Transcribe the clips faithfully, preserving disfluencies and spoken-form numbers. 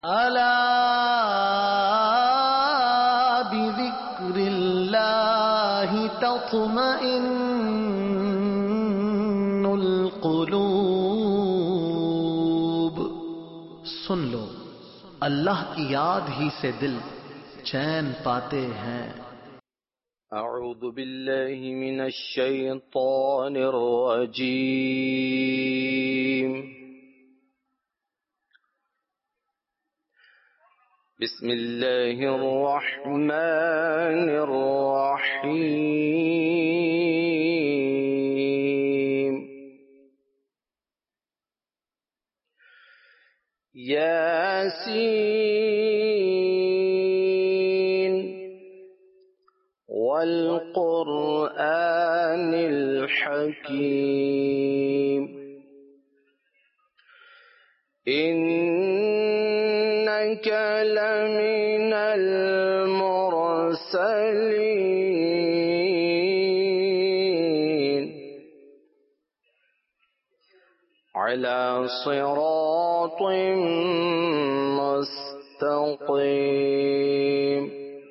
الا بذکر اللہ تطمئن القلوب، سن لو اللہ کی یاد ہی سے دل چین پاتے ہیں۔ اعوذ باللہ من الشیطان الرجیم، بسم اللہ الرحمن الرحیم، یاسین والقرآن الحکیم، إنك لمن المرسلين على صراط مستقيم،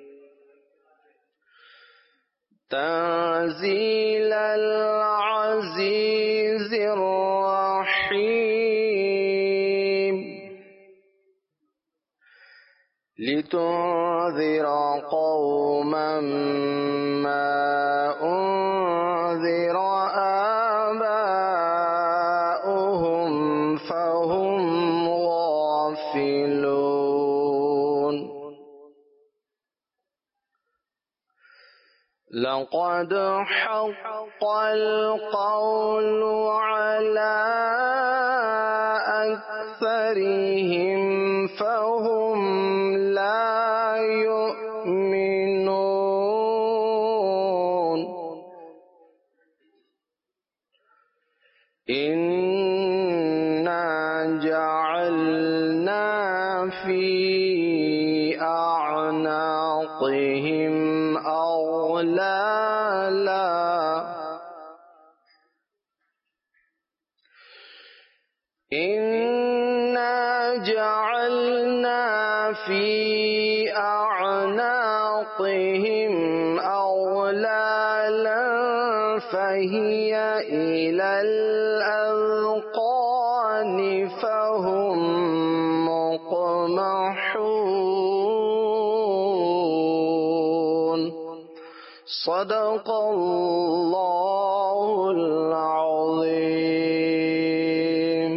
تنزيل العزيز الرحيم، لتنذر قوما ما أنذر آباؤهم فهم غافلون، لقد حق القول على أكثرهم فهم لا يؤمنون، إنا جعلنا في أعناقهم أغلالا إنا جعلنا في أعناقهم أغلالا فهي إلى الأذقان فهم مقمحون، صدق اللہ العظیم۔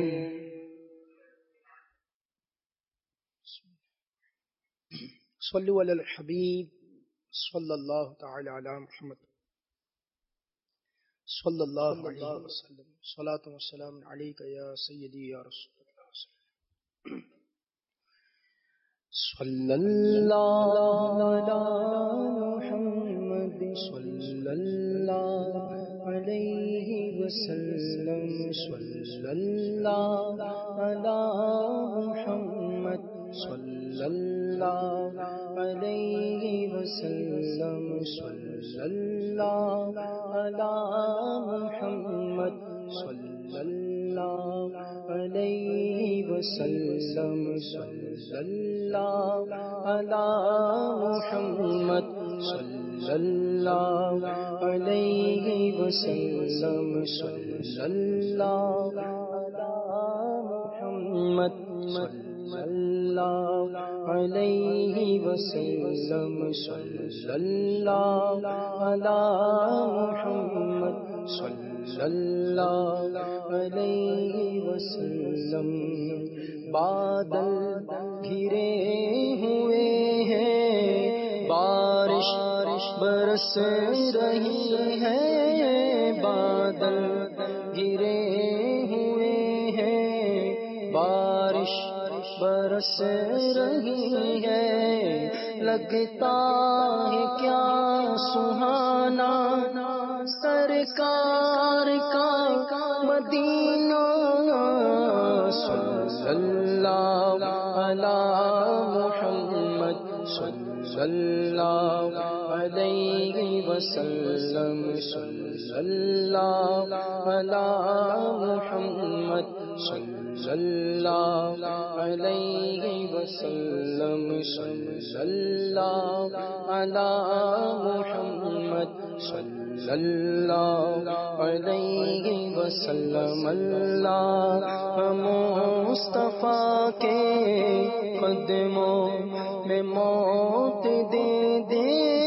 صلو علی الحبیب صلی اللہ تعالی علی محمد صلی اللہ علیہ وسلم، صلاۃ و سلام علیک یا سیدی یا رسول اللہ، صلی اللہ علی محمد صلی اللہ علیہ وسلم، صلی اللہ علی محمد صلی اللہ علیہ وسلم، صلی اللہ علی محمد صلی اللہ علیہ وسلم، صلی اللہ علی محمد صلی اللہ علیہ وسلم، صلی اللہ علی محمد صلی اللہ علیہ وسلم، صلی اللہ علی محمد صلی اللہ علیہ وسلم۔ بادل گھرے ہوئے ہیں، بارش برس رہی ہے، بادل گھرے ہوئے ہیں، بارش برس رہی ہے، لگتا ہے کیا سہانا سرکار کا مدینہ، صلی اللہ علی محمد صلی اللہ علیہ وسلم، صلی اللہ علی محمد صلی صلی اللہ علیہ وسلم صلی اللہ علی محمد صلی اللہ علیہ وسلم اللہ مصطفیٰ کے قدموں میں موت دے دے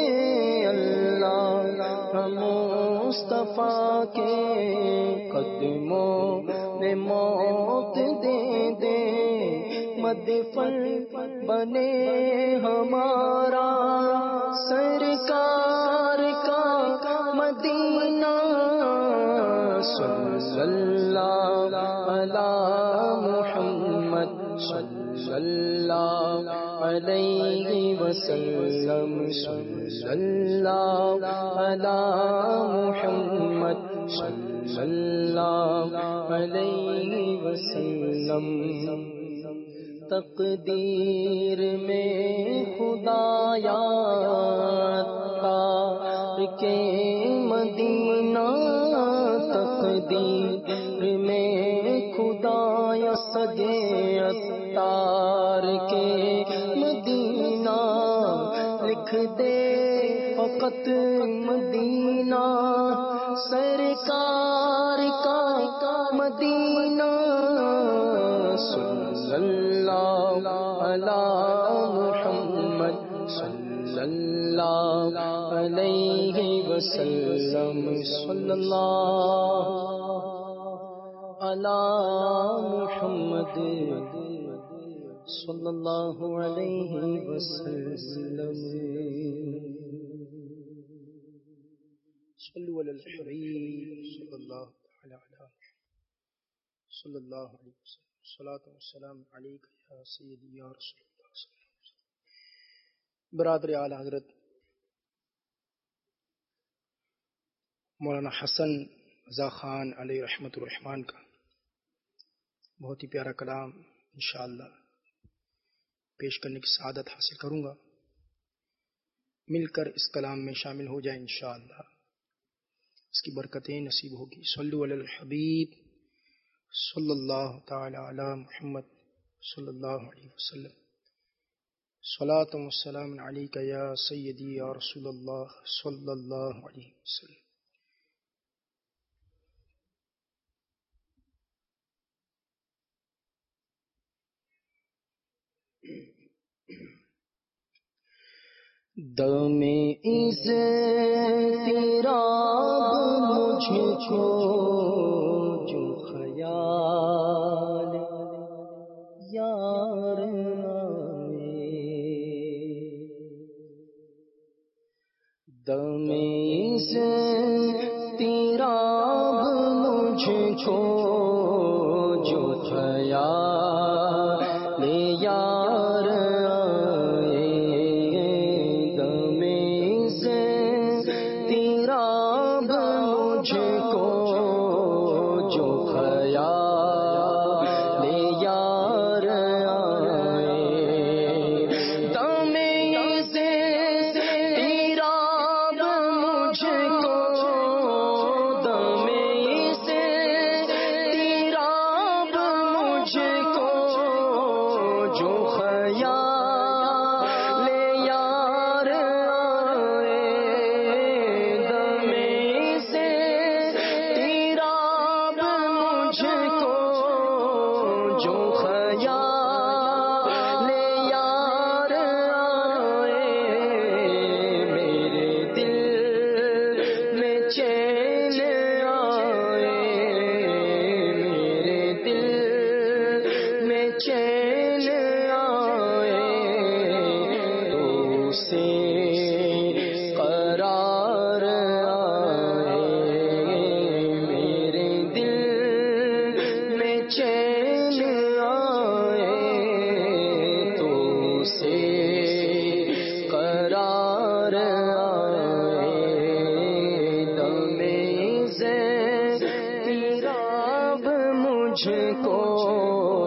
اللہ مصطفیٰ کے قدموں میں موت دے دے مدفن بنے ہمارا سرکار کا مدینہ صلی اللہ علی محمد صلی اللہ علیہ وسلم صلی اللہ علی محمد صلی اللہ علیہ وسلم تقدیر میں خدایا کے مدینہ تقدیر میں خدایا سجے اتار کے مدینہ لکھ دے فقط مدینہ سرکار کا مدینہ صلی اللہ علی محمد صلی اللہ علیہ وسلم صلی اللہ علی محمد صلی اللہ علیہ وسلم صلو علی الحبیب صلی اللہ تعالی علی صلی اللہ علیہ وسلم الصلاۃ والسلام علیک یا سیدی یا رسول اللہ صلی اللہ علیہ وسلم۔ برادر اعلی حضرت مولانا حسن رضا خان علیہ رحمت الرحمان کا بہت ہی پیارا کلام انشاءاللہ پیش کرنے کی سعادت حاصل کروں گا، مل کر اس کلام میں شامل ہو جائیں انشاءاللہ، اس کی برکتیں نصیب ہوگی۔ صلو علی الحبیب صلی اللہ تعالی علی محمد صلی اللہ علیہ وسلم، صلاۃ و سلام علیک یا سیدی یا رسول اللہ صلی اللہ علیہ وسلم۔ دم عزت تیرا مجھ کو جو خیال یار آئے، دم عزت تیرا مجھ کو جو خیال یار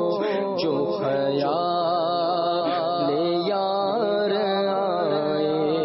جو خیال یار آئے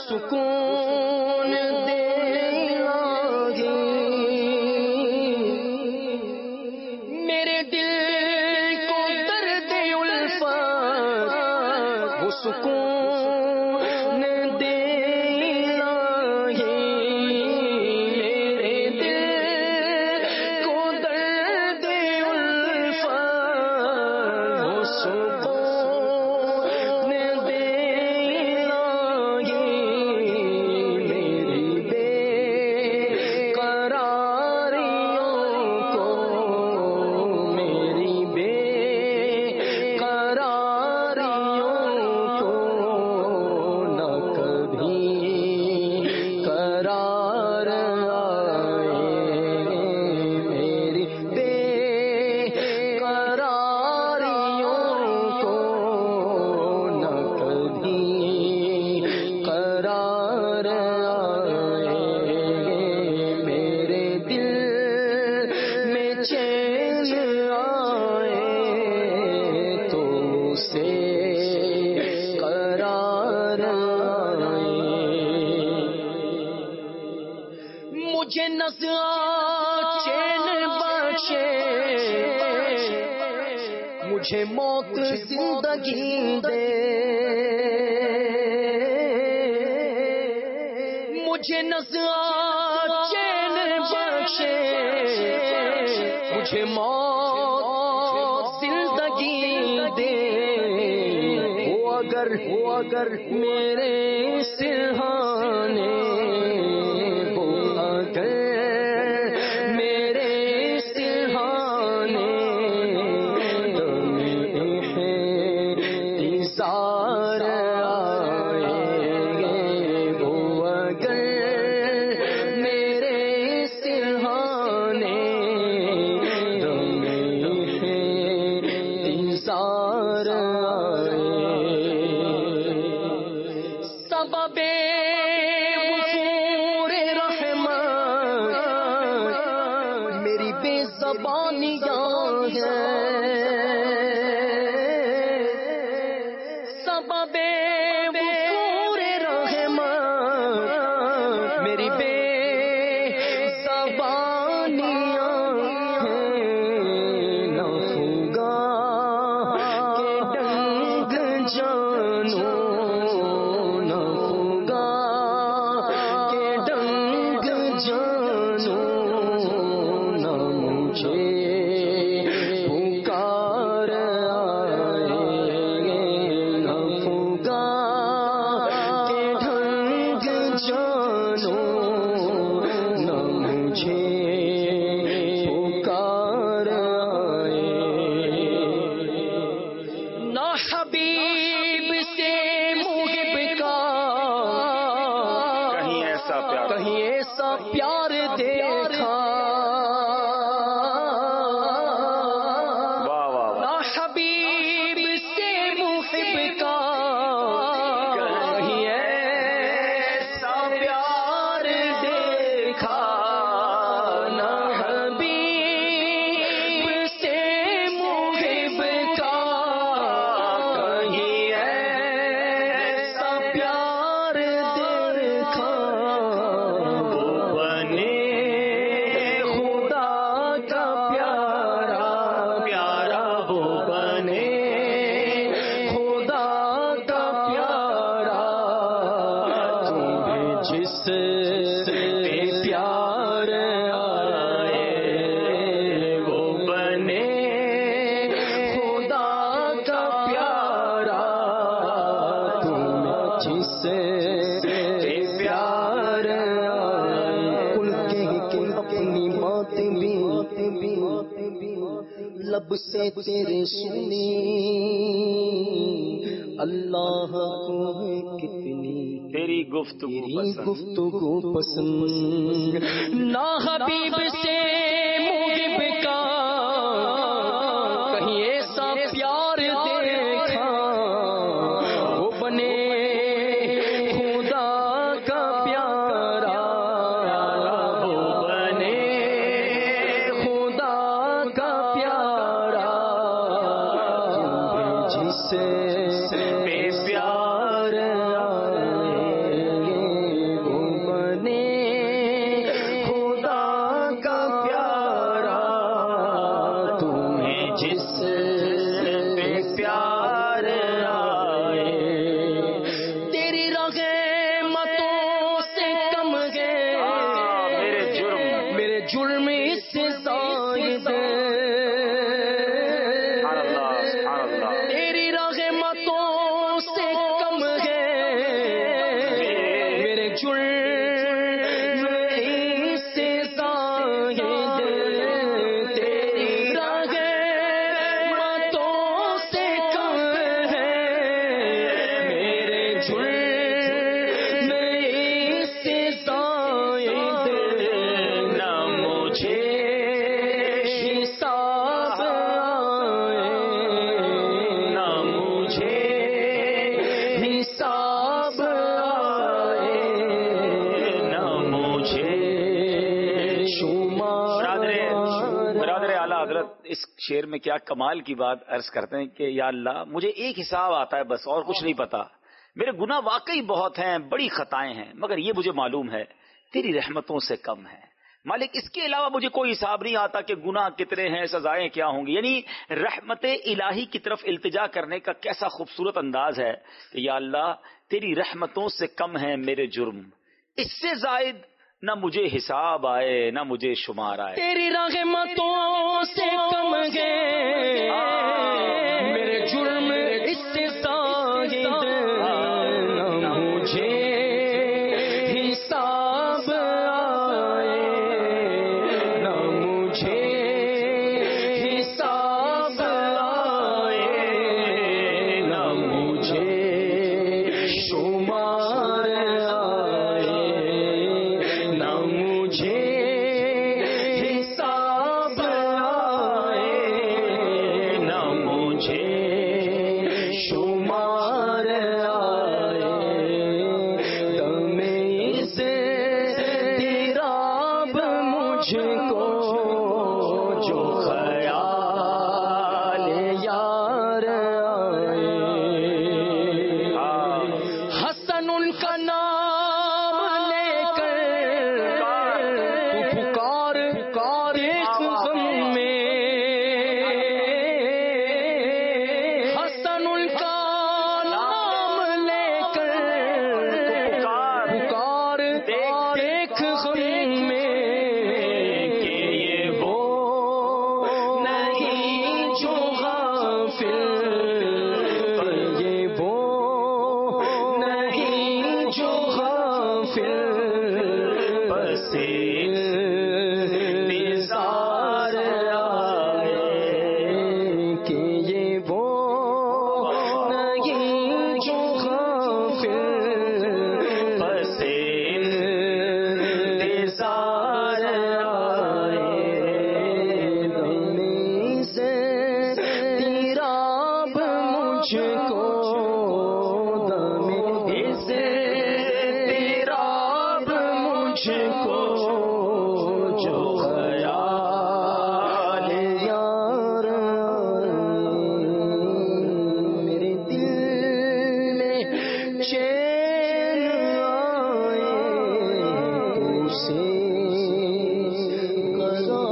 سکون دے الہی میرے دل کو درد الفت وہ سکون دے الہی میرے دل کو درد الفت وہ سکون دے الہی میری بے قراریوں کو میری بے قراریوں کو نہ کبھی قرار آئے میری بے قراریوں کو نہ کبھی قرار آئے میرے دل میں چین آئے تو سے قرار آئے مجھے نزعہ چین بخشے مجھے موت زندگی دے مجھے نزعہ چین بخشے مجھے موت زندگی دے وہ اگر وہ اگر میرے سرہانے وہ اگر میرے سرہانے دم انتظار آئے وہ اگر میرے سرہانے دم انتظار آئے سبب وفور رحمت میری بے زبانیاں ہیں سبب وفور رحمت میری بے زبانیاں ہیں نہ ہوگا کہ ڈنگ جانو نہ ہوگا کہ ڈنگ جانو نہ مجھے پکار آئے نہ ہوگا کہ ڈنگ جانو نہ مجھے پکار آئے نہ حبیب سے محب کا کہیں ایسا پیار کہیں ایسا پیار دیکھا واہ واہ واہ نہ حبیب سے محب کا کہیں ایسا پیار دیکھا نہ حبیب سے محب کا کہیں ایسا پیار دیکھا بنے خدا کا پیارا پیارا ہو بنے خدا کا پیارا تمہیں جس پہ پیار آئے وہ بنے خدا کا پیارا تمہیں جس پہ پیار آئے کل کہہ کے اپنی باتیں بھی لب سے تیرے سنی اللہ کو ہے کتنی تیری گفتگو تیری پسند گفتگو پسند نہ حبیب سے محب کا کہیں ایسا پیار دیکھا وہ بنے خدا کا پیارا وہ بنے خدا کا پیارا تمہیں جس پہ پیار آئے اس شعر میں کیا کمال کی بات عرض کرتے ہیں کہ یا اللہ مجھے ایک حساب آتا ہے بس، اور کچھ نہیں پتا. میرے گناہ واقعی بہت ہیں، بڑی خطائیں ہیں، مگر یہ مجھے معلوم ہے تیری رحمتوں سے کم ہے. مالک اس کے علاوہ مجھے کوئی حساب نہیں آتا کہ گناہ کتنے ہیں، سزائیں کیا ہوں گی. یعنی رحمت الہی کی طرف التجا کرنے کا کیسا خوبصورت انداز ہے کہ یا اللہ تیری رحمتوں سے کم ہیں میرے جرم، اس سے زائد نہ مجھے حساب آئے نہ مجھے شمار آئے. تیری رحمتوں سے کم گئے میرے جرم، اس سے زائد نہ مجھے حساب آئے نہ مجھے حساب آئے نہ مجھے شمار آئے نہ مجھے حساب آئے نہ مجھے شمار آئے. دم اس تیراب مجھ کو جو خیال یار آئے. حسن ان کا نام لے کر پکار پکار ایک غم میں، حسن ان کا نام لے کر پکار ایک غم میں کہ یہ وہ نہیں جو غافل، یہ وہ نہیں جو غافل، بس نثار آئے کہ یہ وہ نہیں جو غافل، بس نثار آئے. دم سے تیراب مجھ کو، دم سے تیراب مجھ کو جو خیال یار آئے. میرے دل میں چین آئے اسے قرار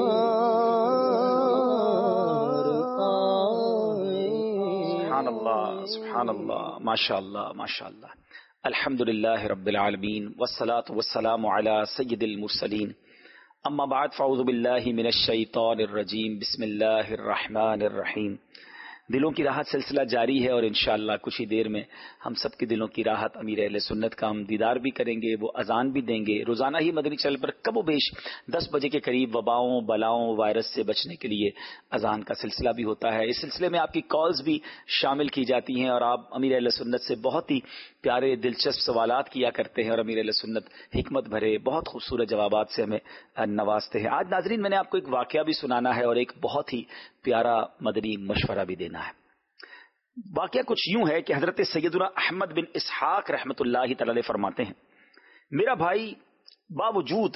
آئے. سبحان اللہ سبحان اللہ، ماشاء اللہ ماشاء اللہ. الحمد للہ رب العالمین والصلاة والسلام علی سید المرسلین. اما بعد فاعوذ باللہ من الشیطان الرجیم. بسم اللہ الرحمن الرحیم. دلوں کی راحت سلسلہ جاری ہے اور انشاءاللہ کچھ ہی دیر میں ہم سب کی دلوں کی راحت امیر اہل سنت کا ہم دیدار بھی کریں گے، وہ اذان بھی دیں گے. روزانہ ہی مدنی چینل پر کم و بیش دس بجے کے قریب وباؤں بلاؤں وائرس سے بچنے کے لیے اذان کا سلسلہ بھی ہوتا ہے. اس سلسلے میں آپ کی کالز بھی شامل کی جاتی ہیں اور آپ امیر اہل سنت سے بہت ہی پیارے دلچسپ سوالات کیا کرتے ہیں اور امیر اہل سنت حکمت بھرے بہت خوبصورت جوابات سے ہمیں نوازتے ہیں. آج ناظرین میں نے آپ کو ایک واقعہ بھی سنانا ہے اور ایک بہت ہی پیارا مدنی مشورہ بھی دینا ہے. واقعہ کچھ یوں ہے کہ حضرت سیدنا احمد بن اسحاق رحمت اللہ تعالی علیہ فرماتے ہیں میرا بھائی باوجود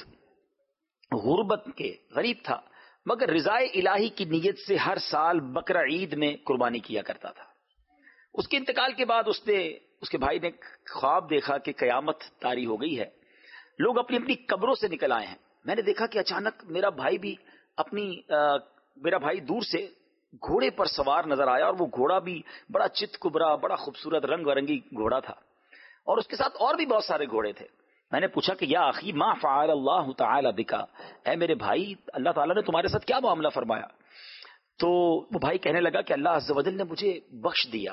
غربت کے غریب تھا مگر رضائے الہی کی نیت سے ہر سال بقرہ عید میں قربانی کیا کرتا تھا. اس کے انتقال کے بعد اس نے اس کے بھائی نے خواب دیکھا کہ قیامت طاری ہو گئی ہے، لوگ اپنی اپنی قبروں سے نکل آئے ہیں. میں نے دیکھا کہ اچانک میرا بھائی بھی اپنی میرا بھائی دور سے گھوڑے پر سوار نظر آیا اور وہ گھوڑا بھی بڑا چت کبرا بڑا خوبصورت رنگ برنگی گھوڑا تھا اور اس کے ساتھ اور بھی بہت سارے گھوڑے تھے. میں نے پوچھا کہ یا اخی ما فعل اللہ تعالی بکا، اے میرے بھائی اللہ تعالیٰ نے تمہارے ساتھ کیا معاملہ فرمایا؟ تو وہ بھائی کہنے لگا کہ اللہ عز و جل نے مجھے بخش دیا.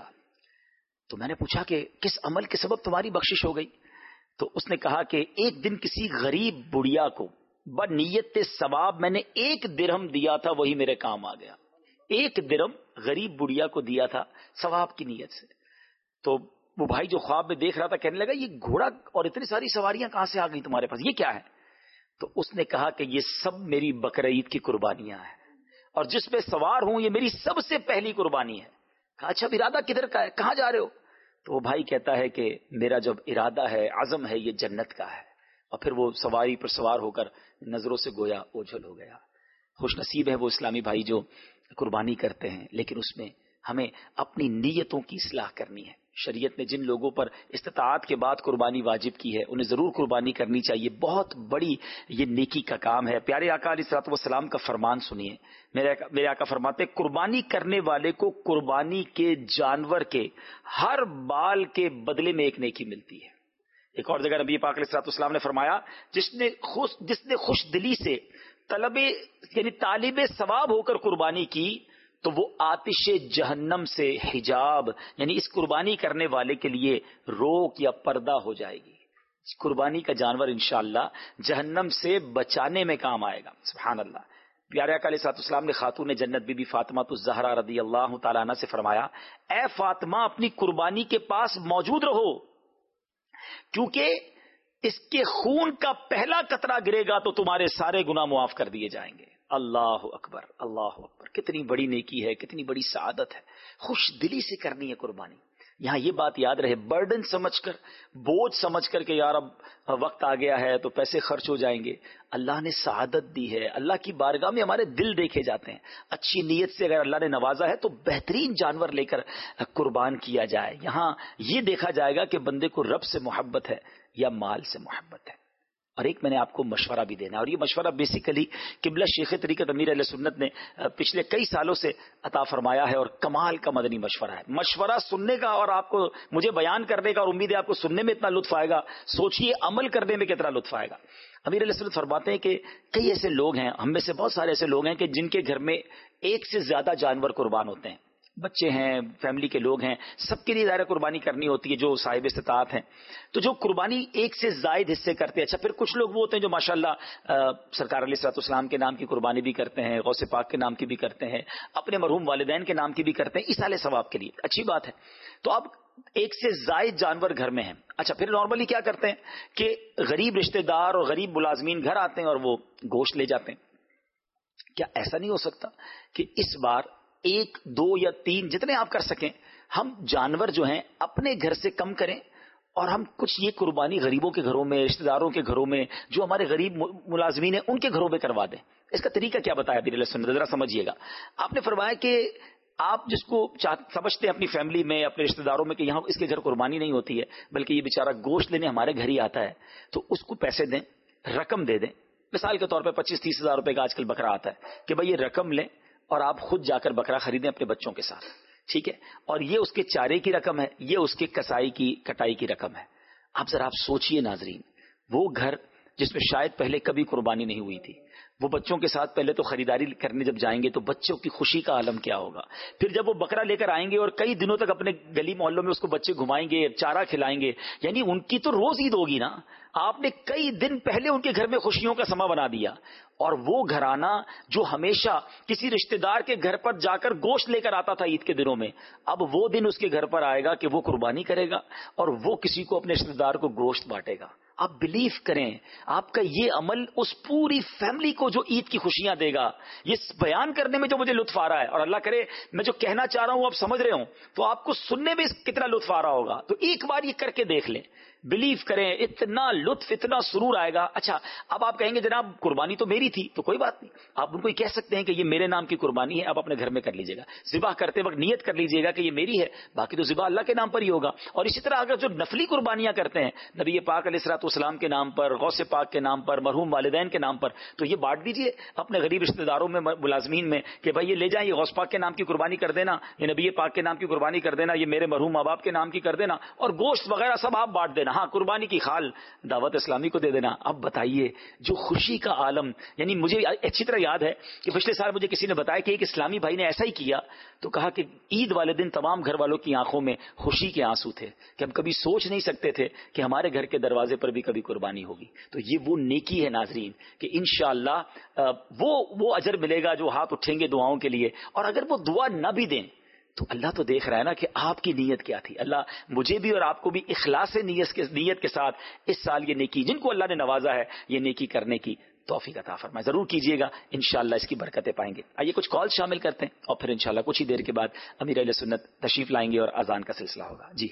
تو میں نے پوچھا کہ کس عمل کے سبب تمہاری بخشش ہو گئی؟ تو اس نے کہا کہ ایک دن کسی غریب بڑھیا کو بنیت ثواب میں نے ایک درہم دیا تھا، وہی میرے کام آ گیا. ایک درہم غریب بڑھیا کو دیا تھا ثواب کی نیت سے. تو وہ بھائی جو خواب میں دیکھ رہا تھا کہنے لگا یہ گھوڑا اور اتنی ساری سواریاں کہاں سے آ گئی تمہارے پاس، یہ کیا ہے؟ تو اس نے کہا کہ یہ سب میری بقرہ عید کی قربانیاں ہیں اور جس پہ سوار ہوں یہ میری سب سے پہلی قربانی ہے. کہا اچھا ارادہ کدھر کا ہے، کہاں جا رہے ہو؟ تو وہ بھائی کہتا ہے کہ میرا جب ارادہ ہے عزم ہے یہ جنت کا ہے. اور پھر وہ سواری پر سوار ہو کر نظروں سے گویا اوجھل ہو گیا. خوش نصیب ہے وہ اسلامی بھائی جو قربانی کرتے ہیں، لیکن اس میں ہمیں اپنی نیتوں کی اصلاح کرنی ہے۔ شریعت نے جن لوگوں پر استطاعت کے بعد قربانی واجب کی ہے انہیں ضرور قربانی کرنی چاہیے، بہت بڑی یہ نیکی کا کام ہے۔ پیارے آقا علیہ الصلوۃ والسلام کا فرمان سنیے، میرے میرے آقا فرماتے ہیں قربانی کرنے والے کو قربانی کے جانور کے ہر بال کے بدلے میں ایک نیکی ملتی ہے۔ ایک اور جگہ نبی پاک علیہ الصلوۃ والسلام نے فرمایا جس نے خوش جس نے خوش دلی سے طلب یعنی طالب ثواب ہو کر قربانی کی تو وہ آتش جہنم سے حجاب یعنی اس قربانی کرنے والے کے لیے روک یا پردہ ہو جائے گی۔ قربانی کا جانور انشاءاللہ جہنم سے بچانے میں کام آئے گا۔ سبحان اللہ۔ پیارے آقا علیہ الصلوۃ والسلام نے خاتون جنت بی بی فاطمہ الزہرا رضی اللہ تعالیٰ عنہ سے فرمایا، اے فاطمہ اپنی قربانی کے پاس موجود رہو، کیونکہ اس کے خون کا پہلا قطرہ گرے گا تو تمہارے سارے گناہ معاف کر دیے جائیں گے۔ اللہ اکبر، اللہ اکبر، کتنی بڑی نیکی ہے، کتنی بڑی سعادت ہے۔ خوش دلی سے کرنی ہے قربانی۔ یہاں یہ بات یاد رہے، برڈن سمجھ کر، بوجھ سمجھ کر کہ یار اب وقت آ گیا ہے تو پیسے خرچ ہو جائیں گے، اللہ نے سعادت دی ہے۔ اللہ کی بارگاہ میں ہمارے دل دیکھے جاتے ہیں۔ اچھی نیت سے اگر اللہ نے نوازا ہے تو بہترین جانور لے کر قربان کیا جائے۔ یہاں یہ دیکھا جائے گا کہ بندے کو رب سے محبت ہے یا مال سے محبت ہے۔ اور ایک میں نے آپ کو مشورہ بھی دینا، اور یہ مشورہ بیسیکلی قبلہ شیخ طریقت امیر اہل سنت نے پچھلے کئی سالوں سے عطا فرمایا ہے، اور کمال کا مدنی مشورہ ہے۔ مشورہ سننے کا اور آپ کو مجھے بیان کرنے کا، اور امید ہے آپ کو سننے میں اتنا لطف آئے گا، سوچئے عمل کرنے میں کتنا لطف آئے گا۔ امیر اہل سنت فرماتے ہیں کہ کئی ایسے لوگ ہیں، ہم میں سے بہت سارے ایسے لوگ ہیں کہ جن کے گھر میں ایک سے زیادہ جانور قربان ہوتے ہیں، بچے ہیں، فیملی کے لوگ ہیں، سب کے لیے ظاہر قربانی کرنی ہوتی ہے جو صاحب استطاعت ہیں۔ تو جو قربانی ایک سے زائد حصے کرتے ہیں، اچھا پھر کچھ لوگ وہ ہوتے ہیں جو ماشاءاللہ سرکار علیہ الصلوۃ والسلام کے نام کی قربانی بھی کرتے ہیں، غوث پاک کے نام کی بھی کرتے ہیں، اپنے مرحوم والدین کے نام کی بھی کرتے ہیں، ایصال ثواب کے لیے، اچھی بات ہے۔ تو اب ایک سے زائد جانور گھر میں ہیں، اچھا پھر نارملی کیا کرتے ہیں کہ غریب رشتہ دار اور غریب ملازمین گھر آتے ہیں اور وہ گوشت لے جاتے ہیں۔ کیا ایسا نہیں ہو سکتا کہ اس بار ایک دو یا تین جتنے آپ کر سکیں، ہم جانور جو ہیں اپنے گھر سے کم کریں اور ہم کچھ یہ قربانی غریبوں کے گھروں میں، رشتہ داروں کے گھروں میں، جو ہمارے غریب ملازمین ہیں ان کے گھروں میں کروا دیں؟ اس کا طریقہ کیا بتایا امیر اہل سنت؟ ذرا سمجھیے گا۔ آپ نے فرمایا کہ آپ جس کو سمجھتے ہیں اپنی فیملی میں، اپنے رشتہ داروں میں کہ یہاں اس کے گھر قربانی نہیں ہوتی ہے بلکہ یہ بیچارہ گوشت لینے ہمارے گھر ہی آتا ہے، تو اس کو پیسے دیں، رقم دے دیں۔ مثال کے طور پہ پچیس تیس ہزار روپے کا آج کل بکرا آتا ہے، کہ بھائی یہ رقم لیں اور آپ خود جا کر بکرا خریدیں اپنے بچوں کے ساتھ، ٹھیک ہے؟ اور یہ اس کے چارے کی رقم ہے، یہ اس کے کسائی کی کٹائی کی رقم ہے۔ آپ ذرا آپ سوچئے ناظرین، وہ گھر جس میں شاید پہلے کبھی قربانی نہیں ہوئی تھی، وہ بچوں کے ساتھ پہلے تو خریداری کرنے جب جائیں گے تو بچوں کی خوشی کا عالم کیا ہوگا۔ پھر جب وہ بکرا لے کر آئیں گے اور کئی دنوں تک اپنے گلی محلوں میں اس کو بچے گھمائیں گے، چارہ کھلائیں گے، یعنی ان کی تو روز عید ہوگی نا۔ آپ نے کئی دن پہلے ان کے گھر میں خوشیوں کا سما بنا دیا، اور وہ گھرانہ جو ہمیشہ کسی رشتہ دار کے گھر پر جا کر گوشت لے کر آتا تھا عید کے دنوں میں، اب وہ دن اس کے گھر پر آئے گا کہ وہ قربانی کرے گا اور وہ کسی کو اپنے رشتہ دار کو گوشت بانٹے گا۔ آپ بلیو کریں، آپ کا یہ عمل اس پوری فیملی کو جو عید کی خوشیاں دے گا، یہ بیان کرنے میں جو مجھے لطف آ رہا ہے، اور اللہ کرے میں جو کہنا چاہ رہا ہوں آپ سمجھ رہے ہوں، تو آپ کو سننے میں کتنا لطف آ رہا ہوگا۔ تو ایک بار یہ کر کے دیکھ لیں، بلیو کریں، اتنا لطف، اتنا سرور آئے گا۔ اچھا اب آپ کہیں گے جناب قربانی تو میری تھی، تو کوئی بات نہیں، آپ ان کو یہ کہہ سکتے ہیں کہ یہ میرے نام کی قربانی ہے، آپ اپنے گھر میں کر لیجیے گا، ذبح کرتے وقت نیت کر لیجیے گا کہ یہ میری ہے، باقی تو ذبح اللہ کے نام پر ہی ہوگا۔ اور اسی طرح اگر جو نفلی قربانیاں کرتے ہیں نبی پاک علیہ الصلوۃ والسلام کے نام پر، غوث پاک کے نام پر، مرحوم والدین کے نام پر، تو یہ بانٹ دیجیے اپنے غریب رشتہ داروں میں، ملازمین میں، کہ بھائی یہ لے جائیں، یہ غوث پاک کے نام کی قربانی کر دینا، یہ نبی پاک کے نام کی قربانی کر دینا، یہ میرے مرحوم ماں باپ کے نام کی کر دینا، اور گوشت وغیرہ سب آپ بانٹ دینا، ہاں قربانی کی خال دعوت اسلامی کو دے دینا۔ اب بتائیے جو خوشی کا عالم، یعنی مجھے اچھی طرح یاد ہے کہ پچھلے سال مجھے کسی نے بتایا کہ ایک اسلامی بھائی نے ایسا ہی کیا، تو کہا کہ عید والے دن تمام گھر والوں کی آنکھوں میں خوشی کے آنسو تھے کہ ہم کبھی سوچ نہیں سکتے تھے کہ ہمارے گھر کے دروازے پر بھی کبھی قربانی ہوگی۔ تو یہ وہ نیکی ہے ناظرین کہ انشاءاللہ وہ وہ اجر ملے گا جو ہاتھ اٹھیں گے دعاؤں کے لیے، اور اگر وہ دعا نہ بھی دیں تو اللہ تو دیکھ رہا ہے نا کہ آپ کی نیت کیا تھی۔ اللہ مجھے بھی اور آپ کو بھی اخلاص نیت کے ساتھ اس سال یہ نیکی، جن کو اللہ نے نوازا ہے یہ نیکی کرنے کی توفیق عطا فرمائے، ضرور کیجیے گا، انشاءاللہ اس کی برکتیں پائیں گے۔ آئیے کچھ کال شامل کرتے ہیں اور پھر انشاءاللہ کچھ ہی دیر کے بعد امیر اہل سنت تشریف لائیں گے اور اذان کا سلسلہ ہوگا۔ جی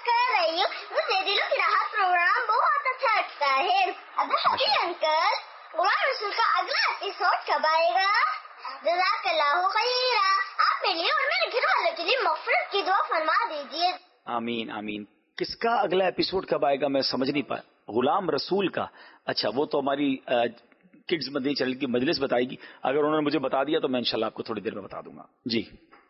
پروگرام بہت اچھا لگتا ہے۔ انکل غلام رسول کا اگلا ایپیسوڈ کب آئے گا؟ جزاک اللہ خیرا. آپ میرے لیے اور میرے گھر والوں کے لیے مغفرت کی دعا فرما دیجیے. آمین آمین. کس کا اگلا ایپیسوڈ کب آئے گا میں سمجھ نہیں پایا. غلام رسول کا؟ اچھا وہ تو ہماری کڈز مدنی چینل کی مجلس بتائے گی. اگر انہوں نے مجھے بتا دیا تو میں انشاءاللہ آپ کو تھوڑی دیر میں بتا دوں گا. جی.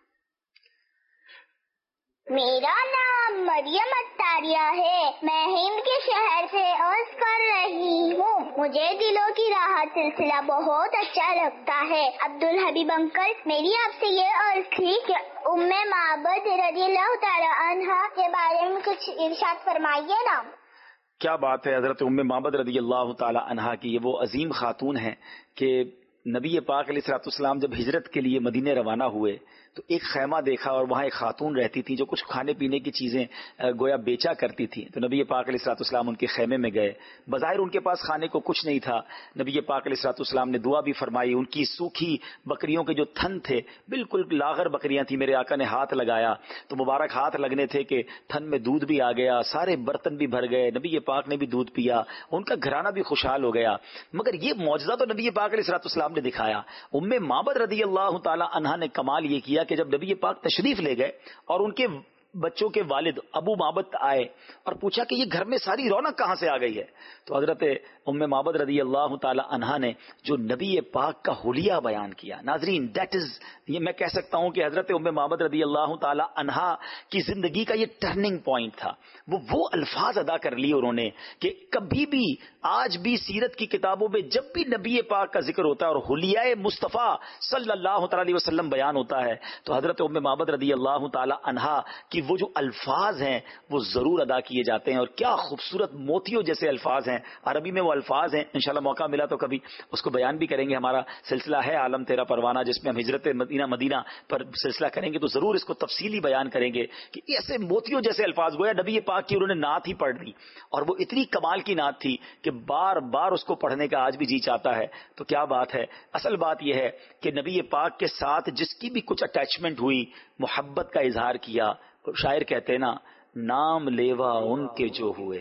میرا نام مریم اتاریہ ہے. میں ہند کے شہر سے عرض کر رہی ہوں. مجھے دلوں کی راحت سلسلہ بہت اچھا لگتا ہے. عبدالحبیب انکل، میری آپ سے یہ عرض تھی کہ ام معبد رضی اللہ تعالی عنہا کے بارے میں کچھ ارشاد فرمائیے نا. کیا بات ہے. حضرت ام معبد رضی اللہ تعالی عنہا کی یہ وہ عظیم خاتون ہیں کہ نبی پاک علیہ الصلوۃ والسلام جب ہجرت کے لیے مدینے روانہ ہوئے تو ایک خیمہ دیکھا اور وہاں ایک خاتون رہتی تھی جو کچھ کھانے پینے کی چیزیں گویا بیچا کرتی تھی. تو نبی پاک علیہ الصلوۃ والسلام ان کے خیمے میں گئے. بظاہر ان کے پاس کھانے کو کچھ نہیں تھا. نبی پاک علیہ الصلوۃ والسلام نے دعا بھی فرمائی. ان کی سوکھی بکریوں کے جو تھن تھے بالکل لاغر بکریاں تھیں. میرے آقا نے ہاتھ لگایا تو مبارک ہاتھ لگنے تھے کہ تھن میں دودھ بھی آ گیا, سارے برتن بھی بھر گئے. نبی پاک نے بھی دودھ پیا, ان کا گھرانہ بھی خوشحال ہو گیا. مگر یہ معجزہ تو نبی پاک علیہ الصلوۃ والسلام نے دکھایا. ام معبد رضی اللہ تعالی عنہا نے کمال یہ کیا کہ جب نبی پاک تشریف لے گئے اور ان کے بچوں کے والد ابو معبد آئے اور پوچھا کہ یہ گھر میں ساری رونق کہاں سے آ گئی ہے, تو حضرت ام معبد رضی اللہ تعالی عنہا نے جو نبی پاک کا حلیہ بیان کیا. ناظرین, دیٹ از, یہ میں کہہ سکتا ہوں کہ حضرت ام معبد رضی اللہ تعالی عنہا کی زندگی کا یہ ٹرننگ پوائنٹ تھا. وہ وہ الفاظ ادا کر لیے انہوں نے کہ کبھی بھی آج بھی سیرت کی کتابوں میں جب بھی نبی پاک کا ذکر ہوتا ہے اور حلیہ مصطفیٰ صلی اللہ تعالی علیہ وسلم بیان ہوتا ہے تو حضرت ام معبد رضی اللہ تعالی عنہا کی وہ جو الفاظ ہیں وہ ضرور ادا کیے جاتے ہیں. اور کیا خوبصورت موتیوں جیسے الفاظ ہیں. عربی میں وہ الفاظ ہیں, انشاءاللہ موقع ملا تو کبھی اس کو بیان بھی کریں گے. ہمارا سلسلہ ہے عالم تیرا پروانہ جس میں ہم ہجرت مدینہ مدینہ پر سلسلہ کریں گے تو ضرور اس کو تفصیلی بیان کریں گے کہ ایسے موتیوں جیسے الفاظ گویا نبی پاک کی انہوں نے نعت ہی پڑھ لی اور وہ اتنی کمال کی نعت تھی کہ بار بار اس کو پڑھنے کا آج بھی جی چاہتا ہے. تو کیا بات ہے. اصل بات یہ ہے کہ نبی پاک کے ساتھ جس کی بھی کچھ اٹیچمنٹ ہوئی, محبت کا اظہار کیا. شاعر کہتے ہیں نا, نام لیوا ان کے جو ہوئے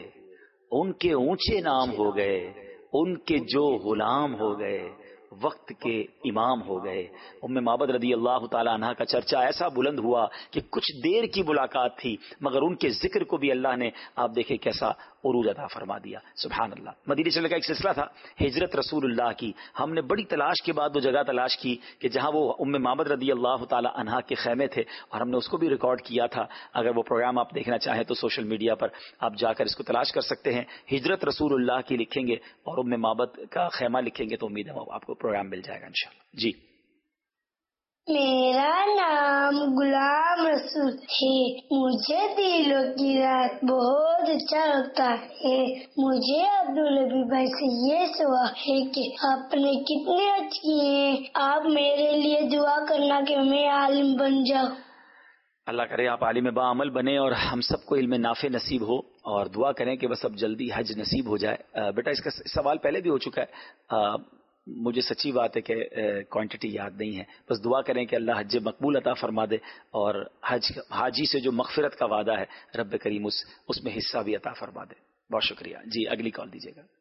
ان کے اونچے نام ہو گئے, ان کے جو غلام ہو گئے وقت کے امام ہو گئے. ام معبد رضی اللہ تعالی عنہ کا چرچا ایسا بلند ہوا کہ کچھ دیر کی ملاقات تھی مگر ان کے ذکر کو بھی اللہ نے آپ دیکھیں کیسا عروج عطا فرما دیا. سبحان اللہ. مدینے چلنے کا ایک سلسلہ تھا ہجرت رسول اللہ کی. ہم نے بڑی تلاش کے بعد وہ جگہ تلاش کی کہ جہاں وہ ام معبد رضی اللہ تعالی عنہا کے خیمے تھے اور ہم نے اس کو بھی ریکارڈ کیا تھا. اگر وہ پروگرام آپ دیکھنا چاہیں تو سوشل میڈیا پر آپ جا کر اس کو تلاش کر سکتے ہیں. ہجرت رسول اللہ کی لکھیں گے اور ام معبد کا خیمہ لکھیں گے تو امید ہے آپ کو پروگرام مل جائے گا انشاءاللہ. جی. میرا نام غلام رسول ہے. مجھے دلوں کی رات بہت اچھا لگتا ہے. مجھے عبدالحبیب بھائی سے یہ سوال ہے کہ آپ نے کتنے حج کیے ہیں. آپ میرے لیے دعا کرنا کہ میں عالم بن جاؤں. اللہ کرے آپ عالم با عمل بنے اور ہم سب کو علم نافع نصیب ہو, اور دعا کریں کہ بس اب جلدی حج نصیب ہو جائے. بیٹا اس کا سوال پہلے بھی ہو چکا ہے, مجھے سچی بات ہے کہ کوانٹٹی یاد نہیں ہے. بس دعا کریں کہ اللہ حج مقبول عطا فرما دے اور حج حاجی سے جو مغفرت کا وعدہ ہے رب کریم اس اس میں حصہ بھی عطا فرما دے. بہت شکریہ. جی اگلی کال دیجیے گا.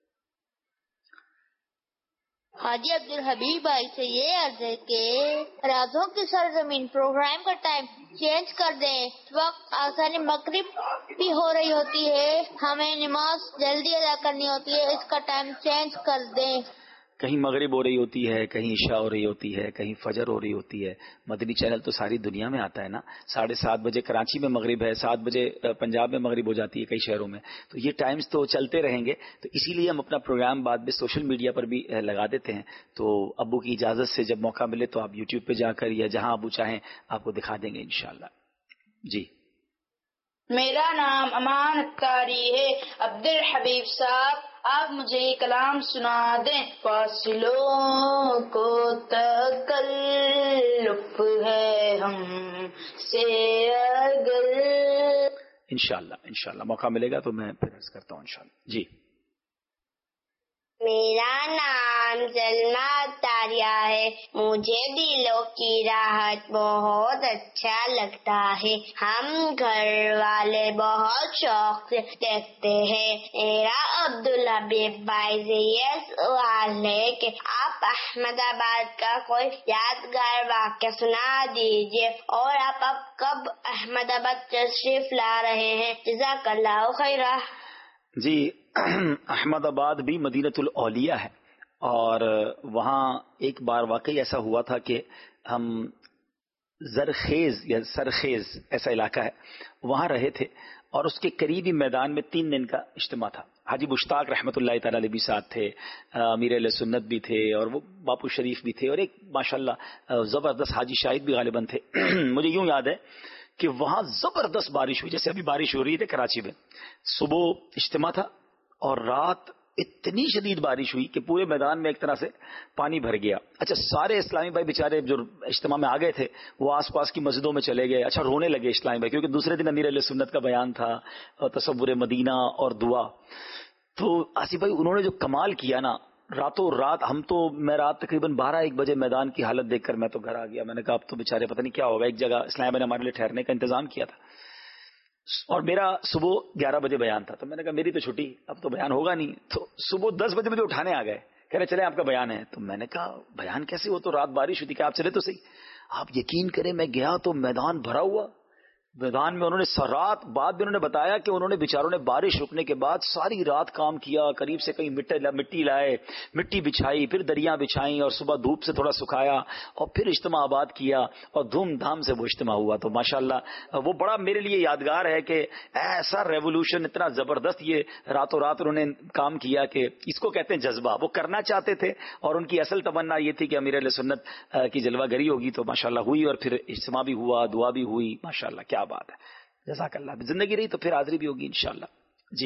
حاجی عبدالحبیب بھائی سے یہ عرض ہے کہ رازوں کی سرزمین پروگرام کا ٹائم چینج کر دیں. اس وقت آسانی مغرب بھی ہو رہی ہوتی ہے, ہمیں نماز جلدی ادا کرنی ہوتی ہے, اس کا ٹائم چینج کر دیں. کہیں مغرب ہو رہی ہوتی ہے, کہیں عشاء ہو رہی ہوتی ہے, کہیں فجر ہو رہی ہوتی ہے. مدنی چینل تو ساری دنیا میں آتا ہے نا. ساڑھے سات بجے کراچی میں مغرب ہے, سات بجے پنجاب میں مغرب ہو جاتی ہے کئی شہروں میں. تو یہ ٹائمز تو چلتے رہیں گے, تو اسی لیے ہم اپنا پروگرام بعد میں سوشل میڈیا پر بھی لگا دیتے ہیں. تو ابو کی اجازت سے جب موقع ملے تو آپ یوٹیوب پہ جا کر یا جہاں ابو چاہیں آپ کو دکھا دیں گے انشاءاللہ. جی. میرا نام امان اختاری ہے. عبدالحبیب صاحب آپ مجھے یہ کلام سنا دیں. فاصلوں کو تکلف ہے ہم سے اگر. انشاءاللہ انشاءاللہ موقع ملے گا تو میں پھر عرض کرتا ہوں انشاءاللہ. جی. میرا نام سلمہ اطاریہ ہے. مجھے دلوں کی راحت بہت اچھا لگتا ہے. ہم گھر والے بہت شوق سے دیکھتے ہیں. میرا عبدالحبیب بھائی سے یہ سوال ہے کہ آپ احمد آباد کا کوئی یادگار واقعہ سنا دیجیے اور آپ اب کب احمد آباد تشریف لا رہے ہیں؟ جزاک اللہ خیرہ. جی احمد آباد بھی مدینۃ الاولیاء ہے، اور وہاں ایک بار واقعی ایسا ہوا تھا کہ ہم زرخیز یا سرخیز ایسا علاقہ ہے وہاں رہے تھے، اور اس کے قریبی میدان میں تین دن کا اجتماع تھا. حاجی مشتاق رحمۃ اللہ تعالی علیہ بھی ساتھ تھے، امیر اہل سنت بھی تھے، اور وہ باپو شریف بھی تھے، اور ایک ماشاءاللہ زبردست حاجی شاہد بھی غالباً تھے. مجھے یوں یاد ہے کہ وہاں زبردست بارش ہوئی، جیسے ابھی بارش ہو رہی ہے کراچی میں. صبح اجتماع تھا اور رات اتنی شدید بارش ہوئی کہ پورے میدان میں ایک طرح سے پانی بھر گیا. اچھا سارے اسلامی بھائی بیچارے جو اجتماع میں آ گئے تھے وہ آس پاس کی مسجدوں میں چلے گئے. اچھا رونے لگے اسلامی بھائی، کیونکہ دوسرے دن امیر علیہ سنت کا بیان تھا اور تصور مدینہ اور دعا. تو آصف بھائی انہوں نے جو کمال کیا نا، راتوں رات ہم تو میں رات تقریباً بارہ ایک بجے میدان کی حالت دیکھ کر میں تو گھر آ گیا. میں نے کہا اب تو بیچارے پتہ نہیں کیا ہوگا. ایک جگہ اسلام بھائی نے ہمارے لیے ٹھہرنے کا انتظام کیا تھا، اور میرا صبح گیارہ بجے بیان تھا. تو میں نے کہا میری تو چھٹی، اب تو بیان ہوگا نہیں. تو صبح دس بجے مجھے اٹھانے آ گئے، کہہ رہے چلے آپ کا بیان ہے. تو میں نے کہا بیان کیسے؟ وہ تو رات بارش ہوئی تھی. کہ آپ چلے تو صحیح. آپ یقین کریں میں گیا تو میدان بھرا ہوا. میدان میں انہوں نے رات بعد بھی انہوں نے بتایا کہ انہوں نے بیچاروں نے بارش رکنے کے بعد ساری رات کام کیا، قریب سے کہیں مٹی لائے، مٹی بچھائی، پھر دریاں بچھائیں، اور صبح دھوپ سے تھوڑا سکھایا، اور پھر اجتماع آباد کیا، اور دھوم دھام سے وہ اجتماع ہوا. تو ماشاءاللہ وہ بڑا میرے لیے یادگار ہے کہ ایسا ریولوشن اتنا زبردست یہ راتوں رات انہوں نے کام کیا کہ اس کو کہتے ہیں جذبہ. وہ کرنا چاہتے تھے اور ان کی اصل تمنا یہ تھی کہ امیر اہل سنت کی جلوہ گری ہوگی. تو ماشاءاللہ ہوئی، اور پھر اجتماع بھی ہوا، دعا بھی ہوئی. ماشاءاللہ کیا بات ہے. جزاک اللہ. زندگی رہی تو پھر حاضری بھی ہوگی انشاءاللہ. جی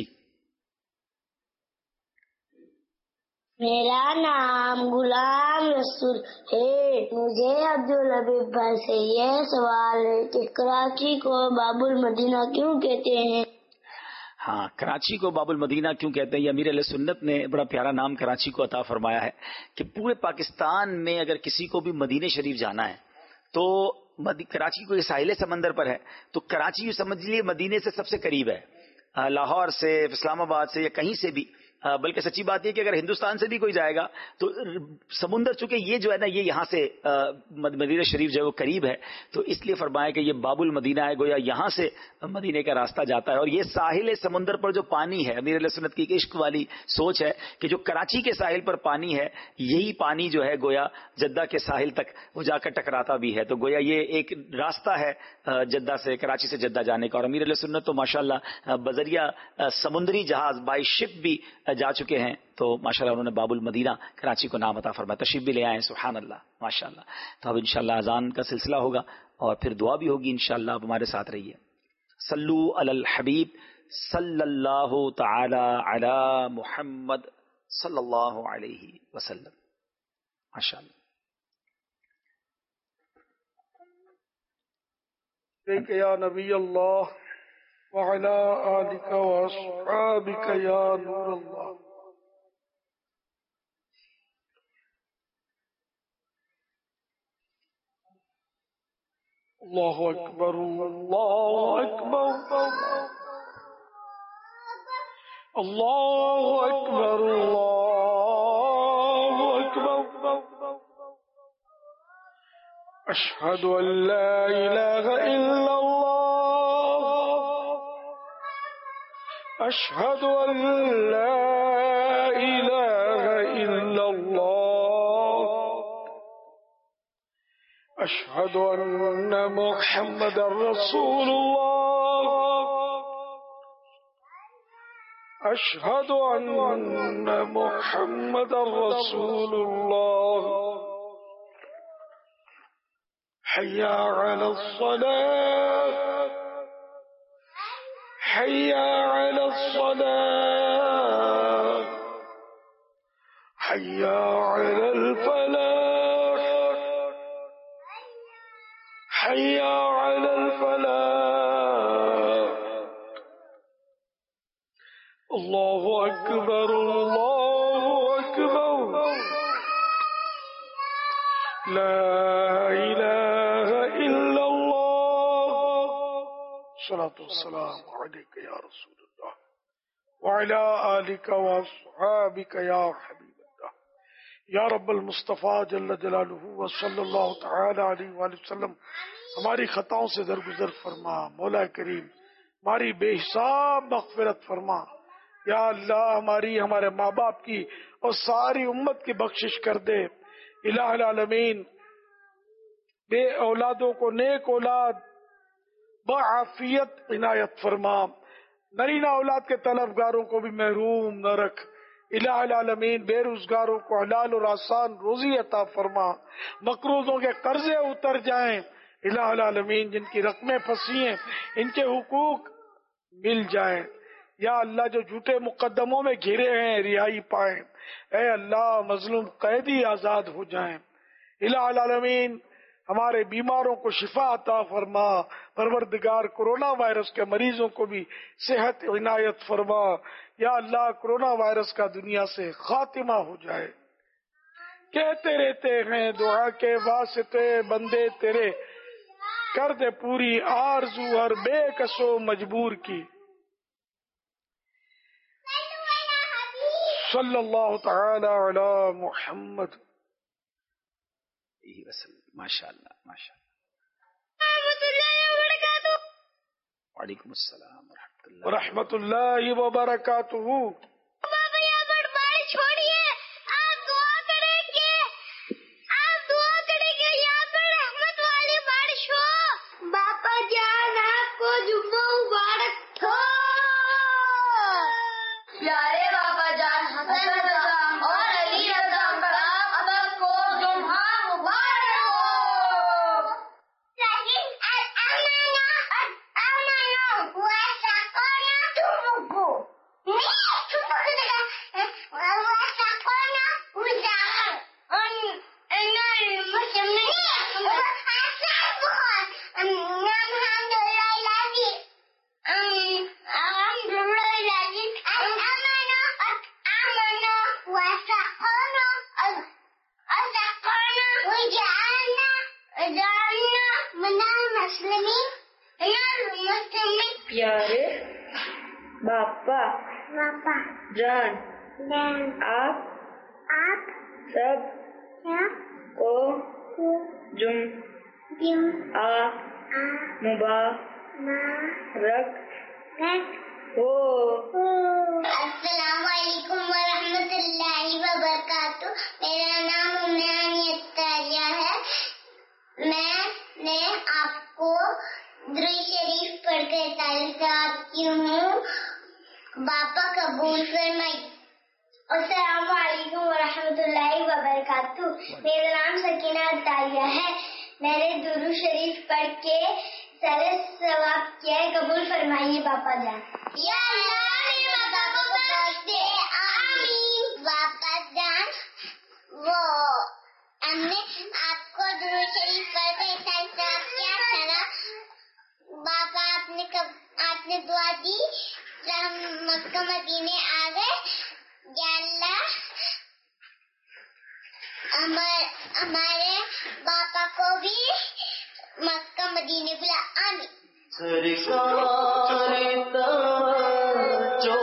میرا نام غلام رسول ہے. مجھے عبدالحبیب بھائی سے یہ سوال ہے کہ کراچی کو باب المدینہ کیوں کہتے ہیں؟ ہاں، کراچی کو باب المدینہ کیوں کہتے ہیں؟ یہ امیر علیہ سنت نے بڑا پیارا نام کراچی کو عطا فرمایا ہے کہ پورے پاکستان میں اگر کسی کو بھی مدینہ شریف جانا ہے تو کراچی کو یہ ساحل سمندر پر ہے، تو کراچی سمجھ لیے مدینے سے سب سے قریب ہے. لاہور سے، اسلام آباد سے، یا کہیں سے بھی. بلکہ سچی بات یہ کہ اگر ہندوستان سے بھی کوئی جائے گا تو سمندر چونکہ یہ جو ہے نا یہ یہاں سے مدینہ شریف جو ہے وہ قریب ہے، تو اس لیے فرمایا کہ یہ باب المدینہ ہے، گویا یہاں سے مدینے کا راستہ جاتا ہے. اور یہ ساحل سمندر پر جو پانی ہے، امیر علیہ سنت کی عشق والی سوچ ہے کہ جو کراچی کے ساحل پر پانی ہے یہی پانی جو ہے گویا جدہ کے ساحل تک وہ جا کر ٹکراتا بھی ہے. تو گویا یہ ایک راستہ ہے جدہ سے، کراچی سے جدہ جانے کا. اور امیر علیہ سنت تو ماشاءاللہ بذریعہ سمندری جہاز بائی شپ بھی جا چکے ہیں. تو ماشاءاللہ انہوں نے باب المدینہ کراچی کو نام عطا فرمایا. تشریف بھی لے آئے، سبحان اللہ ماشاءاللہ. تو اب انشاءاللہ اذان کا سلسلہ ہوگا اور پھر دعا بھی ہوگی انشاءاللہ. آپ ہمارے ساتھ رہیے. صلو علی الحبیب صلی اللہ تعالی علی محمد صلی اللہ علیہ وسلم. ماشاءاللہ. یا نبی اللہ وعلى آلك وأصحابك يا نور الله. الله أكبر الله أكبر الله أكبر الله أكبر. أشهد أن لا إله إلا الله. أشهد أن لا إله إلا الله. أشهد أن محمد رسول الله. أشهد أن محمد رسول الله. حي على الصلاة حي على الصلاة حي على الفلاح حي على الفلاح. الله أكبر الله لا إله إلا الله صلاة والسلام عليك يا رسول الله وعلى آلك وأصحابك يا حبيب الله یا رب المصطفیٰ جل جلالہ وصلی اللہ تعالی علیہ وآلہ وسلم ہماری خطاؤں سے درگزر فرما. مولا کریم ہماری بے حساب مغفرت فرما. یا اللہ ہماری ہمارے ماں باپ کی اور ساری امت کی بخشش کر دے. الہ العالمین بے اولادوں کو نیک اولاد بعافیت عنایت فرما. نرینہ اولاد کے طلبگاروں کو بھی محروم نہ رکھ. الہ العالمین بے روزگاروں کو حلال اور آسان روزی عطا فرما. مقروضوں کے قرضے اتر جائیں. الہ العالمین جن کی رقمیں پھنسی ہیں ان کے حقوق مل جائیں. یا اللہ جو جھوٹے مقدموں میں گھرے ہیں رہائی پائیں. اے اللہ مظلوم قیدی آزاد ہو جائیں. الہ العالمین ہمارے بیماروں کو شفا عطا فرما. پروردگار کورونا وائرس کے مریضوں کو بھی صحت عنایت فرما. یا اللہ کورونا وائرس کا دنیا سے خاتمہ ہو جائے. کہتے رہتے ہیں دعا کے واسطے بندے تیرے کر دے پوری آرزو ہر بے کسو مجبور کی. صلی اللہ تعالی علی محمد ماشاء اللہ ماشاء اللہ. وعلیکم السلام ورحمۃ اللہ ورحمۃ اللہ وبرکاتہ. بابا یہاں پر بارش چھوڑیے. آپ دعا کریں کہ آپ دعا کریں کہ یہاں پر رحمت والی بارش ہو. باپا جان آپ کو جمعہ مبارک ہو. پیارے بابا جان حسن رضا اور علی رضا آپ سب کو جمعہ مبارک ہو. پیارے باپا باپا جان جان آپ آپ سب کو جمعہ مبارک ہو. السلام علیکم ورحمۃ اللہ وبرکاتہ. میرا نام عمرانی اتاریہ ہے. میں نے آپ کو درود شریف پڑھ کر تعریف کی ہوں. باپا قبول فرمائی. السلام علیکم ورحمۃ اللہ وبرکاتہ. میرا نام سکینہ اتاریہ ہے. میں نے درود شریف پڑھ کے سارے ثواب کیا ہے. قبول فرمائیے باپا جان. یا اللہ میرے باپا کو بخش دے. آمین. باپا جان وہ ہم نے آپ کو درود شریف پڑھ کے سارے ثواب کیا تھا. باپا آپ نے آپ نے دعا دی ہم مکہ مدینے آ گئے. یا اللہ ہمارے باپا کو بھی مکہ مدینے بلا. آمین. سرکار جو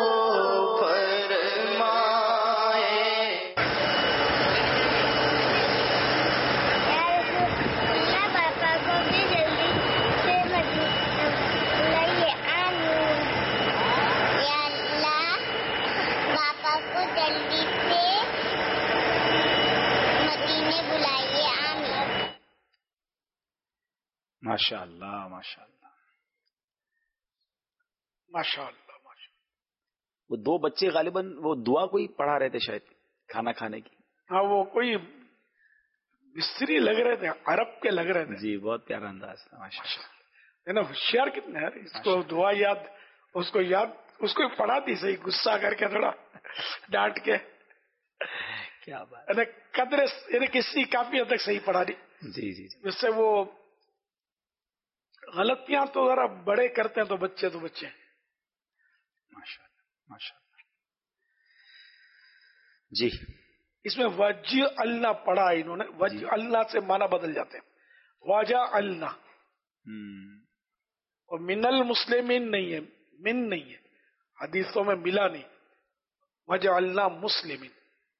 ماشاء اللہ ماشاء اللہ ماشاء اللہ ماشاء وہ دو بچے غالباً وہ دعا کوئی پڑھا رہے تھے شاید کھانا کھانے کی. ہاں وہ کوئی مستری لگ رہے تھے عرب کے لگ رہے تھے. جی بہت پیارا انداز تھا ماشاء اللہ. نا ہوشیار کتنے یار. اس کو دعا یاد اس کو یاد اس کو پڑھا دی صحیح غصہ کر کے تھوڑا ڈانٹ کے. کیا بات. قدر یعنی کسی کافی حد تک صحیح پڑھا دی. جی جی جس سے وہ غلطیاں تو ذرا بڑے کرتے ہیں تو بچے تو بچے. ماشاء اللہ ماشاء اللہ. جی اس میں وجہ اللہ پڑھا ہے انہوں نے، وجہ اللہ سے معنی بدل جاتے ہیں، وجہ اللہ، اور من المسلمین نہیں ہے، من نہیں ہے، حدیثوں میں ملا نہیں، وجہ اللہ مسلمین.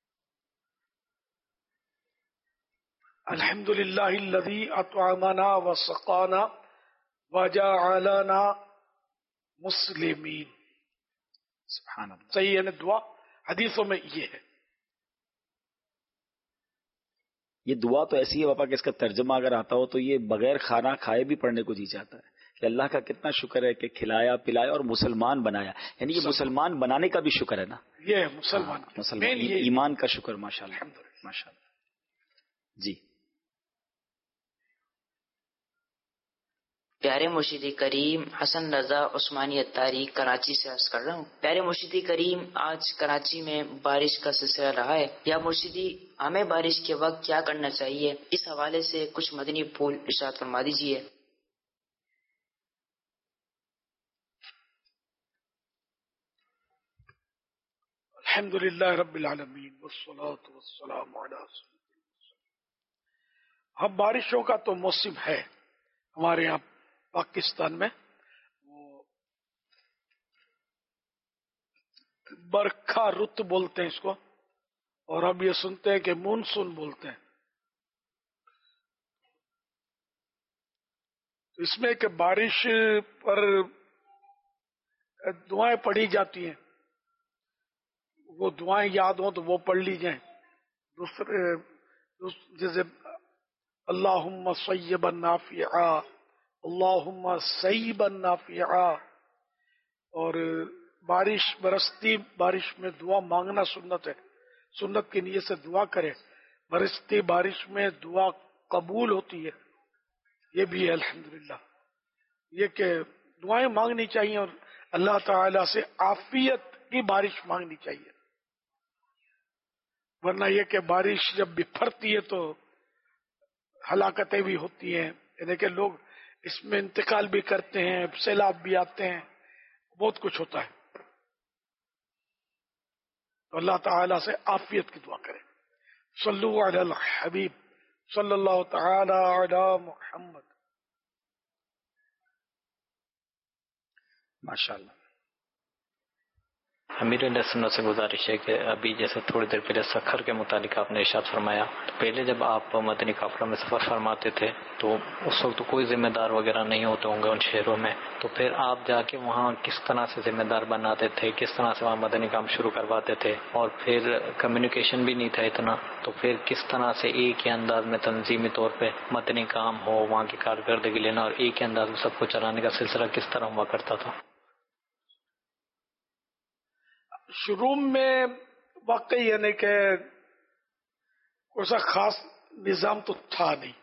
الحمد للہ الذی اطعمنا وسقانا وجعلنا مسلمین. سبحان اللہ. صحیح ہے نا دعا، حدیثوں میں یہ ہے. یہ دعا تو ایسی ہے باپا کہ اس کا ترجمہ اگر آتا ہو تو یہ بغیر کھانا کھائے بھی پڑھنے کو جی چاہتا ہے کہ اللہ کا کتنا شکر ہے کہ کھلایا پلایا اور مسلمان بنایا. یعنی یہ مسلمان بنانے کا بھی شکر ہے نا، یہ ہے مسلمان ہاں مسلمان ایمان کا شکر. ماشاء اللہ ماشاء اللہ. جی پیارے مرشد کریم حسن رضا عثمانی اتاری کراچی سے عرض کر رہا ہوں. پیارے مرشد کریم، آج کراچی میں بارش کا سلسلہ رہا ہے، یا مرشدی ہمیں بارش کے وقت کیا کرنا چاہیے، اس حوالے سے کچھ مدنی پھول ارشاد فرما دیجیے. الحمد للہ رب العالمین والصلاة والسلام علی رسول اللہ. اب بارشوں کا تو موسم ہے ہمارے یہاں پاکستان میں، وہ برکھا رت بولتے ہیں اس کو، اور اب یہ سنتے ہیں کہ مونسون بولتے ہیں. اس میں کہ بارش پر دعائیں پڑھی جاتی ہیں، وہ دعائیں یاد ہوں تو وہ پڑھ لی جائیں. دوسرے جیسے اللہم صیبا نافعا، اللہم صیبا نافعا، اور بارش برستی بارش میں دعا مانگنا سنت ہے، سنت کی نیت سے دعا کرے، برستی بارش میں دعا قبول ہوتی ہے، یہ بھی ہے الحمدللہ. یہ کہ دعائیں مانگنی چاہیے اور اللہ تعالی سے عافیت کی بارش مانگنی چاہیے، ورنہ یہ کہ بارش جب بپھرتی ہے تو ہلاکتیں بھی ہوتی ہیں، یعنی کہ لوگ اس میں انتقال بھی کرتے ہیں، سیلاب بھی آتے ہیں، بہت کچھ ہوتا ہے. تو اللہ تعالی سے عافیت کی دعا کریں. صلو علی الحبیب صلی اللہ تعالی علی محمد. ماشاء اللہ. امیر علیہ السلام سے گزارش ہے کہ ابھی جیسے تھوڑی دیر پہلے سکھر کے متعلق آپ نے ارشاد فرمایا، تو پہلے جب آپ مدنی قافلہ میں سفر فرماتے تھے تو اس وقت کوئی ذمہ دار وغیرہ نہیں ہوتے ہوں گے ان شہروں میں، تو پھر آپ جا کے وہاں کس طرح سے ذمہ دار بناتے تھے، کس طرح سے وہاں مدنی کام شروع کرواتے تھے، اور پھر کمیونیکیشن بھی نہیں تھا اتنا، تو پھر کس طرح سے ایک ہی انداز میں تنظیمی طور پہ مدنی کام ہو، وہاں کی کارکردگی لینا اور ایک ہی انداز میں سب کو چلانے کا سلسلہ کس طرح ہوا کرتا تھا؟ شروع میں واقعی یعنی کہ کوئی سا خاص نظام تو تھا نہیں،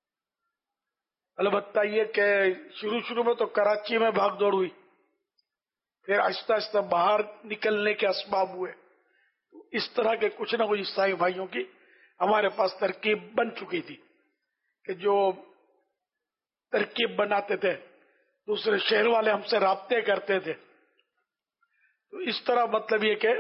البتہ یہ کہ شروع شروع میں تو کراچی میں بھاگ دوڑ ہوئی، پھر آہستہ آہستہ باہر نکلنے کے اسباب ہوئے. اس طرح کے کچھ نہ کچھ عیسائی بھائیوں کی ہمارے پاس ترکیب بن چکی تھی کہ جو ترکیب بناتے تھے، دوسرے شہر والے ہم سے رابطے کرتے تھے. تو اس طرح مطلب یہ کہ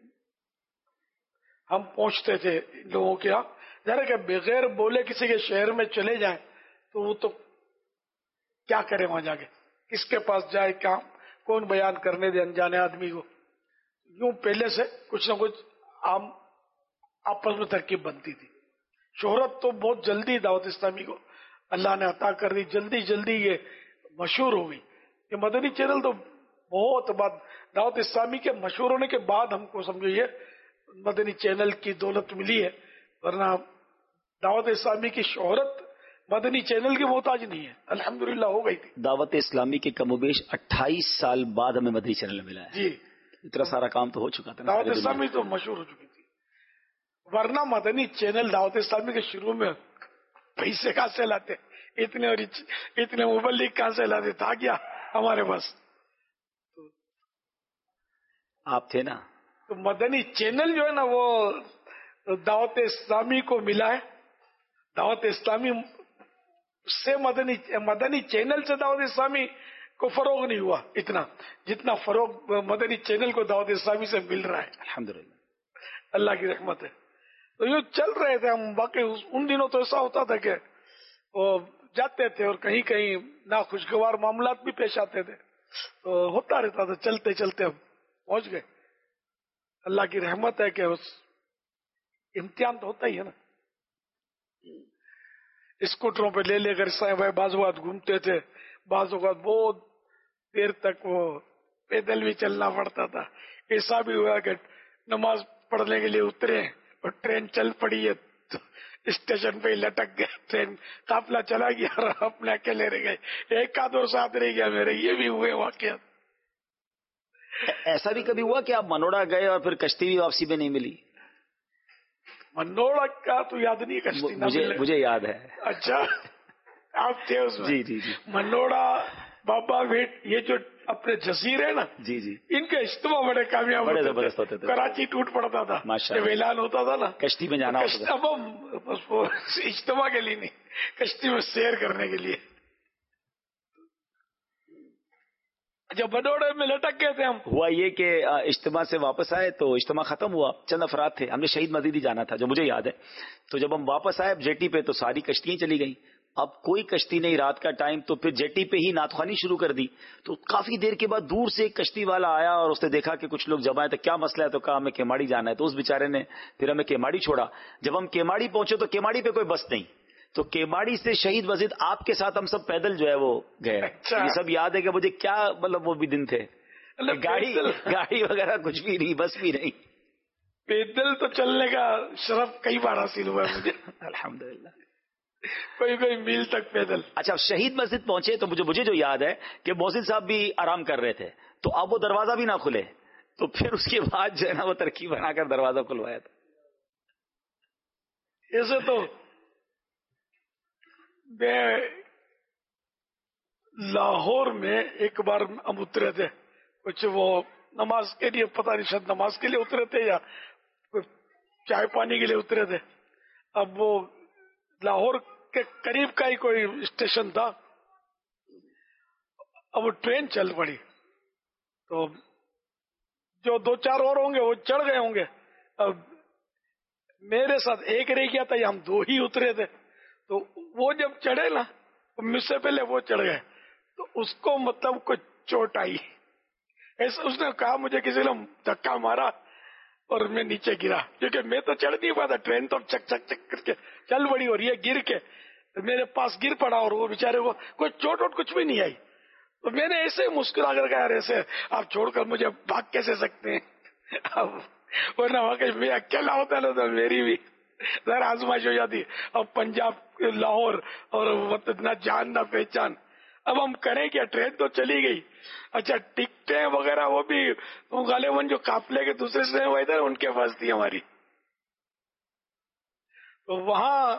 ہم پہنچتے تھے لوگوں کے یہاں. ذرا کہ بغیر بولے کسی کے شہر میں چلے جائیں تو وہ تو کیا کرے وہاں جا کے، کس کے پاس جائے، کیا کون بیان کرنے دے انجانے آدمی کو. یوں پہلے سے کچھ نہ کچھ عام آپس میں ترکیب بنتی تھی. شہرت تو بہت جلدی دعوت اسلامی کو اللہ نے عطا کر دی، جلدی جلدی یہ مشہور ہو گئی. یہ مدنی چینل تو بہت بعد دعوت اسلامی کے مشہور ہونے کے بعد ہم کو سمجھو یہ مدنی چینل کی دولت ملی ہے، ورنہ دعوت اسلامی کی شہرت مدنی چینل کی محتاج نہیں ہے، الحمدللہ ہو گئی تھی. دعوت اسلامی کے کم و بیش اٹھائیس سال بعد ہمیں مدنی چینل ملا ہے. جی اتنا سارا کام تو ہو چکا تھا. دعوت اسلامی تو مشہور ہو چکی تھی، ورنہ مدنی چینل دعوت اسلامی کے شروع میں پیسے کہاں سے لاتے، اتنے اور اتنے مبلغ کہاں سے لاتے، تھا کیا ہمارے پاس؟ آپ تھے نا. تو مدنی چینل جو ہے نا وہ دعوت اسلامی کو ملا ہے. دعوت اسلامی سے مدنی مدنی چینل سے دعوت اسلامی کو فروغ نہیں ہوا اتنا جتنا فروغ مدنی چینل کو دعوت اسلامی سے مل رہا ہے. الحمدللہ اللہ کی رحمت ہے. تو یہ چل رہے تھے ہم. باقی ان دنوں تو ایسا ہوتا تھا کہ وہ جاتے تھے اور کہیں کہیں ناخوشگوار معاملات بھی پیش آتے تھے, تو ہوتا رہتا تھا. چلتے چلتے ہم پہنچ گئے. اللہ کی رحمت ہے کہ اس امتحان تو ہوتا ہی ہے نا. اسکوٹروں پہ لے لے کر سائیں بھائی بعض اوقات گھومتے تھے, بعض اوقات بہت دیر تک وہ پیدل بھی چلنا پڑتا تھا. ایسا بھی ہوا کہ نماز پڑھنے کے لیے اترے اور ٹرین چل پڑی ہے, تو اسٹیشن پہ ہی لٹک گئے. ٹرین قافلہ چلا گیا اور اپنے اکیلے رہ گئے. ایک آدھ اور ساتھ رہ گیا میرے. یہ بھی ہوئے واقعات. ایسا بھی کبھی ہوا کہ آپ منوڑا گئے اور پھر کشتی بھی واپسی میں نہیں ملی؟ منوڑا کا تو یاد نہیں, کشتی مجھے مجھے یاد ہے. اچھا آپ تھے اس میں؟ جی جی جی. منوڑا, بابا ویٹ, یہ جو اپنے جزیرے نا, جی جی, ان کے اجتماع بڑے کامیاب بڑے ہوتے زبردست تھے. ہوتے تھے. کراچی ٹوٹ پڑتا تھا جب اعلان ہوتا تھا نا کشتی میں جانا ہوتا تھا. اب ہم اجتماع کے لیے نہیں, کشتی میں سیر کرنے کے لیے. جب منوڑے میں لٹک گئے تھے ہم. ہوا یہ کہ اجتماع سے واپس آئے تو اجتماع ختم ہوا, چند افراد تھے, ہم نے شہید مسجد ہی جانا تھا جو مجھے یاد ہے. تو جب ہم واپس آئے جیٹی پہ تو ساری کشتیاں چلی گئیں. اب کوئی کشتی نہیں, رات کا ٹائم, تو پھر جیٹی پہ ہی نعتخوانی شروع کر دی. تو کافی دیر کے بعد دور سے ایک کشتی والا آیا اور اس نے دیکھا کہ کچھ لوگ جمع ہے, تو کیا مسئلہ ہے, تو کہا ہمیں کیماڑی جانا ہے. تو اس بیچارے نے پھر ہمیں کیماڑی چھوڑا. جب ہم کیماڑی پہنچے تو کیماڑی پہ کوئی بس نہیں, تو کیماڑی سے شہید مسجد آپ کے ساتھ ہم سب پیدل جو ہے وہ گئے. یہ سب یاد ہے کہ مجھے کیا مطلب وہ بھی دن تھے. گاڑی گاڑی وغیرہ کچھ بھی نہیں, بس بھی نہیں. پیدل تو چلنے کا شرف کئی بار حاصل ہوا ہے مجھے الحمدللہ. کوئی کوئی میل تک پیدل. اچھا شہید مسجد پہنچے تو مجھے مجھے جو یاد ہے کہ محسن صاحب بھی آرام کر رہے تھے, تو اب وہ دروازہ بھی نہ کھلے, تو پھر اس کے بعد جو ہے نا وہ ترکیب بنا کر دروازہ کھلوایا تھا. ایسے تو میں لاہور میں ایک بار ہم اترے تھے, کچھ وہ نماز کے لیے, پتہ نہیں شاید نماز کے لیے اترے تھے یا چائے پانی کے لیے اترے تھے. اب وہ لاہور کے قریب کا ہی کوئی اسٹیشن تھا. اب وہ ٹرین چل پڑی, تو جو دو چار اور ہوں گے وہ چڑھ گئے ہوں گے. اب میرے ساتھ ایک رہ گیا تھا, یا ہم دو ہی اترے تھے. تو وہ جب چڑھے نا, مجھ سے پہلے وہ چڑھ گئے, تو اس کو مطلب کوئی چوٹ آئی. ایسا اس نے کہا مجھے کسی نے دھکا مارا اور میں نیچے گرا, کیونکہ میں تو چڑھ نہیں پاتا. ٹرین تو چک چک چک کر کے چل پڑی اور یہ گر کے میرے پاس گر پڑا, اور وہ بیچارے کو کوئی چوٹ ووٹ کچھ بھی نہیں آئی. تو میں نے ایسے مسکرا کر کہا, ایسے آپ چھوڑ کر مجھے بھاگ کیسے سکتے ہیں. اب ورنہ واقعی میں اکیلا ہوتا نا تو میری بھی ذرا آزمائش ہو جاتی. اب پنجاب لاہور اور نہ جان نہ پہچان, اب ہم کریں کیا, ٹرین تو چلی گئی. اچھا ٹکٹیں وغیرہ وہ بھی غالباً جو قافلے کے دوسرے سے ہوئے تھے ان کے پاس تھی ہماری. تو وہاں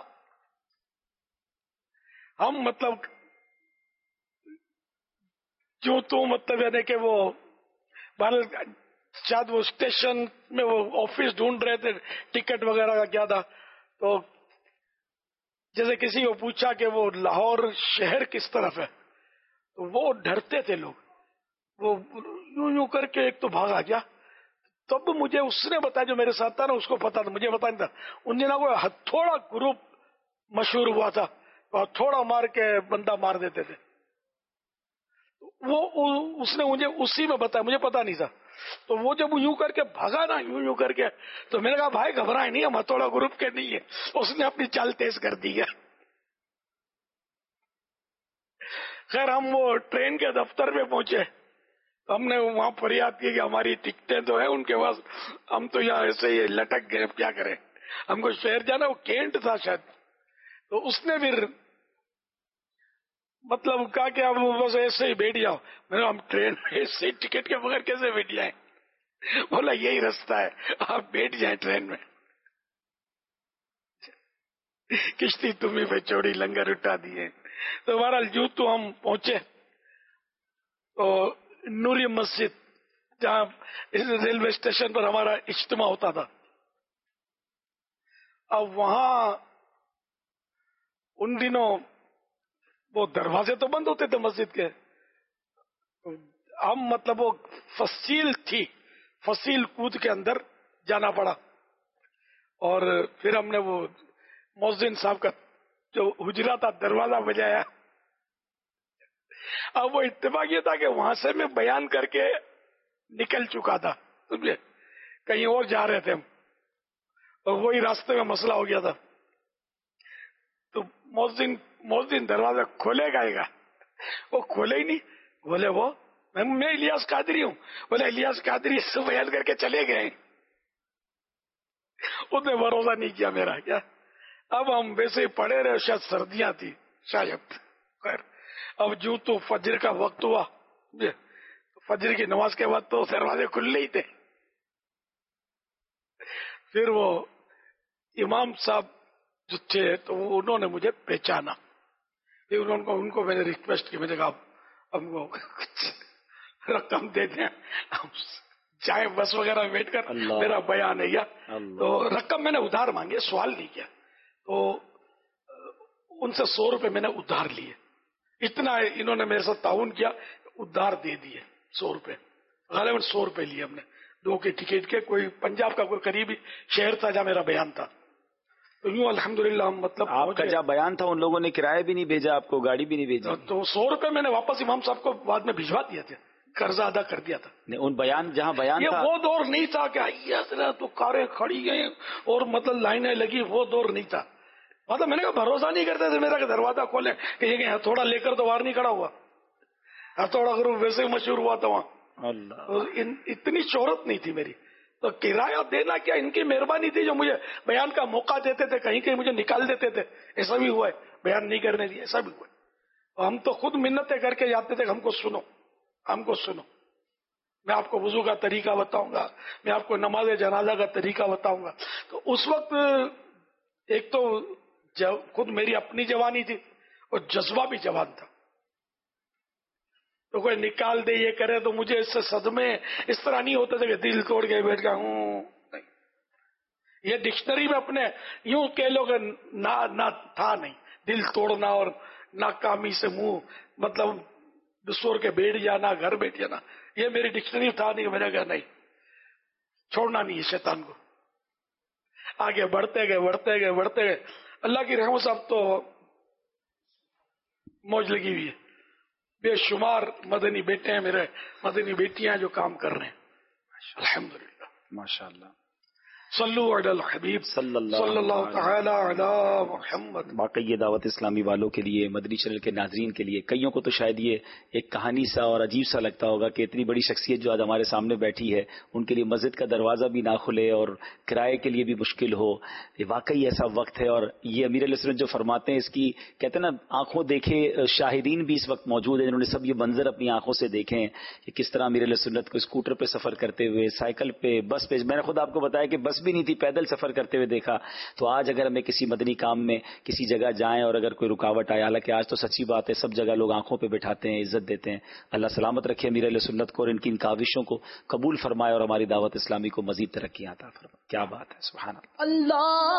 ہم مطلب جو تو مطلب یعنی کہ وہ شاید وہ اسٹیشن میں وہ آفس ڈھونڈ رہے تھے ٹکٹ وغیرہ کا کیا تھا. تو جیسے کسی کو پوچھا کہ وہ لاہور شہر کس طرف ہے, تو وہ ڈرتے تھے لوگ. وہ یوں یوں کر کے ایک تو بھاگا گیا. تب مجھے اس نے بتایا, جو میرے ساتھ تھا نا اس کو پتا تھا, مجھے پتا نہیں تھا. ان دنوں کو ہتھوڑا گروپ مشہور ہوا تھا, ہتھوڑا مار کے بندہ مار دیتے تھے. وہ اس نے مجھے اسی میں بتایا, مجھے پتا نہیں تھا. تو وہ جب یوں کر کے بھاگا نا, یوں یوں کر کے, تو میں نے کہا بھائی گھبرائے نہیں, ہم ہتھوڑا گروپ کے نہیں ہے. اس نے اپنی چال تیز کر دی ہے. خیر ہم وہ ٹرین کے دفتر میں پہنچے, ہم نے وہاں فریاد کی کہ ہماری ٹکٹیں تو ہیں ان کے پاس, ہم تو یہاں ایسے ہی لٹک گئے, کیا کریں. ہم کو شہر جانا, وہ کینٹ تھا شاید. تو اس نے پھر مطلب کہا کہ اب بس ایسے ہی بیٹھ جاؤ. میں نے ہم ٹرین میں ایسے ٹکٹ کے بغیر کیسے بیٹھ جائیں. بولا یہی رستہ ہے, آپ بیٹھ جائیں ٹرین میں. کشتی تمہیں پہ چوڑی لنگر اٹھا دیے. تو بہرحال جو تو ہم پہنچے تو نوری مسجد, جہاں ریلوے اسٹیشن پر ہمارا اجتماع ہوتا تھا. اب وہاں ان دنوں وہ دروازے تو بند ہوتے تھے مسجد کے. ہم مطلب وہ فصیل تھی, فصیل کود کے اندر جانا پڑا. اور پھر ہم نے وہ مؤذن صاحب کا جو حجرہ تھا دروازہ بجایا. اب وہ اتفاق یہ تھا کہ وہاں سے میں بیان کر کے نکل چکا تھا, سمجھے, کہیں اور جا رہے تھے ہم, اور وہی راستے میں مسئلہ ہو گیا تھا. تو مؤذن مؤذن دروازہ کھولے گا گا وہ کھولے ہی نہیں. بولے وہ میں الیاس قادری ہوں. بولے الیاس قادری سے بیان کر کے چلے گئے. اس نے بھروسہ نہیں کیا میرا. کیا اب ہم ویسے ہی پڑے رہے, شاید سردیاں تھی شاید. خیر اب جو تو فجر کا وقت ہوا, فجر کی نماز کے بعد تو دروازے کھلے ہی تھے. پھر وہ امام صاحب جو تھے تو انہوں نے مجھے پہچانا. پھر انہوں کو ان کو میں نے ریکویسٹ کی, میں نے کہا ہم کو رقم دے دیں, ہم جائیں بس وغیرہ میں بیٹھ کر, میرا بیان ہے. تو رقم میں نے ادھار مانگی, سوال نہیں کیا. تو ان سے سو روپے میں نے ادھار لیے. اتنا انہوں نے میرے ساتھ تعاون کیا, ادھار دے دیے سو روپے. غالباً سو روپے لیے ہم نے, دو کے ٹکٹ کے. کوئی پنجاب کا کوئی قریبی شہر تھا جہاں میرا بیان تھا. تو یوں الحمدللہ ہم مطلب آپ کا جہاں بیان تھا ان لوگوں نے کرایہ بھی نہیں بھیجا آپ کو, گاڑی بھی نہیں بھیجی. تو سو روپے میں نے واپس امام صاحب کو بعد میں بھجوا دیا تھا, قرضہ ادا کر دیا تھا. ان بیان جہاں بیان یہ تھا وہ دور نہیں تھا کہ آئیے تو کاریں کھڑی گئی اور مطلب لائنیں لگی, وہ دور نہیں تھا. مطلب میں نے کہا بھروسہ نہیں کرتے تھے میرا کہ دروازہ کھولے کہ یہ ہتھوڑا لے کر تو باہر نہیں کھڑا ہوا. ہتھوڑا گروپ ویسے ہی مشہور ہوا تھا وہاں. اتنی شہرت نہیں تھی میری. تو کرایہ دینا کیا ان کی مہربانی تھی جو مجھے بیان کا موقع دیتے تھے, کہیں کہیں مجھے نکال دیتے تھے. ایسا بھی ہوا ہے, بیان نہیں کرنے دیا, ایسا بھی ہوا ہے. ہم تو خود منتیں کر کے جاتے تھے, ہم کو سنو ہم کو سنو میں آپ کو وضو کا طریقہ بتاؤں گا, میں آپ کو نماز جنازہ کا طریقہ بتاؤں گا. تو اس وقت ایک تو خود میری اپنی جوانی تھی اور جذبہ بھی جوان تھا. تو کوئی نکال دے یہ کرے تو مجھے اس سے صدمے اس طرح نہیں ہوتے تھے کہ دل توڑ کے بیٹھ گیا ہوں. یہ ڈکشنری میں اپنے یوں کہہ لو کہ نہ نہ تھا نہیں, دل توڑنا اور ناکامی سے منہ مطلب دسور کے بیٹھ جانا, گھر بیٹھ جانا, یہ میری ڈکشنری تھا نہیں. میں نے کہا نہیں, چھوڑنا نہیں ہے شیطان کو. آگے بڑھتے گئے بڑھتے گئے بڑھتے گئے. اللہ کی رحمت سے اب تو موج لگی ہوئی ہے. بے شمار مدنی بیٹے ہیں میرے, مدنی بیٹیاں جو کام کر رہے ہیں الحمدللہ. ماشاء اللہ. صلو علی الحبیب صلی اللہ تعالی علی محمد. واقعی یہ دعوت اسلامی والوں کے لیے, مدنی چینل کے ناظرین کے لیے, کئیوں کو تو شاید یہ ایک کہانی سا اور عجیب سا لگتا ہوگا کہ اتنی بڑی شخصیت جو آج ہمارے سامنے بیٹھی ہے ان کے لیے مسجد کا دروازہ بھی نہ کھلے اور کرائے کے لیے بھی مشکل ہو. یہ واقعی ایسا وقت ہے. اور یہ امیر علیہ السلام جو فرماتے ہیں اس کی کہتے ہیں نا آنکھوں دیکھے شاہدین بھی اس وقت موجود ہیں جنہوں نے سب یہ منظر اپنی آنکھوں سے دیکھے ہیں کہ کس طرح امیر علیہ السنت کو اسکوٹر پہ سفر کرتے ہوئے, سائیکل پہ, بس پہ. میں نے خود آپ کو بتایا کہ بس بھی نہیں تھی, پیدل سفر کرتے ہوئے دیکھا. تو آج اگر ہمیں کسی مدنی کام میں کسی جگہ جائیں اور اگر کوئی رکاوٹ آئے, حالانکہ آج تو سچی بات ہے سب جگہ لوگ آنکھوں پہ بٹھاتے ہیں, عزت دیتے ہیں. اللہ سلامت رکھے امیر علیہ سنت کو اور ان کی ان کاوشوں کو قبول فرمائے اور ہماری دعوت اسلامی کو مزید ترقی عطا فرمائے. کیا بات ہے, سبحان اللہ.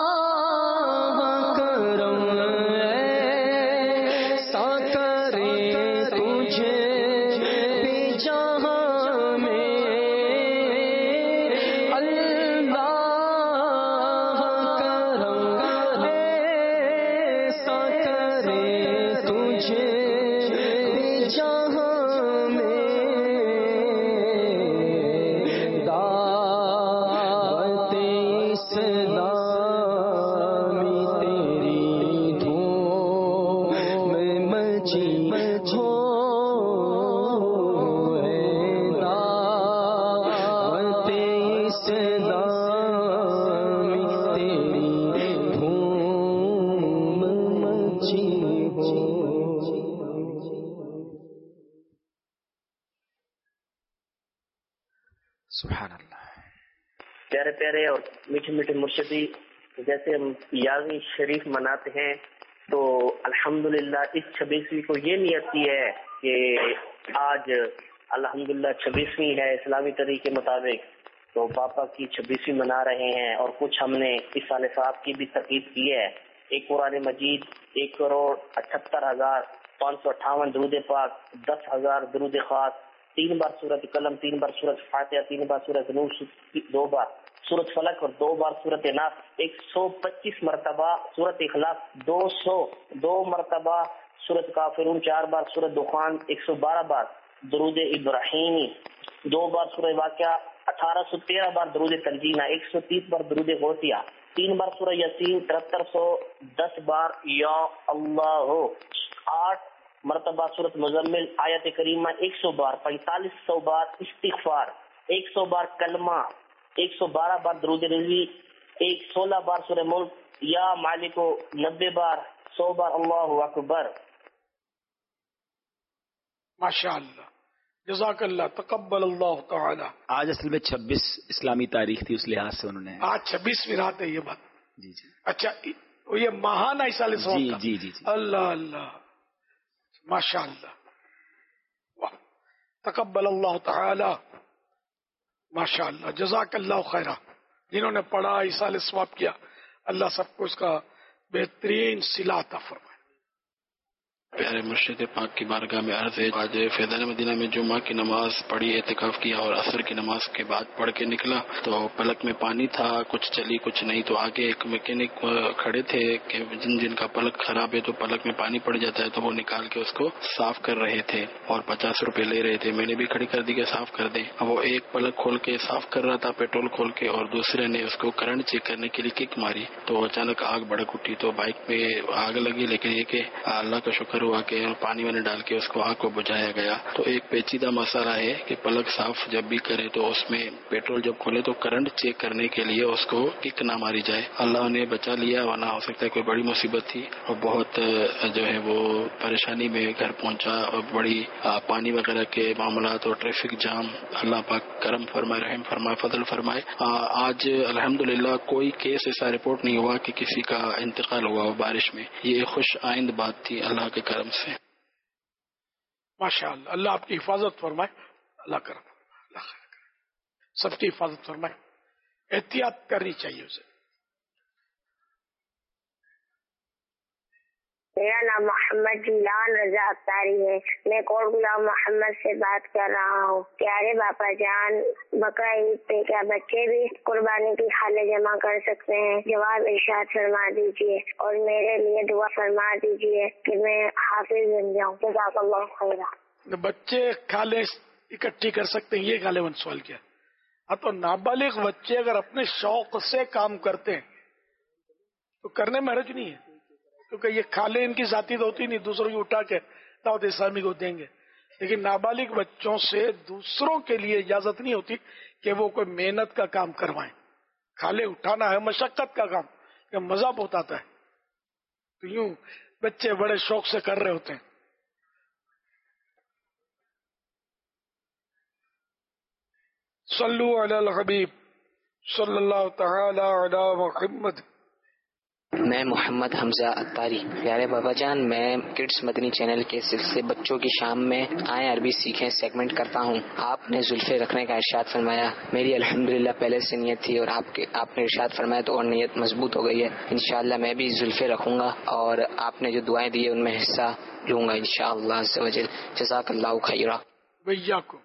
سبحان اللہ. پیارے پیارے اور میٹھے میٹھے مرشدی, جیسے ہم یازیں شریف مناتے ہیں تو الحمدللہ اس چھبیسویں کو یہ نیت کی ہے کہ آج الحمدللہ چھبیسویں ہے اسلامی طریقے کے مطابق, تو پاپا کی چھبیسویں منا رہے ہیں. اور کچھ ہم نے اس سال صاحب کی بھی تقریب کی ہے. ایک قرآن مجید, ایک کروڑ اٹھہتر ہزار پانچ سو اٹھاون درود پاک, دس ہزار درود خاص, تین بار سورت قلم, تین بار سورت فاتحہ, تین بار سورت نور, دو بار सूरत फलक और दो बार सूरत नास, एक सौ पच्चीस मरतबा सूरत इखलास, दो सौ दो मरतबा सूरत काफिरून, चार बार सूरत दुखान, एक सौ बारह बार दरूद इब्राहिमी, दो बार सूरह वाक़िया, अठारह सौ तेरह बार दरूद तंजीना, एक सौ तीस बार दरूद गौसिया, तीन बार सूरह यासीन, तिहत्तर सौ दस बार या अल्लाह हो, आठ मरतबा सूरत मुजम्मिल आयत करीमा एक सौ बार, पैंतालीस सौ बार इस्तिगफार, एक सौ बार कलमा, एक सौ बारह बार दरूद रिज़वी, एक सोलह बार सूरह मुल्क या मालिको, नब्बे बार, सौ बार अल्लाहु अकबर। माशाअल्लाह, जज़ाकल्लाह, तक़ब्बल अल्लाह तआला। आज असल में छब्बीस इस्लामी तारीख थी, उस लिहाज से उन्होंने आज छब्बीसवीं रात है ये बात। जी जी। अच्छा, ये महान ईसा अलैहिस्सलाम जी का। जी जी जी। अल्लाह अल्लाह, माशाअल्लाह, वाह, तक़ब्बल अल्लाह तआला, माशाअल्लाह, जज़ाकल्लाह खैरा। जिन्होंने पढ़ा, ईसा अलैहिस्सलाम किया, अल्लाह सबको इसका बेहतरीन सिला अता फरमाए। प्यारे मुर्शिद पाक की बारगाह में अर्ज है, आज फैज़ान मदीना में जुम्मा की नमाज पढ़ी, एतिकाफ किया और असर की नमाज के बाद पढ़ के निकला तो पलक में पानी था, कुछ चली कुछ नहीं। तो आगे एक मैकेनिक खड़े थे कि जिन जिनका पलक खराब है तो पलक में पानी पड़ जाता है, तो वो निकाल के उसको साफ कर रहे थे और पचास रुपए ले रहे थे। मैंने भी खड़ी कर दी कि साफ कर दें। अब वो एक पलक खोल के साफ कर रहा था पेट्रोल खोल के, और दूसरे ने उसको करंट चेक करने के लिए किक मारी तो अचानक आग भड़क उठी। तो बाइक पे आग लगी, लेकिन ये कि अल्लाह का शुक्र हुआ कि पानी में डाल के उसको आग को बुझाया गया। तो एक पेचीदा मसला है कि पलक साफ जब भी करे तो उसमें पेट्रोल जब खोले तो करंट चेक करने के लिए उसको किक ना मारी जाए। अल्लाह ने बचा लिया, वरना हो सकता है कोई बड़ी मुसीबत थी और बहुत जो है वो परेशानी में घर पहुंचा और बड़ी पानी वगैरह के मामला और ट्रैफिक जाम। अल्लाह पाक करम फरमाए, रहम फरमाए, फजल फरमाए। आज अल्हम्दुलिल्लाह कोई केस ऐसा रिपोर्ट नहीं हुआ कि किसी का इंतकाल हुआ हो बारिश में। ये खुश आइंद बात थी अल्लाह के करम से। माशाअल्लाह, अल्लाह आपकी हिफाजत फरमाए, अल्लाह करम, अल्लाह खैर करे, सबकी हिफाजत फरमाए। एहतियात करनी चाहिए उसे। मेरा नाम मोहम्मद जिलान रजा अख्तारी है। मैं कोट गुलाम मोहम्मद से बात कर रहा हूँ। प्यारे बापा जान, बकरा ईद पे क्या बच्चे भी कुर्बानी की खाले जमा कर सकते हैं? जवाब इरशाद फरमा दीजिए और मेरे लिए दुआ फरमा दीजिए कि मैं हाफिज बन जाऊँ। जज़ाकल्लाह खैरा। बच्चे खाले इकट्ठी कर सकते हैं, ये गालिबन सवाल किया। हाँ, तो नाबालिग बच्चे अगर अपने शौक से काम करते हैं तो करने में हर्ज नहीं है, क्योंकि ये खाले इनकी जाती तो होती नहीं, दूसरों की उठा के दावत इस्लामी को देंगे। लेकिन नाबालिग बच्चों से दूसरों के लिए इजाजत नहीं होती कि वो कोई मेहनत का काम करवाएं। खाले उठाना है मशक्कत का काम, कि मजा बहुत आता है, तो यूं बच्चे बड़े शौक से कर रहे होते हैं। सल्लु अलल हबीब सल्लल्लाहु तआला अला मुहम्मद। मैं मोहम्मद हमजा अत्तारी। प्यारे बाबा जान, मैं किड्स मदनी चैनल के सिलसिले बच्चों की शाम में आए अरबी सीखें सेगमेंट करता हूँ। आपने जुल्फे रखने का इरशाद फरमाया, मेरी अल्हम्दुलिल्लाह पहले से नियत थी और आपके आपने इरशाद फरमाया तो और नियत मजबूत हो गई है। इंशाअल्लाह मैं भी जुल्फे रखूंगा और आपने जो दुआएं दी है उनमें हिस्सा लूंगा इंशाअल्लाह अज़्ज़ व जल। जज़ाकल्लाहु खैरा। भैया को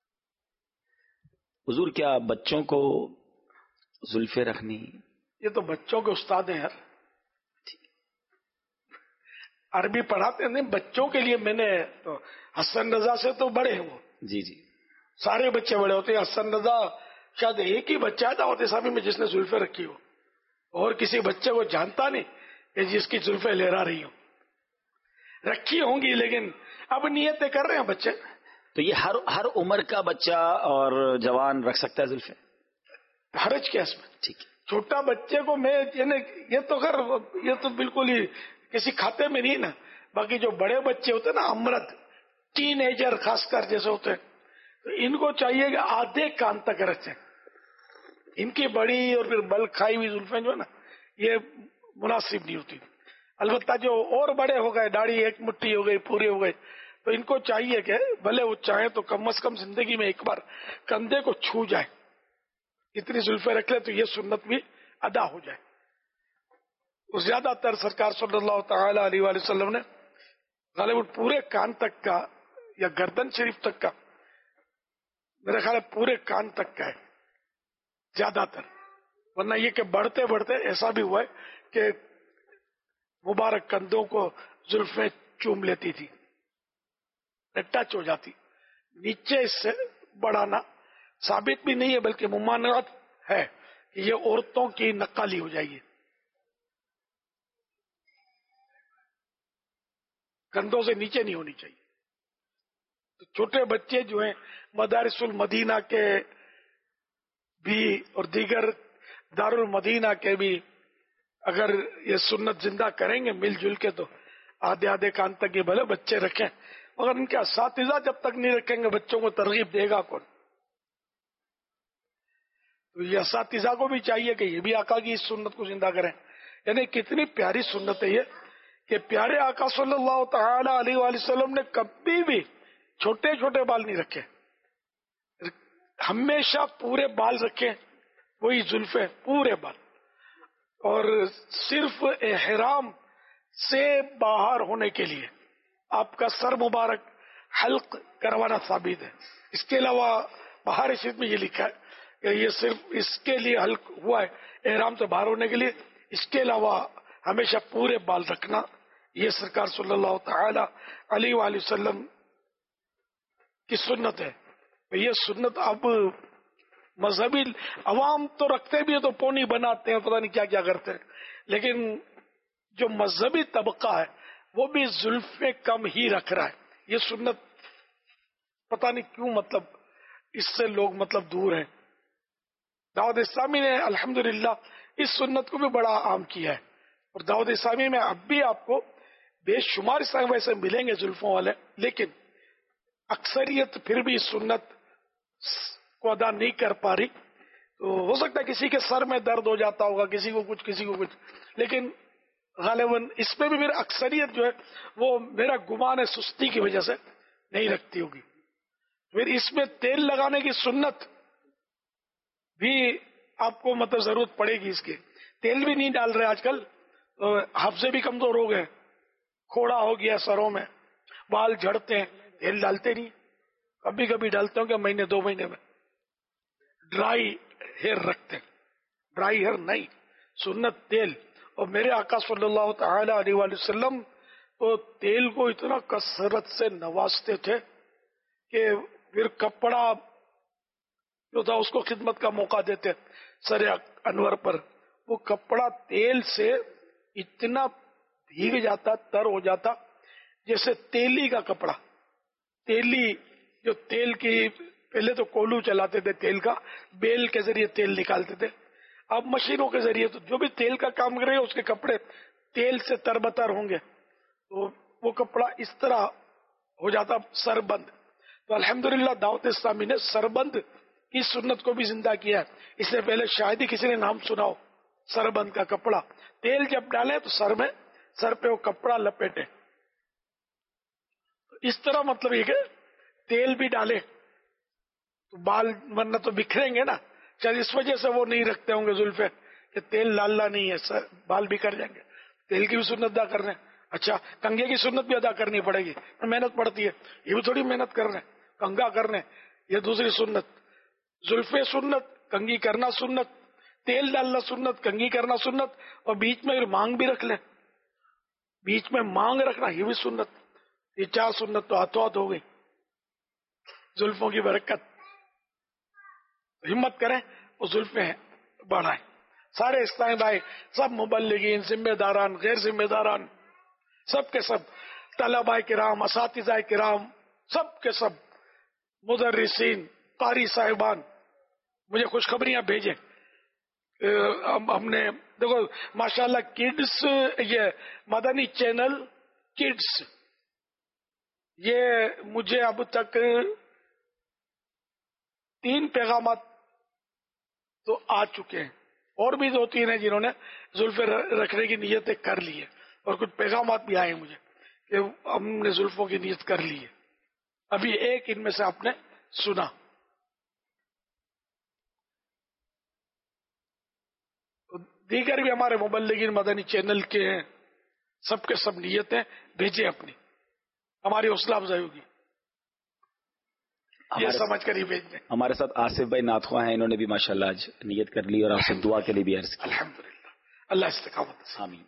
हुजूर, क्या बच्चों को जुल्फे रखनी? ये तो बच्चों के उस्ताद हैं यार, अरबी पढ़ाते हैं बच्चों के लिए। मैंने तो हसन रजा से तो बड़े हैं वो। जी जी, सारे बच्चे बड़े होते हैं। हसन रजा शायद एक ही बच्चा है दावत इस्लामी में जिसने जुल्फे रखी हो, और किसी बच्चे को जानता नहीं कि जिसकी जुल्फे लहरा रही हो। रखी होंगी लेकिन अब नियतें कर रहे हैं बच्चे। तो ये हर हर उम्र का बच्चा और जवान रख सकता है जुल्फे? हरज क्या इसमें? ठीक है। छोटा बच्चे को मैं ये तो खैर ये तो बिल्कुल ही किसी खाते में नहीं ना। बाकी जो बड़े बच्चे होते हैं ना, अमृत टीनेजर खासकर जैसे होते हैं, तो इनको चाहिए कि आधे कान तक रखें। इनकी बड़ी और फिर बल खाई हुई जुल्फें जो है ना, ये मुनासिब नहीं होती। अलबत्ता जो और बड़े हो गए, दाढ़ी एक मुट्ठी हो गई, पूरी हो गई, तो इनको चाहिए कि भले वो चाहे तो कम से कम जिंदगी में एक बार कंधे को छू जाए, इतनी जुल्फे रख ले तो ये सुन्नत भी अदा हो जाए। तो ज्यादातर सरकार सल्लल्लाहु तआला अलैहि वसल्लम ने गालिबन पूरे कान तक का या गर्दन शरीफ तक का, मेरा ख्याल है पूरे कान तक का है ज्यादातर, ورنہ یہ کہ بڑھتے بڑھتے ایسا بھی ہوا ہے کہ مبارک کندھوں کو زلفیں چوم لیتی تھی، ٹچ ہو جاتی. نیچے اس سے بڑھانا ثابت بھی نہیں ہے بلکہ ممانعت ہے کہ یہ عورتوں کی نقالی ہو جائے گی. کندھوں سے نیچے نہیں ہونی چاہیے. تو چھوٹے بچے جو ہیں مدارس المدینہ کے بھی اور دیگر دار المدینہ کے بھی اگر یہ سنت زندہ کریں گے مل جل کے تو آدھے آدھے کان تک یہ بھلے بچے رکھیں، مگر ان کے اساتذہ جب تک نہیں رکھیں گے بچوں کو ترغیب دے گا کون؟ تو یہ اساتذہ کو بھی چاہیے کہ یہ بھی آقا کی اس سنت کو زندہ کریں. یعنی کتنی پیاری سنت ہے یہ کہ پیارے آقا صلی اللہ تعالی علیہ وآلہ وسلم نے کبھی بھی چھوٹے چھوٹے بال نہیں رکھے، ہمیشہ پورے بال رکھے، وہی زلفیں پورے بال. اور صرف احرام سے باہر ہونے کے لیے آپ کا سر مبارک حلق کروانا ثابت ہے. اس کے علاوہ بہار شریف میں یہ لکھا ہے کہ یہ صرف اس کے لیے حلق ہوا ہے احرام سے باہر ہونے کے لیے، اس کے علاوہ ہمیشہ پورے بال رکھنا یہ سرکار صلی اللہ تعالی علیہ وآلہ وسلم کی سنت ہے. یہ سنت اب مذہبی عوام تو رکھتے بھی ہیں تو پونی بناتے ہیں، پتہ نہیں کیا کیا کرتے ہیں، لیکن جو مذہبی طبقہ ہے وہ بھی زلفیں کم ہی رکھ رہا ہے. یہ سنت پتہ نہیں کیوں مطلب اس سے لوگ مطلب دور ہیں. دعوت اسلامی نے الحمدللہ اس سنت کو بھی بڑا عام کیا ہے، اور دعوت اسلامی میں اب بھی آپ کو بے شمار اسلام ویسے ملیں گے زلفوں والے، لیکن اکثریت پھر بھی سنت کو ادا نہیں کر پا رہی. تو ہو سکتا ہے کسی کے سر میں درد ہو جاتا ہوگا، کسی کو کچھ کسی کو کچھ، لیکن غالباً اس میں بھی میرا اکثریت جو ہے وہ میرا گمان ہے سستی کی وجہ سے نہیں رکھتی ہوگی. پھر اس میں تیل لگانے کی سنت بھی آپ کو مطلب ضرورت پڑے گی. اس کے تیل بھی نہیں ڈال رہے آج کل، حفظے بھی کمزور ہو گئے، کھوڑا ہو گیا سروں میں، بال جھڑتے ہیں، تیل ڈالتے نہیں. کبھی کبھی ڈالتے ہوں کہ مہینے دو مہینے میں ڈرائی ہیئر رکھتے ہیں. ڈرائی ہیئر نہیں، سنت تیل. اور میرے آقا صلی اللہ تعالی علیہ وآلہ وسلم تو تیل کو اتنا کثرت سے نوازتے تھے کہ پھر کپڑا جو تھا اس کو خدمت کا موقع دیتے سر انور پر. وہ کپڑا تیل سے اتنا بھیگ جاتا، تر ہو جاتا، جیسے تیلی کا کپڑا. تیلی جو تیل کی پہلے تو کولو چلاتے تھے تیل کا، بیل کے ذریعے تیل نکالتے تھے، اب مشینوں کے ذریعے تو جو بھی تیل کا کام کرے گا اس کے کپڑے تیل سے تربتر ہوں گے. تو وہ کپڑا اس طرح ہو جاتا سربند. تو الحمدللہ دعوت اسلامی نے سربند کی سنت کو بھی زندہ کیا ہے. اس سے پہلے شاید ہی کسی نے نام سنا ہو سربند کا کپڑا. تیل جب ڈالے تو سر میں سر پہ وہ کپڑا لپیٹے. اس طرح مطلب یہ کہ تیل بھی ڈالے تو بال ورنہ تو بکھریں گے نا. شاید اس وجہ سے وہ نہیں رکھتے ہوں گے زلفے کہ تیل ڈالنا نہیں ہے، سر بال بکھر جائیں گے. تیل کی بھی سنت ادا کر رہے ہیں. اچھا کنگھے کی سنت بھی ادا کرنی پڑے گی، محنت پڑتی ہے. یہ بھی تھوڑی محنت کر رہے ہیں، کنگھا کر رہے ہیں، یہ دوسری سنت. زلفے سنت، کنگھی کرنا سنت، تیل ڈالنا سنت، کنگھی کرنا سنت، اور بیچ میں مانگ بھی رکھ لیں. بیچ میں مانگ رکھنا یہ بھی سنت. یہ چار سنت تو ہاتھوں ہاتھ ہو گئی. زلفوں کی برکت، ہمت کریں اور زلفیں بڑھائیں. سارے اسلامی بھائی، سب مبلغین، ذمہ داران، غیر ذمہ داران، سب کے سب، طلباء کرام، اساتذہ کرام، سب کے سب، مدرسین، قاری صاحبان، مجھے خوشخبریاں بھیجیں. ہم نے دیکھو ماشاءاللہ کڈس، یہ مدنی چینل کڈس، یہ مجھے اب تک تین پیغامات تو آ چکے ہیں، اور بھی دو تین ہیں جنہوں نے زلفیں رکھنے کی نیتیں کر لی ہے، اور کچھ پیغامات بھی آئے ہیں مجھے کہ ہم نے زلفوں کی نیت کر لی ہے. ابھی ایک ان میں سے آپ نے سنا. دیگر بھی ہمارے مبلغین مدنی چینل کے ہیں، سب کے سب نیتیں بھیجیں اپنی، ہماری حوصلہ افزائی ہوگی. یہ سمجھ کر ہی بھیج دیں. ہمارے ساتھ آصف بھائی ناتخواں ہیں، انہوں نے بھی ماشاءاللہ آج نیت کر لی اور آپ سے دعا کے لیے بھی عرض کی. الحمدللہ، اللہ استقامت. آمین.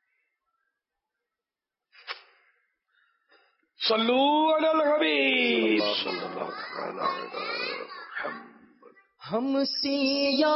صلو علی الحبیب صلی اللہ علیہ وسلم. ہم سیا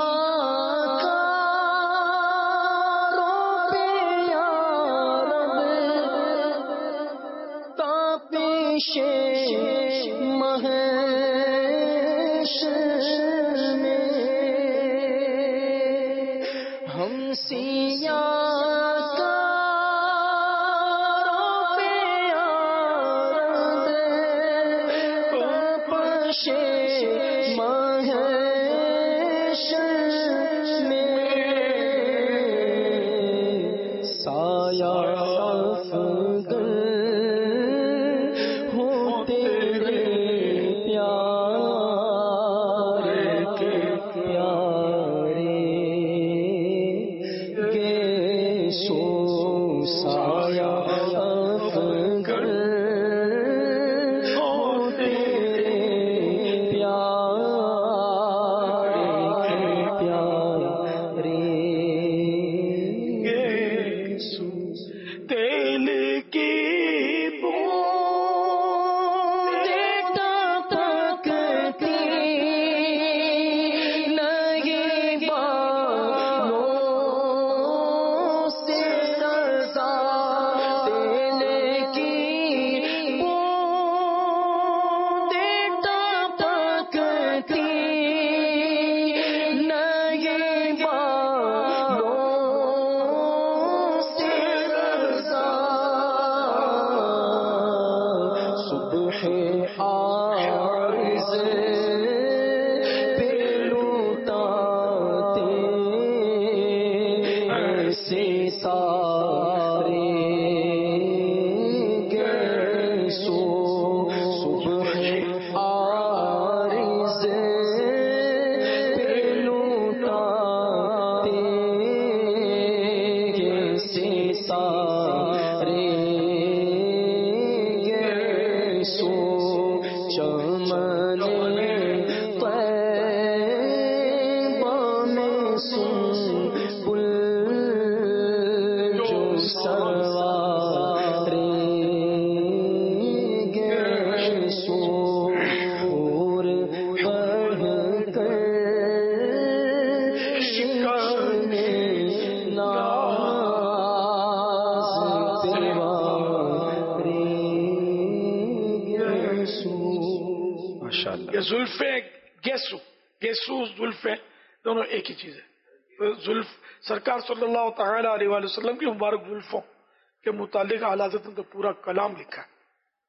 زلفیں گیسو گیسو زلفیں دونوں ایک ہی چیز ہے. زلف سرکار صلی اللہ تعالی علیہ وآلہ وسلم کی مبارک زلفوں کے متعلق اعلی حضرت نے تو پورا کلام لکھا ہے.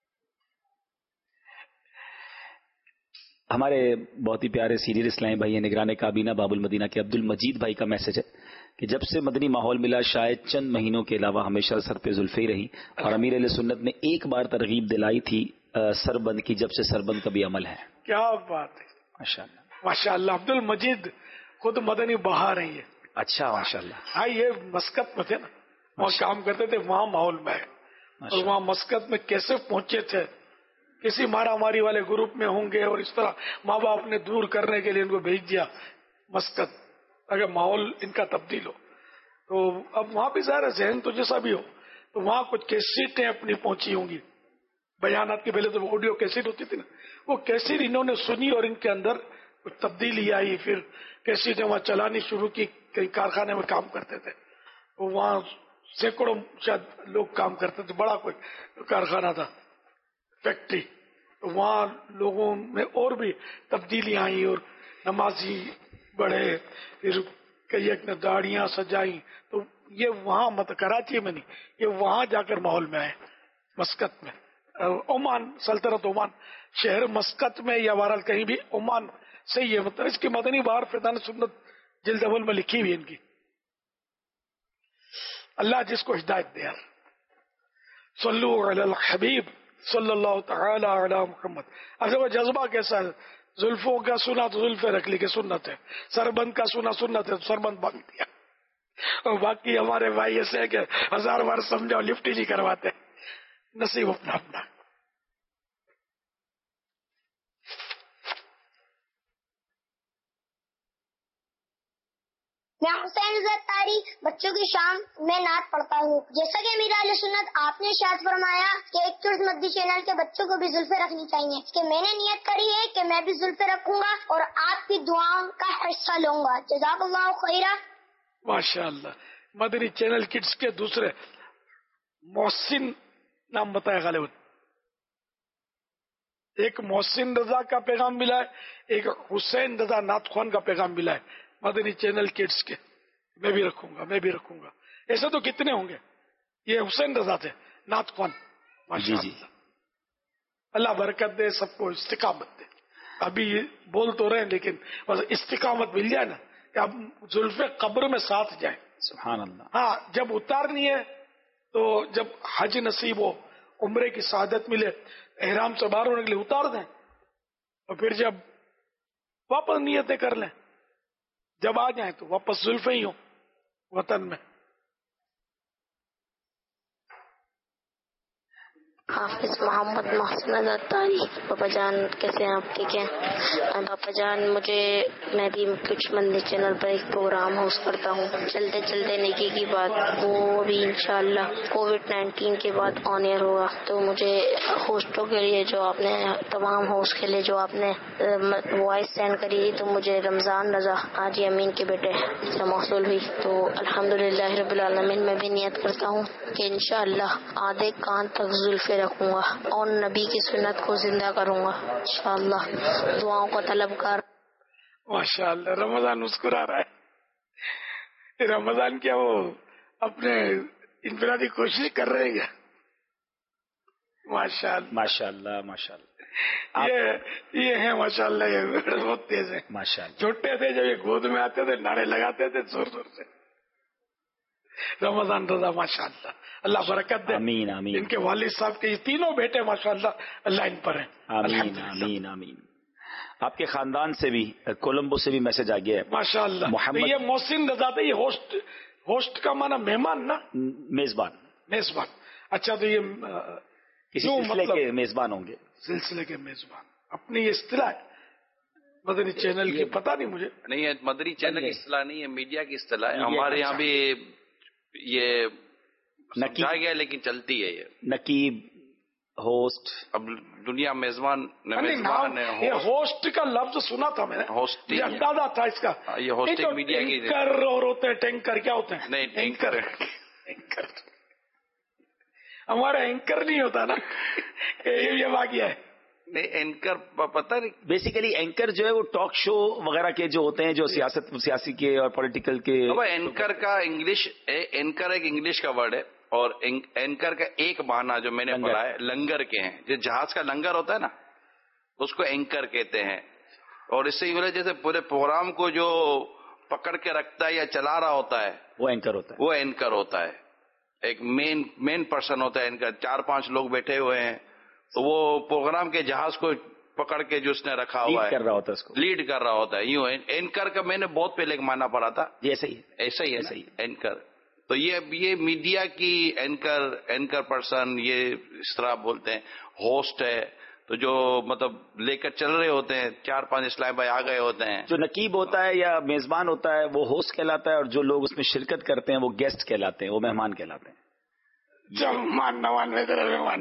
ہمارے بہت ہی پیارے سینئر اسلامی بھائی ہیں نگران کابینہ باب المدینہ کے عبد المجید بھائی کا میسج ہے کہ جب سے مدنی ماحول ملا شاید چند مہینوں کے علاوہ ہمیشہ سر پہ زلفیں رہی اور امیر علیہ سنت نے ایک بار ترغیب دلائی تھی سربند کی، جب سے سربند کا بھی عمل ہے. کیا بات ہے، ماشاء اللہ ماشاء اللہ. عبد المجید خود مدنی بہا رہی ہے. اچھا ماشاء اللہ. ہاں یہ مسقط میں تھے نا، وہاں کام کرتے تھے، وہاں ماحول میں ہے. اور وہاں مسقط میں کیسے پہنچے تھے، کسی مارا ماری والے گروپ میں ہوں گے اور اس طرح ماں باپ نے دور کرنے کے لیے ان کو بھیج دیا مسقط اگر ماحول ان کا تبدیل ہو. تو اب وہاں بھی ظاہر ذہن تو جیسا بھی ہو، تو وہاں کچھ کیسٹیں اپنی پہنچی ہوں گی. بیانات کے پہلے تو آڈیو کیسٹ ہوتی تھی نا، وہ کیسٹ انہوں نے سنی اور ان کے اندر کچھ تبدیلی آئی. پھر کیسٹ وہاں چلانی شروع کی. کئی کارخانے میں کام کرتے تھے، وہاں سینکڑوں شاید لوگ کام کرتے تھے. بڑا کوئی کارخانہ تھا، فیکٹری. وہاں لوگوں میں اور بھی تبدیلیاں آئی اور نمازی بڑھے. پھر کئی ایک نے داڑیاں سجائی. تو یہ وہاں مت کراچی میں نہیں، یہ وہاں جا کر ماحول میں آئے. مسقط میں، عمان، سلطنت عمان شہر مسقط میں یا بہرحال کہیں بھی عمان سے یہ مطلب اس کی مدنی بہار فیضان سنت جلد اول میں لکھی ہوئی ان کی. اللہ جس کو ہدایت دے. صلو علی الحبیب صلی اللہ تعالی علی محمد. اگر وہ جذبہ کیسا ہے، زلفوں کا سنا تو زلفیں رکھ لی کہ سنت ہے، سربند کا سنا سنت ہے تو سربند باندھ دیا. اور باقی ہمارے بھائی ایسے کہ ہزار بار سمجھاؤ لفٹ ہی نہیں کرواتے. نصیب اپنا اپنا. میں حسین رضا اتاری بچوں کی شام میں نعت پڑھتا ہوں. جیسا کہ میرا اہل سنت آپ نے ارشاد فرمایا کہ ایک چرس مدی چینل کے بچوں کو بھی زلفیں رکھنی چاہیے کہ میں نے نیت کری ہے کہ میں بھی زلفیں رکھوں گا اور آپ کی دعاؤں کا حصہ لوں گا. جزاک اللہ خیرہ. ماشاء اللہ. مدنی چینل کڈس کے دوسرے محسن نام بتایا غالباً. ایک محسن رضا کا پیغام ملا ہے, ایک حسین رضا نعت خوان کا پیغام ملا ہے مدنی چینل کڈس کے. میں بھی رکھوں گا میں بھی رکھوں گا. ایسے تو کتنے ہوں گے. یہ حسین رضا تھے نعت خوان. جی جی. اللہ برکت دے, سب کو استقامت دے. ابھی بول تو رہے ہیں لیکن بس استقامت مل جائے نا کہ اب زلفے قبر میں ساتھ جائیں. سبحان اللہ. ہاں جب اتارنی ہے تو جب حج نصیب ہو, عمرے کی سعادت ملے, احرام سے باہر ہونے کے لیے اتار دیں, اور پھر جب واپس نیتیں کر لیں, جب آ جائیں تو واپس زلفیں ہی ہوں وطن میں. حافظ محمد محسن اتاری. پاپا جان کیسے ہیں آپ؟ ٹھیک ہے پاپا جان. مجھے میں بھی کچھ مندر چینل پر ایک پروگرام ہوسٹ کرتا ہوں, چلتے چلتے نیکی کی بات. وہ بھی انشاءاللہ کووڈ نائنٹین کے بعد آن ایئر ہوگا. تو مجھے ہوسٹوں کے لیے جو آپ نے تمام ہوسٹ کے لیے جو آپ نے وائس سینڈ کری تو مجھے رمضان رضا حاجی امین کے بیٹے سے موصول ہوئی. تو الحمدللہ رب العالمین میں بھی نیت کرتا ہوں کہ انشاءاللہ آدھے کان تک زلفے رکھوں گا اور نبی کی سنت کو زندہ کروں گا انشاءاللہ. دعاؤں کا طلبگار. ماشاءاللہ. رمضان مسکرا رہا ہے. رمضان کیا وہ اپنے انفرادی کوشش کر رہے ہیں. ماشاءاللہ ماشاءاللہ ماشاءاللہ. یہ یہ ہے ماشاءاللہ. یہ بہت تیز ہے ماشاءاللہ. چھوٹے تھے جب یہ گود میں آتے تھے نعرے لگاتے تھے زور زور سے. رمضان رضا ماشاءاللہ اللہ برکت دے. آمین آمین. ان کے والد صاحب کے یہ تینوں بیٹے ماشاءاللہ اللہ ان پر ہیں. آمین آمین آمین. آپ کے خاندان سے بھی کولمبو سے بھی میسج آ گیا ہے ماشاءاللہ. محمد. یہ محسن رضا تھے. یہ ہوسٹ ہوسٹ کا معنی مہمان نا, میزبان. میزبان. اچھا تو یہ کسی سلسلے کے میزبان ہوں گے. سلسلے کے میزبان. اپنی یہ اصطلاح ہے مدنی چینل کی. پتہ نہیں مجھے. نہیں ہے مدنی چینل کی اصطلاح نہیں ہے, میڈیا کی اصطلاح ہے. ہمارے یہاں بھی یہ سمجھا گیا لیکن چلتی ہے. یہ نقیب ہوسٹ. اب دنیا میزبان میزبان یہ ہوسٹ کا لفظ سنا تھا میں نے. ہوسٹ یہ اندازہ تھا اس کا. یہ ہوسٹ میڈیا کی. اینکر اور ہوتے ہیں ٹینکر. کیا ہوتے ہیں؟ نہیں اینکر. ہمارا اینکر نہیں ہوتا نا. یہ واقعہ ہے. نہیں اینکر پتہ نہیں. بیسیکلی اینکر جو ہے وہ ٹاک شو وغیرہ کے جو ہوتے ہیں جو سیاست سیاسی کے اور پولیٹیکل کے. اینکر کا انگلش اینکر ایک انگلش کا ورڈ ہے اور اینکر کا ایک معنی جو میں نے پڑھا ہے لنگر کے ہیں. جو جہاز کا لنگر ہوتا ہے نا اس کو اینکر کہتے ہیں. اور اس سے یہ بولے جیسے پورے پروگرام کو جو پکڑ کے رکھتا ہے یا چلا رہا ہوتا ہے وہ اینکر ہوتا ہے. وہ اینکر ہوتا ہے. ایک مین مین پرسن ہوتا ہے اینکر. چار پانچ لوگ بیٹھے ہوئے ہیں تو وہ پروگرام کے جہاز کو پکڑ کے جو اس نے رکھا ہوا ہے کر رہا ہوتا ہے اس کو لیڈ کر رہا ہوتا ہے. یوں اینکر کا میں نے بہت پہلے ایک معنی پڑھا تھا. ایسا ہی ایسا ہی ایسا ہی اینکر. تو یہ یہ میڈیا کی اینکر اینکر پرسن یہ اس طرح بولتے ہیں. ہوسٹ ہے تو جو مطلب لے کر چل رہے ہوتے ہیں. چار پانچ اسلام بھائی آ گئے ہوتے ہیں. جو نقیب ہوتا ہے یا میزبان ہوتا ہے وہ ہوسٹ کہلاتا ہے اور جو لوگ اس میں شرکت کرتے ہیں وہ گیسٹ کہلاتے ہیں, وہ مہمان کہلاتے ہیں. مہمان نوان میں مہمان.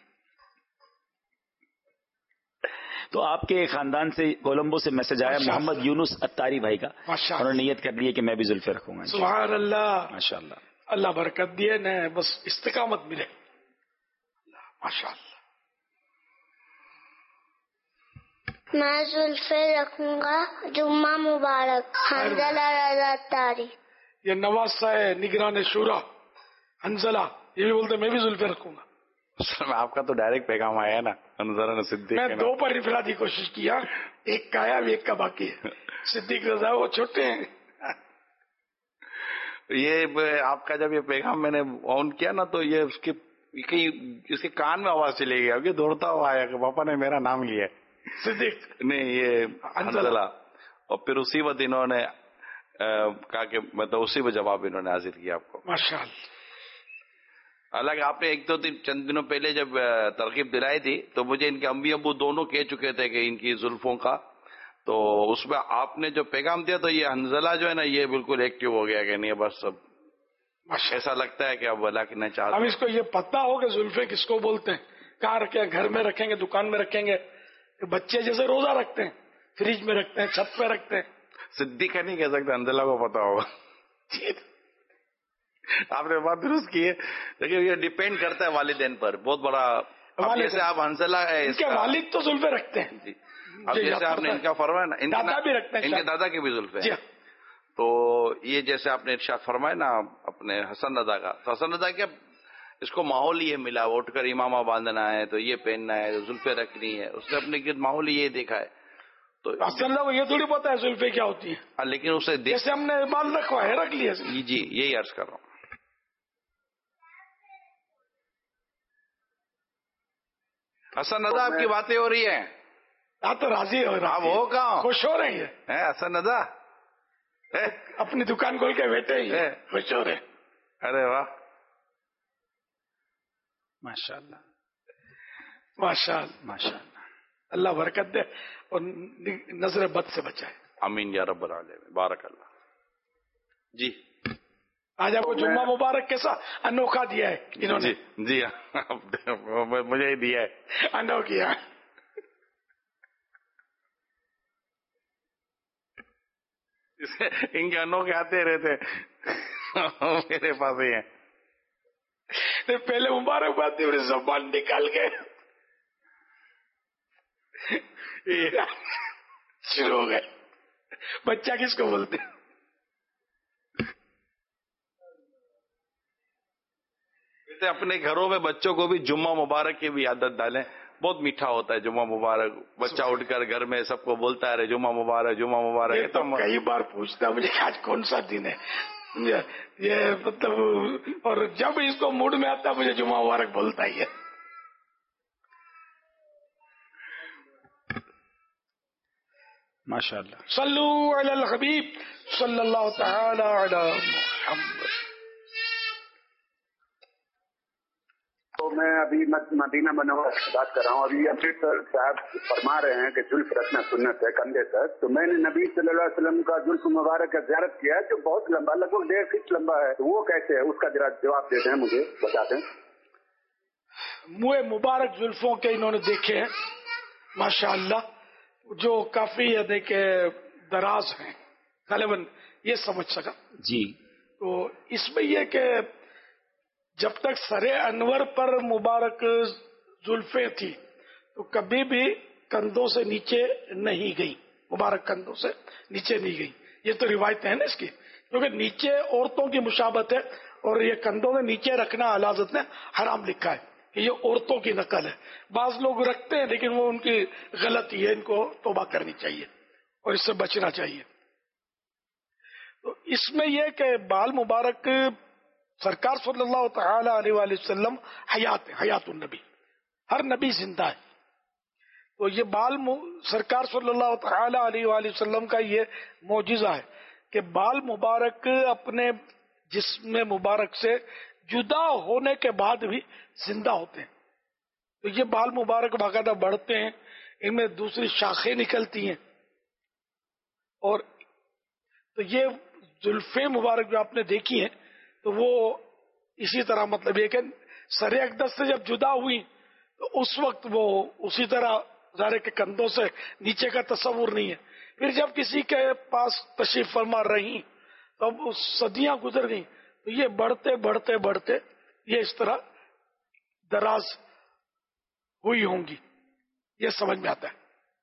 تو آپ کے خاندان سے کولمبو سے میسج آیا محمد یونس اتاری بھائی کا. انہوں نے نیت کر لی ہے کہ میں بھی زلفے رکھوں گا. سبحان اللہ ماشاء اللہ. اللہ برکت دیے نا, بس استقامت ملے. ماشاء اللہ. میں زلفے رکھوں گا. جمعہ مبارک. حنزلہ رضا اتاری. یہ نواسا ہے نگران شورا حنزلہ. یہ بھی بولتے میں بھی زلفے رکھوں گا. سر آپ کا تو ڈائریکٹ پیغام آیا نا انظر صدیق. میں دو پر انفرادی کوشش کیا, ایک کا آیا ایک کا باقی ہے. صدیق رضا وہ چھوٹے ہیں. یہ آپ کا جب یہ پیغام میں نے آن کیا نا تو یہ اس کے اس کے کان میں آواز چلے گئی. اب یہ دوڑتا ہوا آیا کہ پاپا نے میرا نام لیا ہے صدیق. نہیں یہ حنزلہ. اور پھر اسی وقت انہوں نے کہا کہ مطلب اسی میں جواب انہوں نے حاضر کیا آپ کو. ماشاء اللہ. حالانکہ آپ نے ایک دو دن چند دنوں پہلے جب ترغیب دلائی تھی تو مجھے ان کے امی ابو دونوں کہہ چکے تھے کہ ان کی زلفوں کا تو اس میں آپ نے جو پیغام دیا تو یہ حنزلہ جو ہے نا یہ بالکل ایکٹیو ہو گیا کہ نہیں بس اب ایسا لگتا ہے کہ اب بلا کرنا چاہتے اب اس کو یہ پتا ہو کہ زلفے کس کو بولتے ہیں، کہاں رکھیں، گھر میں رکھیں گے، دکان میں رکھیں گے، بچے جیسے روزہ رکھتے ہیں فریج میں رکھتے ہیں، چھت پہ رکھتے ہیں. صدیق کا نہیں کہہ سکتے، حنزلہ کو پتا ہوگا. آپ نے بات درست کی ہے، لیکن یہ ڈیپینڈ کرتا ہے والدین پر بہت بڑا. جیسے آپ حنزلہ والد تو زلفے رکھتے ہیں جی. اب جیسے آپ نے ان کا فرمایا نا، دادا بھی رکھتے ہیں، ان کے دادا کے بھی زلفے ہیں. تو یہ جیسے آپ نے ارشاد فرمایا نا اپنے حسن رضا کا، تو حسن رضا کیا اس کو ماحول یہ ملا، اٹھ کر امامہ باندھنا ہے تو یہ پہننا ہے، زلفے رکھنی ہے، اس نے اپنے گرد ماحول یہ دیکھا ہے. تو حسن رضا کو یہ تھوڑی پتا ہے زلفے کیا ہوتی ہیں، لیکن اسے جیسے ہم نے بال رکھوا ہے رکھ لیا. جی جی یہی عرض کر رہا ہوں. حسن رضا آپ کی باتیں ہو رہی ہیں، آپ تو راضی ہو رہا، آپ ہو کہاں، خوش ہو رہے ہیں حسن رضا؟ اپنی دکان کھول کے بیٹھے ہی خوش ہو رہے. ارے واہ ماشاء اللہ ماشاء اللہ ماشاء اللہ. اللہ برکت دے اور نظر بد سے بچائے. آمین یا رب العالمین. بارک اللہ. جی آج آپ کو جمعہ مبارک کیسا انوکھا دیا ہے انہوں نے؟ جی مجھے ہی دیا ہے انوکھیا. ان کے انوکھے آتے رہتے میرے پاس ہی ہیں. پہلے مبارکباد دی زبان نکال کے شروع ہو گئے. بچہ کس کو بولتے؟ ویسے اپنے گھروں میں بچوں کو بھی جمعہ مبارک کی بھی عادت ڈالیں، بہت میٹھا ہوتا ہے جمعہ مبارک. بچہ اٹھ کر گھر میں سب کو بولتا ہے جمعہ مبارک جمعہ مبارک. یہ تو کئی بار پوچھتا مجھے آج کون سا دن ہے یہ مطلب، اور جب اس کو موڈ میں آتا مجھے جمعہ مبارک بولتا ہی ہے. ماشاء اللہ. صلو علی الحبیب صلی اللہ تعالی علی محمد. تو میں ابھی مدینہ منورہ سے بات کر رہا ہوں. ابھی امرتسر صاحب فرما رہے ہیں کہ زلف رکھنا سنت ہے کندھے تک. تو میں نے نبی صلی اللہ علیہ وسلم کا زلف مبارک کا زیارت کیا جو بہت لمبا، لگ بھگ ڈیڑھ فٹ لمبا ہے. تو وہ کیسے ہے، اس کا ذرا جواب دیتے ہیں، مجھے بتا دیں. منہ مبارک زلفوں کے انہوں نے دیکھے ہیں ماشاء اللہ، جو کافی یعنی کہ دراز ہیں غالباً، یہ سمجھ سکا جی. تو اس میں یہ کہ جب تک سر انور پر مبارک زلفیں تھی تو کبھی بھی کندھوں سے نیچے نہیں گئی، مبارک کندھوں سے نیچے نہیں گئی. یہ تو روایتیں ہیں نا اس کی، کیونکہ نیچے عورتوں کی مشابہت ہے اور یہ کندھوں میں نیچے رکھنا اعلیٰ حضرت نے حرام لکھا ہے کہ یہ عورتوں کی نقل ہے. بعض لوگ رکھتے ہیں لیکن وہ ان کی غلطی ہے، ان کو توبہ کرنی چاہیے اور اس سے بچنا چاہیے. تو اس میں یہ کہ بال مبارک سرکار صلی اللہ تعالی علیہ وآلہ وسلم حیات حیات النبی، ہر نبی زندہ ہے. تو یہ بال سرکار صلی اللہ تعالی علیہ وآلہ وسلم کا یہ معجزہ ہے کہ بال مبارک اپنے جسم مبارک سے جدا ہونے کے بعد بھی زندہ ہوتے ہیں. تو یہ بال مبارک باقاعدہ بڑھتے ہیں، ان میں دوسری شاخیں نکلتی ہیں، اور تو یہ زلفیں مبارک جو آپ نے دیکھی ہیں تو وہ اسی طرح مطلب یہ کہ سر اقدس سے جب جدا ہوئی تو اس وقت وہ اسی طرح ظاہر کے کندھوں سے نیچے کا تصور نہیں ہے. پھر جب کسی کے پاس تشریف فرما رہی تو اب صدیاں گزر گئیں تو یہ بڑھتے بڑھتے بڑھتے یہ اس طرح دراز ہوئی ہوں گی، یہ سمجھ میں آتا ہے.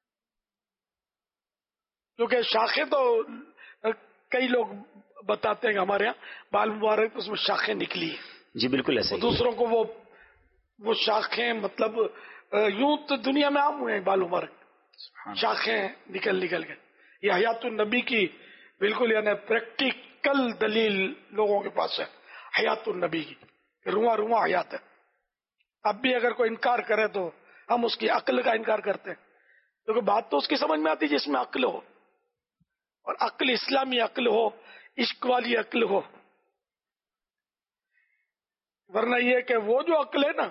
کیونکہ شاخیں تو کئی لوگ بتاتے ہیں کہ ہمارے یہاں بال مبارک اس میں شاخیں نکلی ہیں. جی بالکل ایسے. دوسروں کو وہ وہ شاخیں مطلب یوں تو دنیا میں عام ہوئے ہیں بال مبارک، شاخیں نکل نکل کے. یہ حیات النبی کی بالکل یعنی پریکٹیکل دلیل لوگوں کے پاس ہے حیات النبی کی، رواں رواں حیات ہے. اب بھی اگر کوئی انکار کرے تو ہم اس کی عقل کا انکار کرتے ہیں، کیونکہ بات تو اس کی سمجھ میں آتی جس میں عقل ہو، اور عقل اسلامی عقل ہو، عشق والی عقل ہو. ورنہ یہ کہ وہ جو عقل ہے نا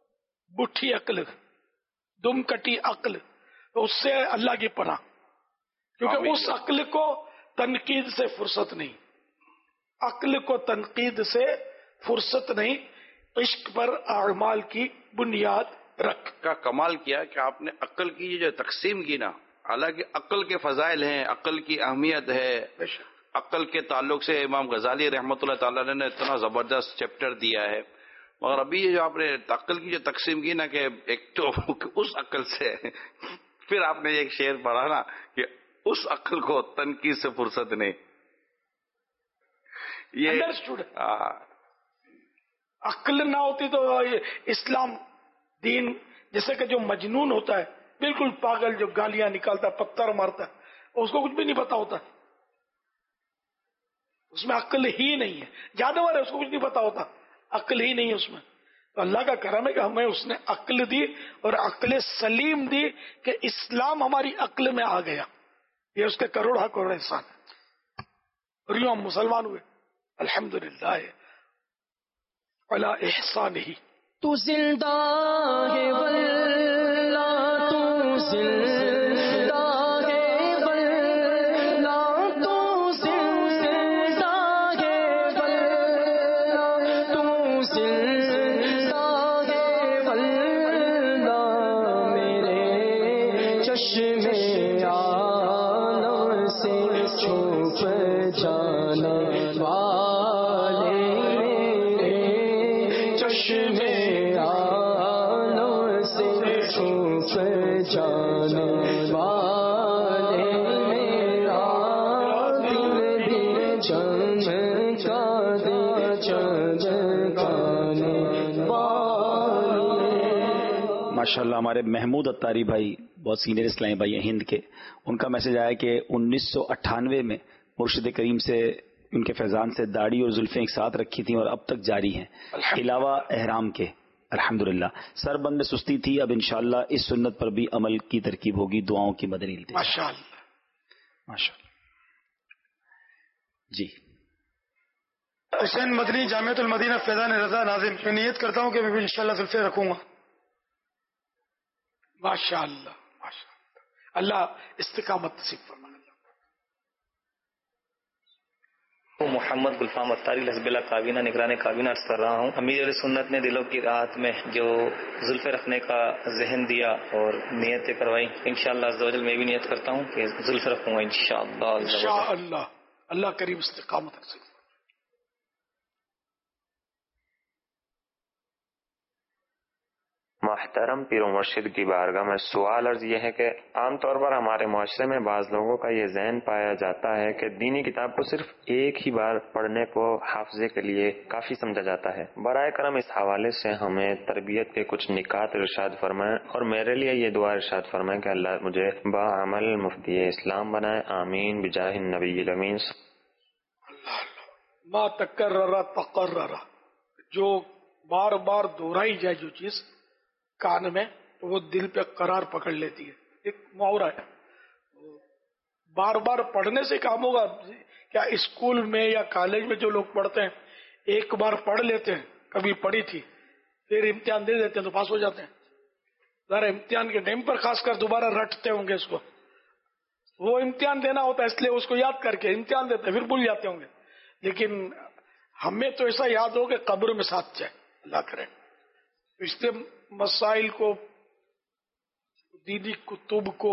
بٹھی عقل، دم کٹی عقل، تو اس سے اللہ کی پناہ. کیونکہ اس عقل کو تنقید سے فرصت نہیں، عقل کو تنقید سے فرصت نہیں، عشق پر اعمال کی بنیاد رکھ کا کمال کیا کہ آپ نے عقل کی جو تقسیم کی نا، حالانکہ عقل کے فضائل ہیں، عقل کی اہمیت ہے، عقل کے تعلق سے امام غزالی رحمۃ اللہ تعالی نے اتنا زبردست چیپٹر دیا ہے، مگر ابھی جو آپ نے عقل کی جو تقسیم کی نا کہ ایک تو اس عقل سے، پھر آپ نے ایک شعر پڑھا نا کہ اس عقل کو تنقید سے فرصت نہیں، یہ انڈرسٹوڈ، عقل نہ ہوتی تو اسلام دین، جیسے کہ جو مجنون ہوتا ہے بالکل پاگل، جو گالیاں نکالتا ہے، پتھر مارتا ہے، اس کو کچھ بھی نہیں پتا ہوتا، اس میں عقل ہی نہیں ہے، جادوگر ہے اس کو کچھ نہیں پتا ہوتا، عقل ہی نہیں ہے اس میں. تو اللہ کا کرم ہے کہ ہمیں اس نے عقل دی اور عقل سلیم دی کہ اسلام ہماری عقل میں آ گیا، یہ اس کے کروڑ کروڑ احسان ہے، اور یوں ہم مسلمان ہوئے الحمدللہ علی احسان ہی. تو زندہ ہے واللہ، تو زندہ ہے واللہ، تو زندہ ہے واللہ، تو زندہ ہے واللہ، میرے چشم عالم سے چھپ جانے والے، میرے چشم ماشاء اللہ. ہمارے محمود اتاری بھائی بہت سینئر اسلامی بھائی ہیں ہند کے، ان کا میسج آیا کہ انیس سو اٹھانوے میں مرشد کریم سے ان کے فیضان سے داڑھی اور زلفیں ایک ساتھ رکھی تھیں اور اب تک جاری ہیں علاوہ احرام کے. الحمدللہ. سر بند میں سستی تھی، اب انشاءاللہ اس سنت پر بھی عمل کی ترکیب ہوگی. دعاؤں کی مدنی التجا. ماشاءاللہ ماشاءاللہ. جی حسین مدنی، جامعۃ المدینہ فیضان رضا ناظم. میں نیت کرتا ہوں کہ میں بھی انشاءاللہ زلفیں رکھوں گا. ماشاءاللہ ماشاءاللہ، اللہ استقامت نصیب فرمائے. محمد گلفام اتاری حزب اللہ کابینہ نگران کابینہ عرض کر رہا ہوں. امیر علیہ سنت نے دلوں کی راحت میں جو زلفیں رکھنے کا ذہن دیا اور نیتیں کروائی، انشاءاللہ عز و جل میں بھی نیت کرتا ہوں کہ زلفیں رکھوں گا انشاءاللہ. انشاءاللہ اللہ کریم استقامت نصیب. محترم پیر و مرشد کی بارگاہ میں سوال عرض یہ ہے کہ عام طور پر ہمارے معاشرے میں بعض لوگوں کا یہ ذہن پایا جاتا ہے کہ دینی کتاب کو صرف ایک ہی بار پڑھنے کو حافظے کے لیے کافی سمجھا جاتا ہے. برائے کرم اس حوالے سے ہمیں تربیت کے کچھ نکات ارشاد فرمائیں اور میرے لیے یہ دعا ارشاد فرمائیں کہ اللہ مجھے باعمل مفتی اسلام بنائے. آمین بجاہ النبی الامین. ما تکرر تقرر، جو بار بار دہرائی جائے جو چیز کان میں تو وہ دل پہ قرار پکڑ لیتی ہے. ایک محاورہ ہے، بار بار پڑھنے سے کام ہوگا کیا؟ اسکول میں یا کالج میں جو لوگ پڑھتے ہیں ایک بار پڑھ لیتے ہیں، کبھی پڑھی تھی، پھر امتحان دے دیتے ہیں تو پاس ہو جاتے ہیں. ذرا امتحان کے ٹائم پر خاص کر دوبارہ رٹتے ہوں گے اس کو. وہ امتحان دینا ہوتا ہے اس لیے اس کو یاد کر کے امتحان دیتے ہیں، پھر بھول جاتے ہوں گے. لیکن ہمیں تو ایسا یاد ہو کہ قبر میں ساتھ جائے، اللہ کرے. اس لیے مسائل کو، دینی کتب کو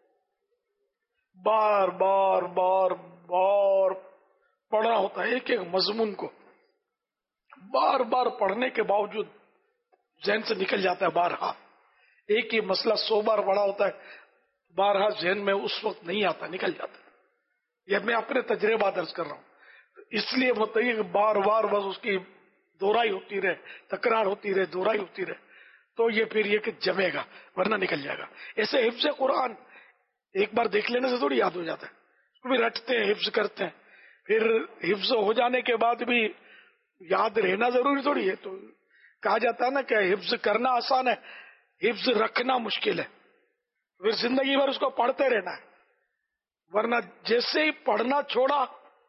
بار بار بار بار پڑھنا ہوتا ہے. ایک ایک مضمون کو بار بار پڑھنے کے باوجود ذہن سے نکل جاتا ہے بارہا. ایک ہی مسئلہ سو بار پڑھا ہوتا ہے، بارہا ذہن میں اس وقت نہیں آتا، نکل جاتا ہے. یہ میں اپنے تجربات عرض کر رہا ہوں. اس لیے بتائیے کہ بار بار بس اس کی دوہرائی ہوتی رہے، تکرار ہوتی رہے، دوہرائی ہوتی رہے، تو یہ پھر یہ کہ جمے گا، ورنہ نکل جائے گا. ایسے حفظ قرآن ایک بار دیکھ لینے سے تھوڑی یاد ہو جاتا ہے، بھی رٹتے ہیں، حفظ کرتے ہیں، پھر حفظ ہو جانے کے بعد بھی یاد رہنا ضروری تھوڑی ہے. تو کہا جاتا ہے نا کہ حفظ کرنا آسان ہے، حفظ رکھنا مشکل ہے. پھر زندگی بھر اس کو پڑھتے رہنا ہے، ورنہ جیسے ہی پڑھنا چھوڑا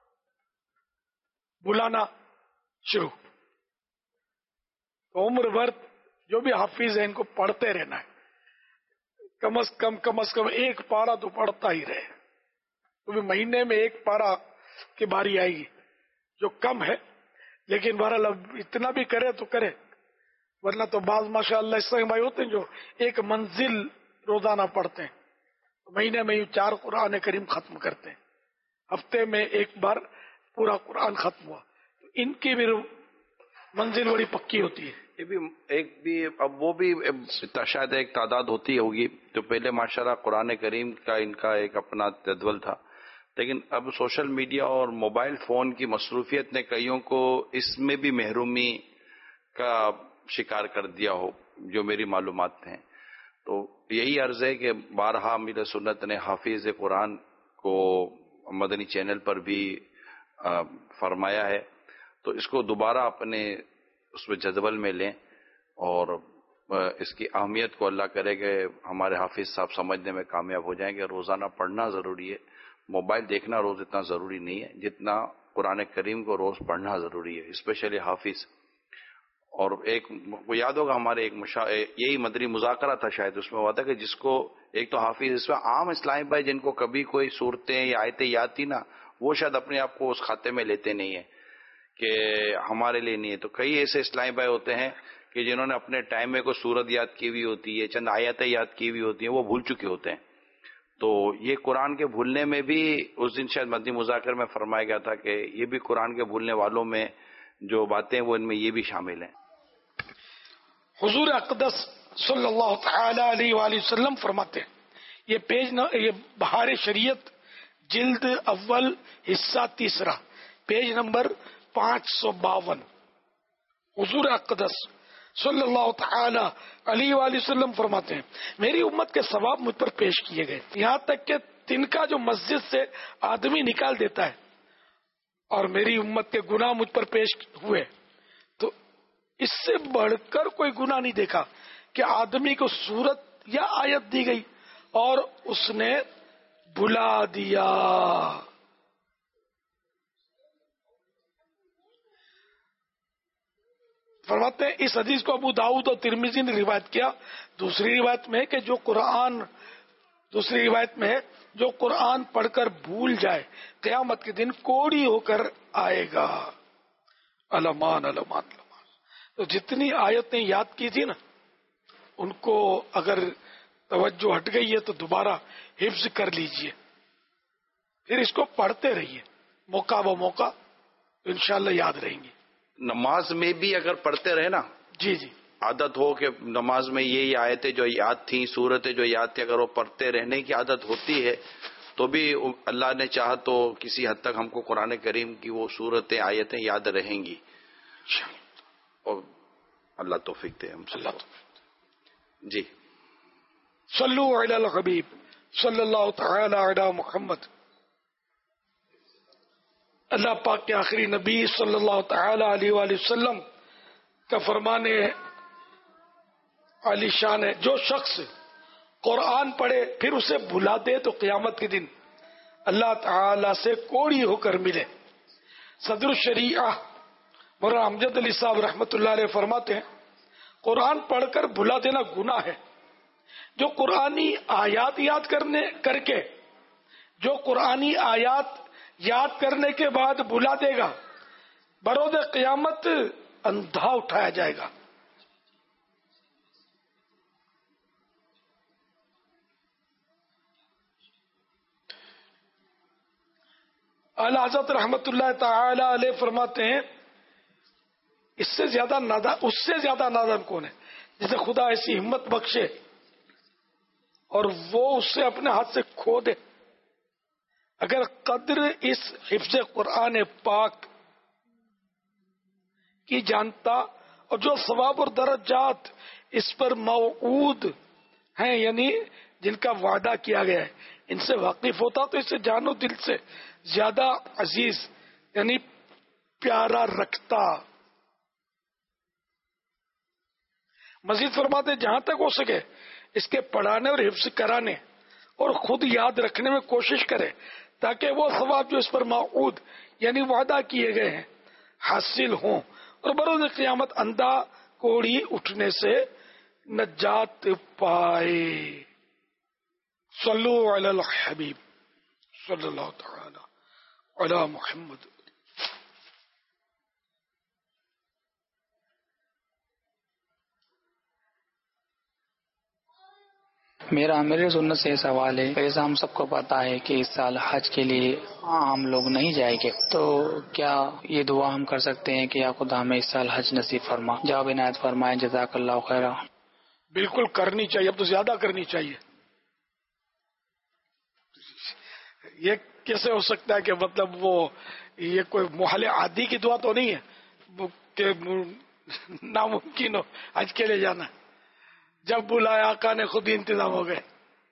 بلانا شروع. عمر بھر جو بھی حافظ ہے ان کو پڑھتے رہنا ہے، کم از کم کم از کم ایک پارہ تو پڑھتا ہی رہے. تو بھی مہینے میں ایک پارا کی باری آئے گی جو کم ہے، لیکن بہرحال اب اتنا بھی کرے تو کرے، ورنہ تو بعض ماشاءاللہ اس طرح بھائی ہوتے ہیں جو ایک منزل روزانہ پڑھتے ہیں، مہینے میں یوں چار قرآن کریم ختم کرتے ہیں، ہفتے میں ایک بار پورا قرآن ختم ہوا، تو ان کی بھی منزل بڑی پکی ہوتی ہے۔ یہ بھی ایک بھی اب وہ بھی شاید ایک تعداد ہوتی ہوگی جو پہلے ماشاءاللہ قرآن کریم کا ان کا ایک اپنا جدول تھا، لیکن اب سوشل میڈیا اور موبائل فون کی مصروفیت نے کئیوں کو اس میں بھی محرومی کا شکار کر دیا ہو، جو میری معلومات ہیں۔ تو یہی عرض ہے کہ بارہا امیر سنت نے حافظ قرآن کو مدنی چینل پر بھی فرمایا ہے، تو اس کو دوبارہ اپنے اس میں جدول میں لیں اور اس کی اہمیت کو اللہ کرے کہ ہمارے حافظ صاحب سمجھنے میں کامیاب ہو جائیں گے۔ روزانہ پڑھنا ضروری ہے، موبائل دیکھنا روز اتنا ضروری نہیں ہے جتنا قرآن کریم کو روز پڑھنا ضروری ہے، اسپیشلی حافظ۔ اور ایک وہ یاد ہوگا ہمارے ایک مشا... یہی مدری مذاکرہ تھا شاید، اس میں ہوا تھا کہ جس کو ایک تو حافظ، اس میں عام اسلامی بھائی جن کو کبھی کوئی صورتیں یا آیتیں یاد تھی نا، وہ شاید اپنے آپ کو اس کھاتے میں لیتے نہیں ہیں کہ ہمارے لیے نہیں ہے۔ تو کئی ایسے اسلامی بھائی ہوتے ہیں کہ جنہوں نے اپنے ٹائم میں کوئی صورت یاد کی ہوئی ہوتی ہے، چند آیتیں یاد کی ہوئی ہوتی ہیں، وہ بھول چکے ہوتے ہیں۔ تو یہ قرآن کے بھولنے میں بھی اس دن شاید مدنی مذاکر میں فرمایا گیا تھا کہ یہ بھی قرآن کے بھولنے والوں میں جو باتیں وہ ان میں یہ بھی شامل ہیں۔ حضور اقدس صلی اللہ تعالی علیہ وآلہ وسلم فرماتے ہیں، یہ پیج ن... یہ بہار شریعت جلد اول حصہ تیسرا پیج نمبر پانچ سو باون، حضور اقدس صلی اللہ تعالی علیہ وآلہ وسلم فرماتے ہیں، میری امت کے ثواب مجھ پر پیش کیے گئے، یہاں تک کہ تنکا جو مسجد سے آدمی نکال دیتا ہے، اور میری امت کے گناہ مجھ پر پیش ہوئے، تو اس سے بڑھ کر کوئی گناہ نہیں دیکھا کہ آدمی کو صورت یا آیت دی گئی اور اس نے بھلا دیا۔ فرماتے ہیں اس حدیث کو ابو داؤد اور ترمذی نے روایت کیا۔ دوسری روایت میں ہے کہ جو قرآن دوسری روایت میں ہے جو قرآن پڑھ کر بھول جائے قیامت کے دن کوڑی ہو کر آئے گا۔ علمان علمان علمان۔ تو جتنی آیتیں یاد کی تھی نا، ان کو اگر توجہ ہٹ گئی ہے تو دوبارہ حفظ کر لیجئے، پھر اس کو پڑھتے رہیے، موقع و موقع انشاءاللہ یاد رہیں گی۔ نماز میں بھی اگر پڑھتے رہے نا، جی جی عادت ہو کہ نماز میں یہ آیتیں جو یاد تھیں، صورتیں جو یاد تھیں، اگر وہ پڑھتے رہنے کی عادت ہوتی ہے تو بھی اللہ نے چاہا تو کسی حد تک ہم کو قرآن کریم کی وہ صورتیں آیتیں یاد رہیں گی، اور اللہ توفیق دے ہم اللہ جی۔ صلو علی الحبیب صلی اللہ تعالی علی محمد۔ اللہ پاک کے آخری نبی صلی اللہ تعالی علیہ وآلہ وسلم کا فرمان علی شان ہے، جو شخص قرآن پڑھے پھر اسے بھلا دے تو قیامت کے دن اللہ تعالی سے کوڑی ہو کر ملے۔ صدر الشریعہ مولانا امجد علی صاحب رحمۃ اللہ علیہ فرماتے ہیں، قرآن پڑھ کر بھلا دینا گناہ ہے۔ جو قرآنی آیات یاد کرنے کر کے جو قرآنی آیات یاد کرنے کے بعد بھلا دے گا، بروز قیامت اندھا اٹھایا جائے گا۔ اعلی حضرت رحمت اللہ تعالی علیہ فرماتے ہیں، اس سے زیادہ نادان اس سے زیادہ نادان کون ہے جسے خدا ایسی ہمت بخشے اور وہ اس سے اپنے ہاتھ سے کھو دے۔ اگر قدر اس حفظ قرآن پاک کی جانتا اور جو ثواب اور درجات اس پر موعود ہیں، یعنی جن کا وعدہ کیا گیا ہے، ان سے واقف ہوتا تو اسے جان و دل سے زیادہ عزیز یعنی پیارا رکھتا۔ مزید فرماتے جہاں تک ہو سکے اس کے پڑھانے اور حفظ کرانے اور خود یاد رکھنے میں کوشش کرے تاکہ وہ ثواب جو اس پر موعود یعنی وعدہ کیے گئے ہیں حاصل ہوں اور بروز قیامت اندھا کوڑی اٹھنے سے نجات پائے۔ صلو علی الحبیب صلی اللہ تعالی علی محمد. میرا میرے سنت سے سوال ہے، ایسا ہم سب کو پتا ہے کہ اس سال حج کے لیے ہم لوگ نہیں جائیں گے، تو کیا یہ دعا ہم کر سکتے ہیں کہ یا خدا ہمیں اس سال حج نصیب فرما؟ جواب عنایت فرمائیں. جزاک اللہ خیرہ. بالکل کرنی چاہیے، اب تو زیادہ کرنی چاہیے. یہ کیسے ہو سکتا ہے کہ مطلب وہ یہ کوئی محل عادی کی دعا تو نہیں ہے کہ ناممکن ہو حج کے لیے جانا؟ جب بلایا آقا نے خود ہی انتظام ہو گئے.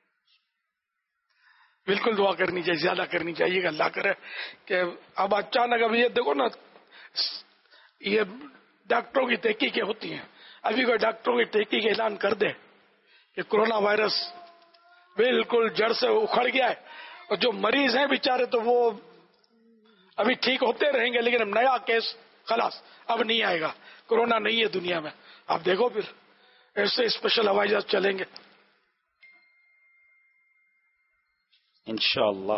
بالکل دعا کرنی چاہیے، زیادہ کرنی چاہیے کہ اللہ کرے کہ اب اچانک اب یہ دیکھو نا، یہ ڈاکٹروں کی تحقیقیں ہوتی ہیں. ابھی کوئی ڈاکٹروں کی تحقیق اعلان کر دے کہ کورونا وائرس بالکل جڑ سے اکھڑ گیا ہے اور جو مریض ہیں بیچارے تو وہ ابھی ٹھیک ہوتے رہیں گے، لیکن اب نیا کیس خلاص اب نہیں آئے گا، کورونا نہیں ہے دنیا میں. آپ دیکھو پھر ایسے اسپیشل ہوائی جہاز چلیں گے انشاءاللہ.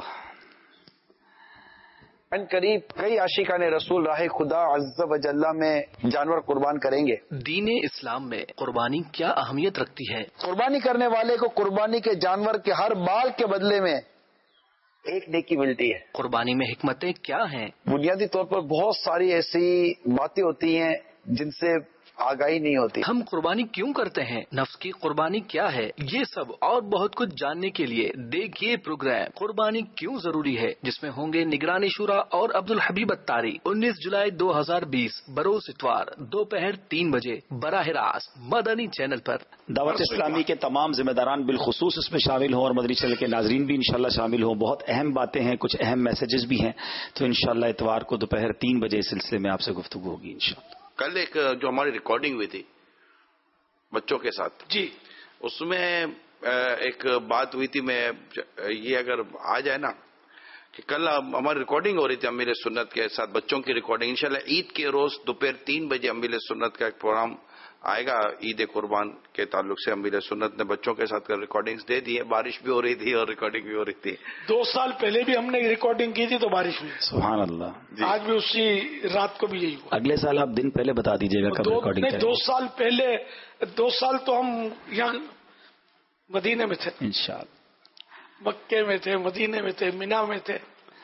ان قریب کئی عاشقان رسول راہ خدا عز و جل میں جانور قربان کریں گے. دین اسلام میں قربانی کیا اہمیت رکھتی ہے؟ قربانی کرنے والے کو قربانی کے جانور کے ہر بال کے بدلے میں ایک نیکی ملتی ہے. قربانی میں حکمتیں کیا ہیں؟ بنیادی طور پر بہت ساری ایسی باتیں ہوتی ہیں جن سے آگاہی نہیں ہوتی. ہم قربانی کیوں کرتے ہیں؟ نفس کی قربانی کیا ہے؟ یہ سب اور بہت کچھ جاننے کے لیے دیکھیے پروگرام قربانی کیوں ضروری ہے، جس میں ہوں گے نگرانی شورا اور عبدالحبیب اتاری. انیس جولائی دو ہزار بیس بروز اتوار دوپہر تین بجے براہ راست مدنی چینل پر. دعوت اسلامی کے تمام ذمہ داران بالخصوص اس میں شامل ہوں اور مدنی چینل کے ناظرین بھی انشاءاللہ شامل ہوں. بہت اہم باتیں ہیں، کچھ اہم میسیجز بھی ہیں، تو انشاءاللہ اتوار کو دوپہر تین بجے اس سلسلے میں آپ سے گفتگو ہوگی انشاءاللہ. کل ایک جو ہماری ریکارڈنگ ہوئی تھی بچوں کے ساتھ، جی اس میں ایک بات ہوئی تھی، میں یہ اگر آ جائے نا کہ کل ہماری ریکارڈنگ ہو رہی تھی امیر سنت کے ساتھ، بچوں کی ریکارڈنگ. انشاءاللہ عید کے روز دوپہر تین بجے امیر سنت کا ایک پروگرام آئے گا عید قربان کے تعلق سے. امیر سنت نے بچوں کے ساتھ ریکارڈنگز دے دی ہے. بارش بھی ہو رہی تھی اور ریکارڈنگ بھی ہو رہی تھی. دو سال پہلے بھی ہم نے ریکارڈنگ کی تھی تو بارش ہوئی. سبحان اللہ. آج بھی اسی رات کو بھی یہی ہوا. اگلے سال آپ دن پہلے بتا دیجیے گا کب ریکارڈنگ کریں گے. دو سال پہلے، دو سال تو ہم یہاں مدینے میں تھے، انشاءاللہ مکے میں تھے، مدینے میں تھے، مینا میں تھے.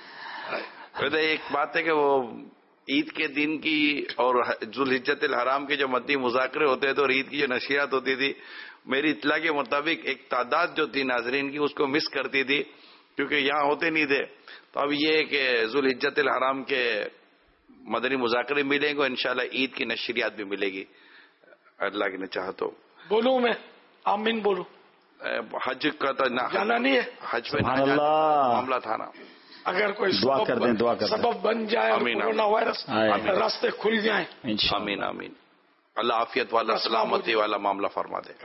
ایک بات ہے کہ وہ عید کے دن کی اور ذوالحجۃ الحرام کے جو مدنی مذاکرے ہوتے تھے اور عید کی جو نشریات ہوتی تھی، میری اطلاع کے مطابق ایک تعداد جو تھی ناظرین کی اس کو مس کرتی تھی کیونکہ یہاں ہوتے نہیں تھے. تو اب یہ کہ ذوالحجۃ الحرام کے مدنی مذاکرے ملیں گے، انشاءاللہ عید کی نشریات بھی ملے گی اللہ کی نے چاہا تو. بولوں میں آمین بولوں؟ حج کا تو جانا نہیں ہے، حج میں معاملہ تھا نا. اگر کوئی دعا کر دیں، دعا کر دیں سبب بن جائے اور کورونا وائرس راستے کھل جائیں. آمین آمین. اللہ عافیت والا سلامتی والا معاملہ فرما دے.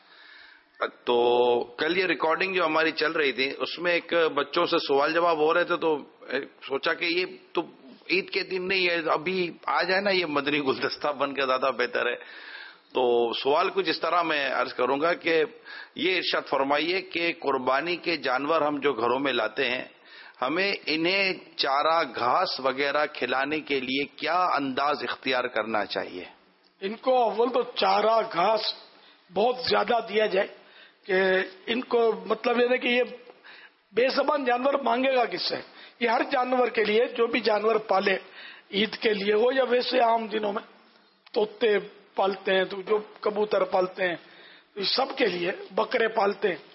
تو کل یہ ریکارڈنگ جو ہماری چل رہی تھی اس میں ایک بچوں سے سوال جواب ہو رہے تھے، تو سوچا کہ یہ تو عید کے دن نہیں ہے، ابھی آ جائے نا یہ مدنی گلدستہ بن کے زیادہ بہتر ہے. تو سوال کچھ اس طرح میں عرض کروں گا کہ یہ ارشاد فرمائیے کہ قربانی کے جانور ہم جو گھروں میں لاتے ہیں، ہمیں انہیں چارہ گھاس وغیرہ کھلانے کے لیے کیا انداز اختیار کرنا چاہیے؟ ان کو اول تو چارہ گھاس بہت زیادہ دیا جائے کہ ان کو مطلب یہ ہے کہ یہ بے زبان جانور مانگے گا کس سے. یہ ہر جانور کے لیے، جو بھی جانور پالے عید کے لیے ہو یا ویسے عام دنوں میں طوطے پالتے ہیں تو جو کبوتر پالتے ہیں تو سب کے لیے، بکرے پالتے ہیں،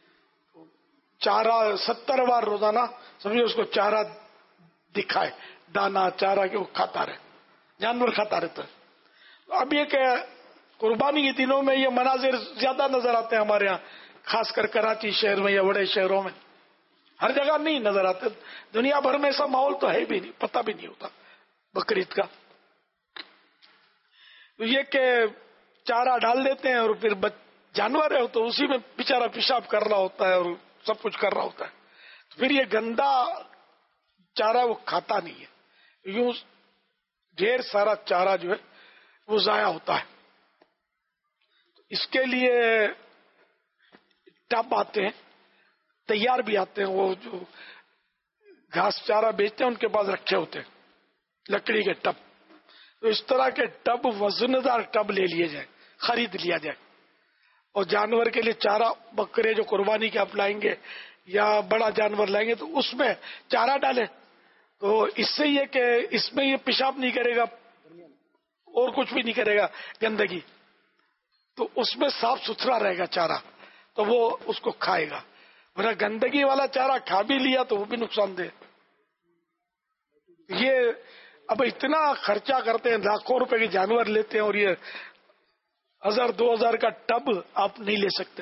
چارہ ستر بار روزانہ سمجھے اس کو چارہ دکھائے، دانا چارہ کے وہ کھاتا رہے، جانور کھاتا رہتا ہے. اب یہ کہ قربانی کے دنوں میں یہ مناظر زیادہ نظر آتے ہیں ہمارے ہاں، خاص کر کراچی شہر میں یا بڑے شہروں میں. ہر جگہ نہیں نظر آتے، دنیا بھر میں ایسا ماحول تو ہے بھی نہیں، پتہ بھی نہیں ہوتا بقرعید کا. تو یہ کہ چارہ ڈال دیتے ہیں اور پھر جانور ہے تو اسی میں بیچارہ پیشاب کر رہا ہوتا ہے اور سب کچھ کر رہا ہوتا ہے، تو پھر یہ گندا چارہ وہ کھاتا نہیں ہے، یوں ڈھیر سارا چارہ جو ہے وہ ضائع ہوتا ہے. اس کے لیے ٹب آتے ہیں، تیار بھی آتے ہیں، وہ جو گھاس چارہ بیچتے ہیں ان کے پاس رکھے ہوتے ہیں لکڑی کے ٹب. تو اس طرح کے ٹب وزن دار ٹب لے لیے جائیں, خرید لیا جائے. اور جانور کے لیے چارہ, بکرے جو قربانی کے آپ لائیں گے یا بڑا جانور لائیں گے تو اس میں چارہ ڈالیں. تو اس سے یہ کہ اس میں یہ پیشاب نہیں کرے گا اور کچھ بھی نہیں کرے گا گندگی, تو اس میں صاف ستھرا رہے گا چارہ, تو وہ اس کو کھائے گا. ورنہ گندگی والا چارہ کھا بھی لیا تو وہ بھی نقصان دہ. یہ اب اتنا خرچہ کرتے ہیں, لاکھوں روپے کے جانور لیتے ہیں اور یہ ہزار دو ہزار کا ٹب آپ نہیں لے سکتے.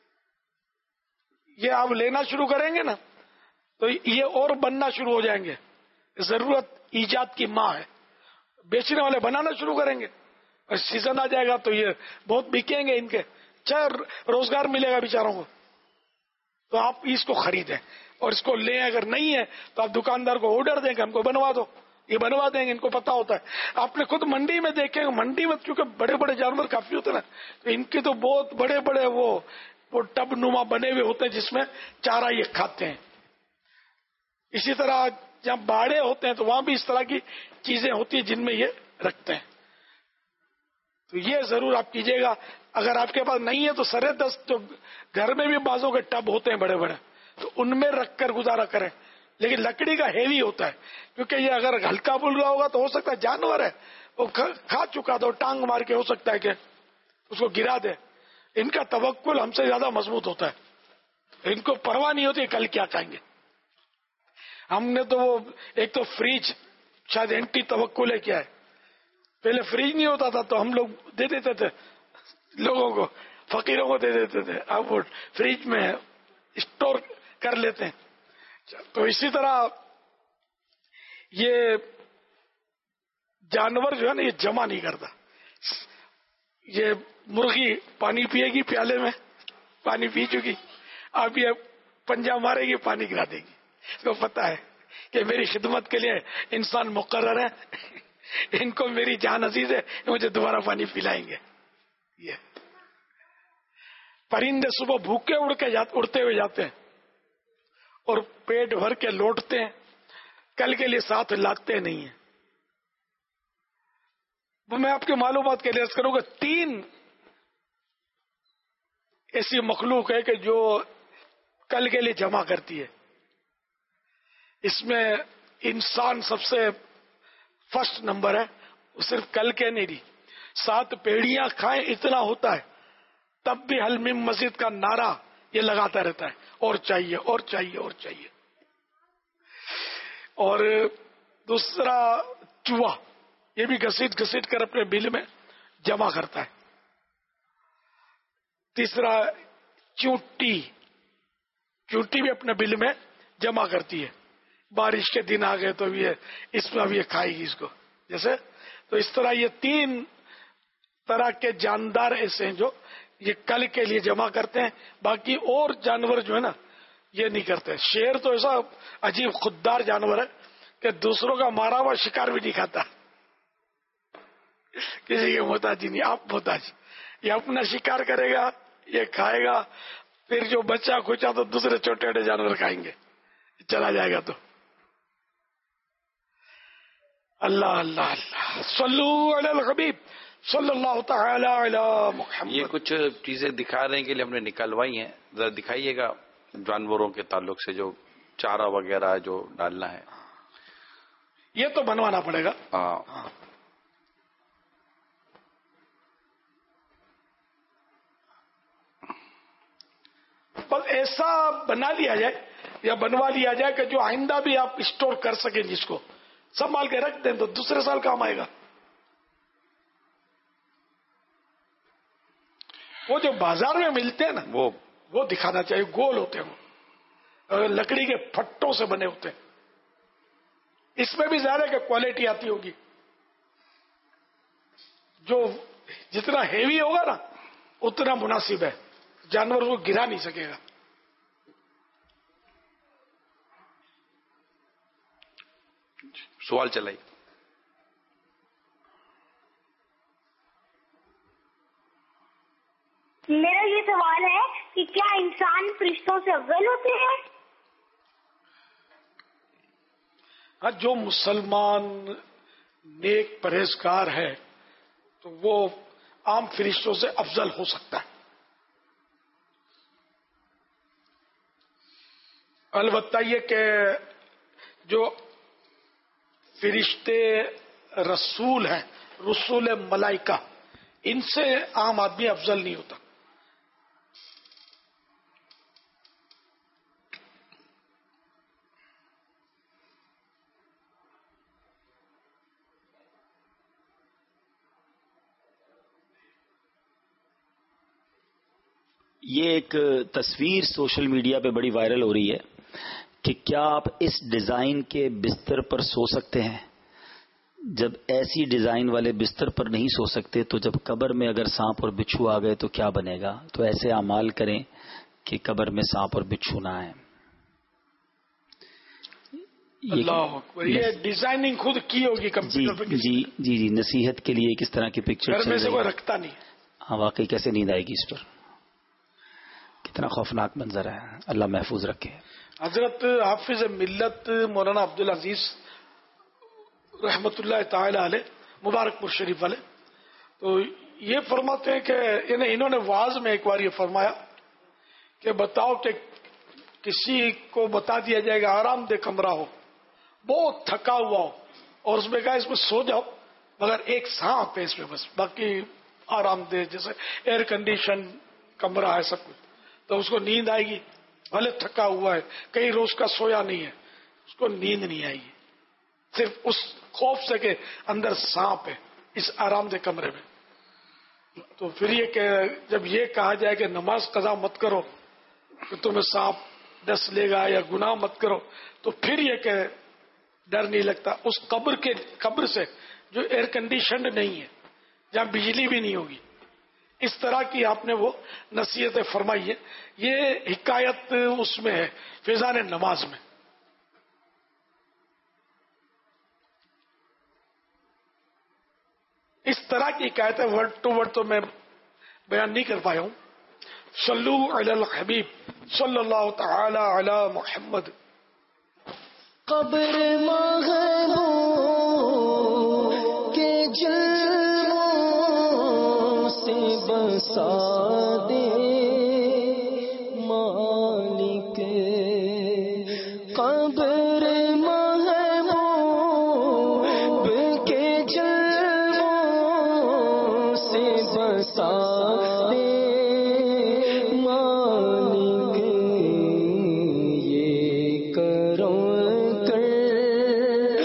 یہ آپ لینا شروع کریں گے نا تو یہ اور بننا شروع ہو جائیں گے. ضرورت ایجاد کی ماں ہے, بیچنے والے بنانا شروع کریں گے. اور سیزن آ جائے گا تو یہ بہت بکیں گے, ان کے چار روزگار ملے گا بیچاروں کو. تو آپ اس کو خریدیں اور اس کو لیں. اگر نہیں ہے تو آپ دکاندار کو آرڈر دیں کہ ہم کو بنوا دو, یہ بنوا دیں گے. ان کو پتا ہوتا ہے. آپ نے خود منڈی میں دیکھیں, منڈی میں کیونکہ بڑے بڑے جانور کافی ہوتے ہیں نا, تو ان کے تو بہت بڑے بڑے وہ وہ ٹب نما بنے ہوئے ہوتے ہیں جس میں چارہ یہ کھاتے ہیں. اسی طرح جہاں باڑے ہوتے ہیں تو وہاں بھی اس طرح کی چیزیں ہوتی ہیں جن میں یہ رکھتے ہیں. تو یہ ضرور آپ کیجیے گا. اگر آپ کے پاس نہیں ہے تو سرے دست جو گھر میں بھی بازوں کے ٹب ہوتے ہیں بڑے بڑے, تو ان میں رکھ کر گزارا کریں. لیکن لکڑی کا ہیوی ہوتا ہے, کیونکہ یہ اگر ہلکا پھلکا ہوگا تو ہو سکتا ہے جانور ہے وہ کھا چکا تو ٹانگ مار کے ہو سکتا ہے کہ اس کو گرا دے. ان کا توکل ہم سے زیادہ مضبوط ہوتا ہے. ان کو پرواہ نہیں ہوتی کل کیا کھائیں گے. ہم نے تو وہ ایک تو فریج شاید اینٹی توکل ہے کیا ہے, پہلے فریج نہیں ہوتا تھا تو ہم لوگ دے دیتے تھے لوگوں کو, فقیروں کو دے دیتے تھے. اب وہ فریج میں اسٹور کر لیتے ہیں. تو اسی طرح یہ جانور جو ہے نا یہ جمع نہیں کرتا. یہ مرغی پانی پیے گی پیالے میں, پانی پی چکی, اب یہ پنجہ مارے گی پانی گرا دے گی. اس کو پتا ہے کہ میری خدمت کے لیے انسان مقرر ہے, ان کو میری جان عزیز ہے, مجھے دوبارہ پانی پلائیں گے. یہ پرندے صبح بھوکے اڑ کے جاتے, اڑتے ہوئے جاتے ہیں اور پیٹ بھر کے لوٹتے ہیں, کل کے لیے ساتھ لاتے نہیں ہیں. میں آپ کی معلومات کے لیے عرض کروں گا, تین ایسی مخلوق ہے کہ جو کل کے لیے جمع کرتی ہے. اس میں انسان سب سے فرسٹ نمبر ہے. وہ صرف کل کے نہیں دی, سات پیڑیاں کھائیں اتنا ہوتا ہے تب بھی حل من مزید کا نعرہ یہ لگاتا رہتا ہے, اور چاہیے اور چاہیے اور چاہیے. اور دوسرا چوہا, یہ بھی گھسیٹ گھسیٹ کر اپنے بل میں جمع کرتا ہے. تیسرا چونٹی, چونٹی بھی اپنے بل میں جمع کرتی ہے. بارش کے دن آ گئے تو یہ اس میں اب یہ کھائے گی اس کو جیسے. تو اس طرح یہ تین طرح کے جاندار ایسے ہیں جو یہ کل کے لیے جمع کرتے ہیں. باقی اور جانور جو ہے نا یہ نہیں کرتے. شیر تو ایسا عجیب خوددار جانور ہے کہ دوسروں کا مارا ہوا شکار بھی نہیں کھاتا. کسی کے محتاجی نہیں, آپ محتاج. یہ اپنا شکار کرے گا, یہ کھائے گا, پھر جو بچہ کھوچا تو دوسرے چھوٹے چھوٹے جانور کھائیں گے, چلا جائے گا. تو اللہ اللہ اللہ صلو علی الحبیب صلی اللہ تعالی علی محمد. یہ کچھ چیزیں دکھانے کے لیے ہم نے نکلوائی ہیں, ذرا دکھائیے گا جانوروں کے تعلق سے جو چارہ وغیرہ جو ڈالنا ہے. یہ تو بنوانا پڑے گا. ہاں بس ایسا بنا لیا جائے یا بنوا لیا جائے کہ جو آئندہ بھی آپ اسٹور کر سکیں, جس کو سنبھال کے رکھ دیں تو دوسرے سال کام آئے گا. وہ جو بازار میں ملتے ہیں نا وہ وہ دکھانا چاہیے. گول ہوتے ہیں وہ, لکڑی کے پھٹوں سے بنے ہوتے ہیں. اس میں بھی زیادہ کہ کوالٹی آتی ہوگی. جو جتنا ہیوی ہوگا نا اتنا مناسب ہے, جانور کو گرا نہیں سکے گا. سوال چلائی. میرا یہ سوال ہے کہ کیا انسان فرشتوں سے افضل ہوتے ہیں؟ ہاں جو مسلمان نیک پرہیزگار ہے تو وہ عام فرشتوں سے افضل ہو سکتا ہے. البتہ یہ کہ جو فرشتے رسول ہیں، رسول ملائکہ، ان سے عام آدمی افضل نہیں ہوتا. یہ ایک تصویر سوشل میڈیا پہ بڑی وائرل ہو رہی ہے کہ کیا آپ اس ڈیزائن کے بستر پر سو سکتے ہیں؟ جب ایسی ڈیزائن والے بستر پر نہیں سو سکتے تو جب قبر میں اگر سانپ اور بچھو آ گئے تو کیا بنے گا؟ تو ایسے اعمال کریں کہ قبر میں سانپ اور بچھو نہ آئے. اللہ اکبر. یہ ڈیزائننگ خود کی ہوگی کمپیوٹر پہ. جی جی جی نصیحت کے لیے کس طرح کی پکچر گھر میں سے کوئی رکھتا نہیں. ہاں واقعی کیسے نیند آئے گی اس پر؟ کتنا خوفناک منظر ہے. اللہ محفوظ رکھے. حضرت حافظ ملت مولانا عبدالعزیز رحمت اللہ تعالی علیہ مبارک پور شریف والے تو یہ فرماتے ہیں کہ انہوں نے واعظ میں ایک بار یہ فرمایا کہ بتاؤ کہ کسی کو بتا دیا جائے گا آرام دہ کمرہ ہو، بہت تھکا ہوا ہو، اور اس میں کہا اس میں سو جاؤ مگر ایک سانپ ہے اس میں، بس باقی آرام دہ جیسے ایئر کنڈیشن کمرہ ہے سب کچھ، تو اس کو نیند آئے گی. بھلے تھکا ہوا ہے، کئی روز کا سویا نہیں ہے، اس کو نیند نہیں آئے گی، صرف اس خوف سے کہ اندر سانپ ہے اس آرام دہ کمرے میں. تو پھر یہ کہ جب یہ کہا جائے کہ نماز قضا مت کرو کہ تمہیں سانپ ڈس لے گا یا گناہ مت کرو، تو پھر یہ کہ ڈر نہیں لگتا اس قبر کے قبر سے جو ایئر کنڈیشنڈ نہیں ہے، جہاں بجلی بھی نہیں ہوگی. اس طرح کی آپ نے وہ نصیحتیں فرمائی ہے. یہ حکایت اس میں ہے فیضان نماز میں. اس طرح کی حکایتیں ورڈ ٹو ورڈ تو میں بیان نہیں کر پایا ہوں. صلو علی الحبیب صلی اللہ تعالی علی محمد. قبر محبوب کے جلووں سے بسا دے مالک، قبر محبوب کے جلووں سے بسا دے مالک، یہ کرو کر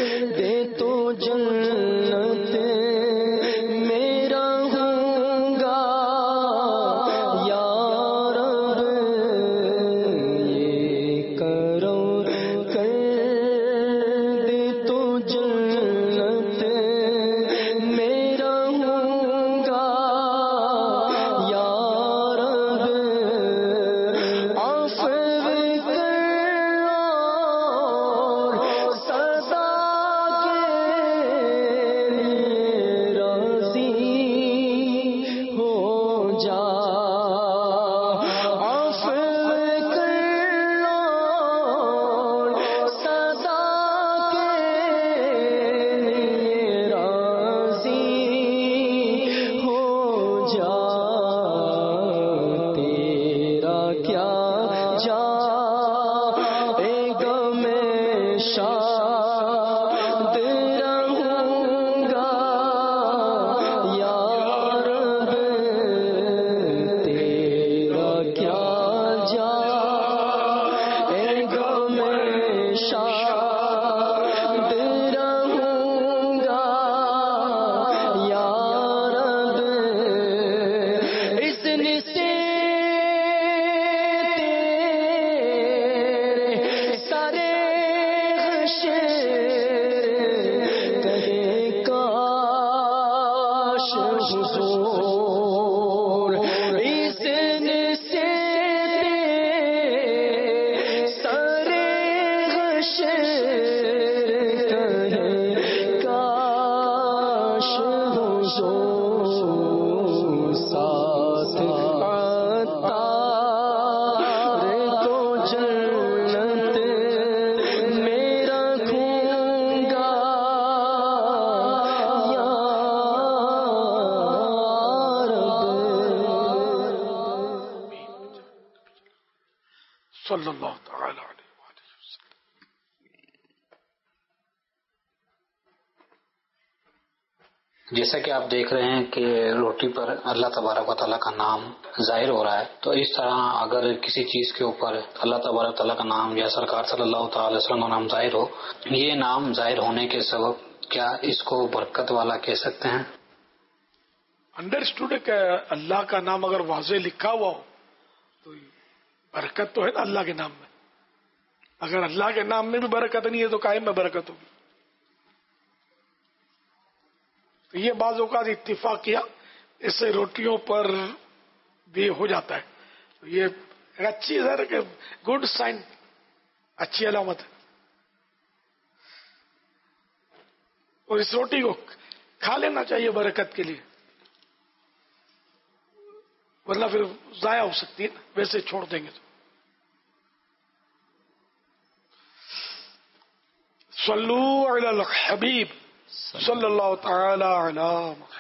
صلی اللہ تعالی علیہ وآلہ وسلم. جیسا کہ آپ دیکھ رہے ہیں کہ روٹی پر اللہ تبارک و تعالیٰ کا نام ظاہر ہو رہا ہے، تو اس طرح اگر کسی چیز کے اوپر اللہ تبارک و تعالیٰ کا نام یا سرکار صلی اللہ تعالی علیہ وسلم کا نام ظاہر ہو، یہ نام ظاہر ہونے کے سبب کیا اس کو برکت والا کہہ سکتے ہیں؟ انڈرسٹوڈ ہے کہ اللہ کا نام اگر واضح لکھا ہوا ہو تو برکت تو ہے نا اللہ کے نام میں. اگر اللہ کے نام میں بھی برکت نہیں ہے تو قائم میں برکت ہوگی. تو یہ بعض اوقات اتفاق کیا اس سے روٹیوں پر بھی ہو جاتا ہے. تو یہ ایک اچھی ہے کہ گڈ سائن، اچھی علامت ہے. اور اس روٹی کو کھا لینا چاہیے برکت کے لیے، ورنہ پھر ضائع ہو سکتی ہے نا ویسے چھوڑ دیں گے تو. صلو علی الحبیب صلی اللہ تعالی علی محمد.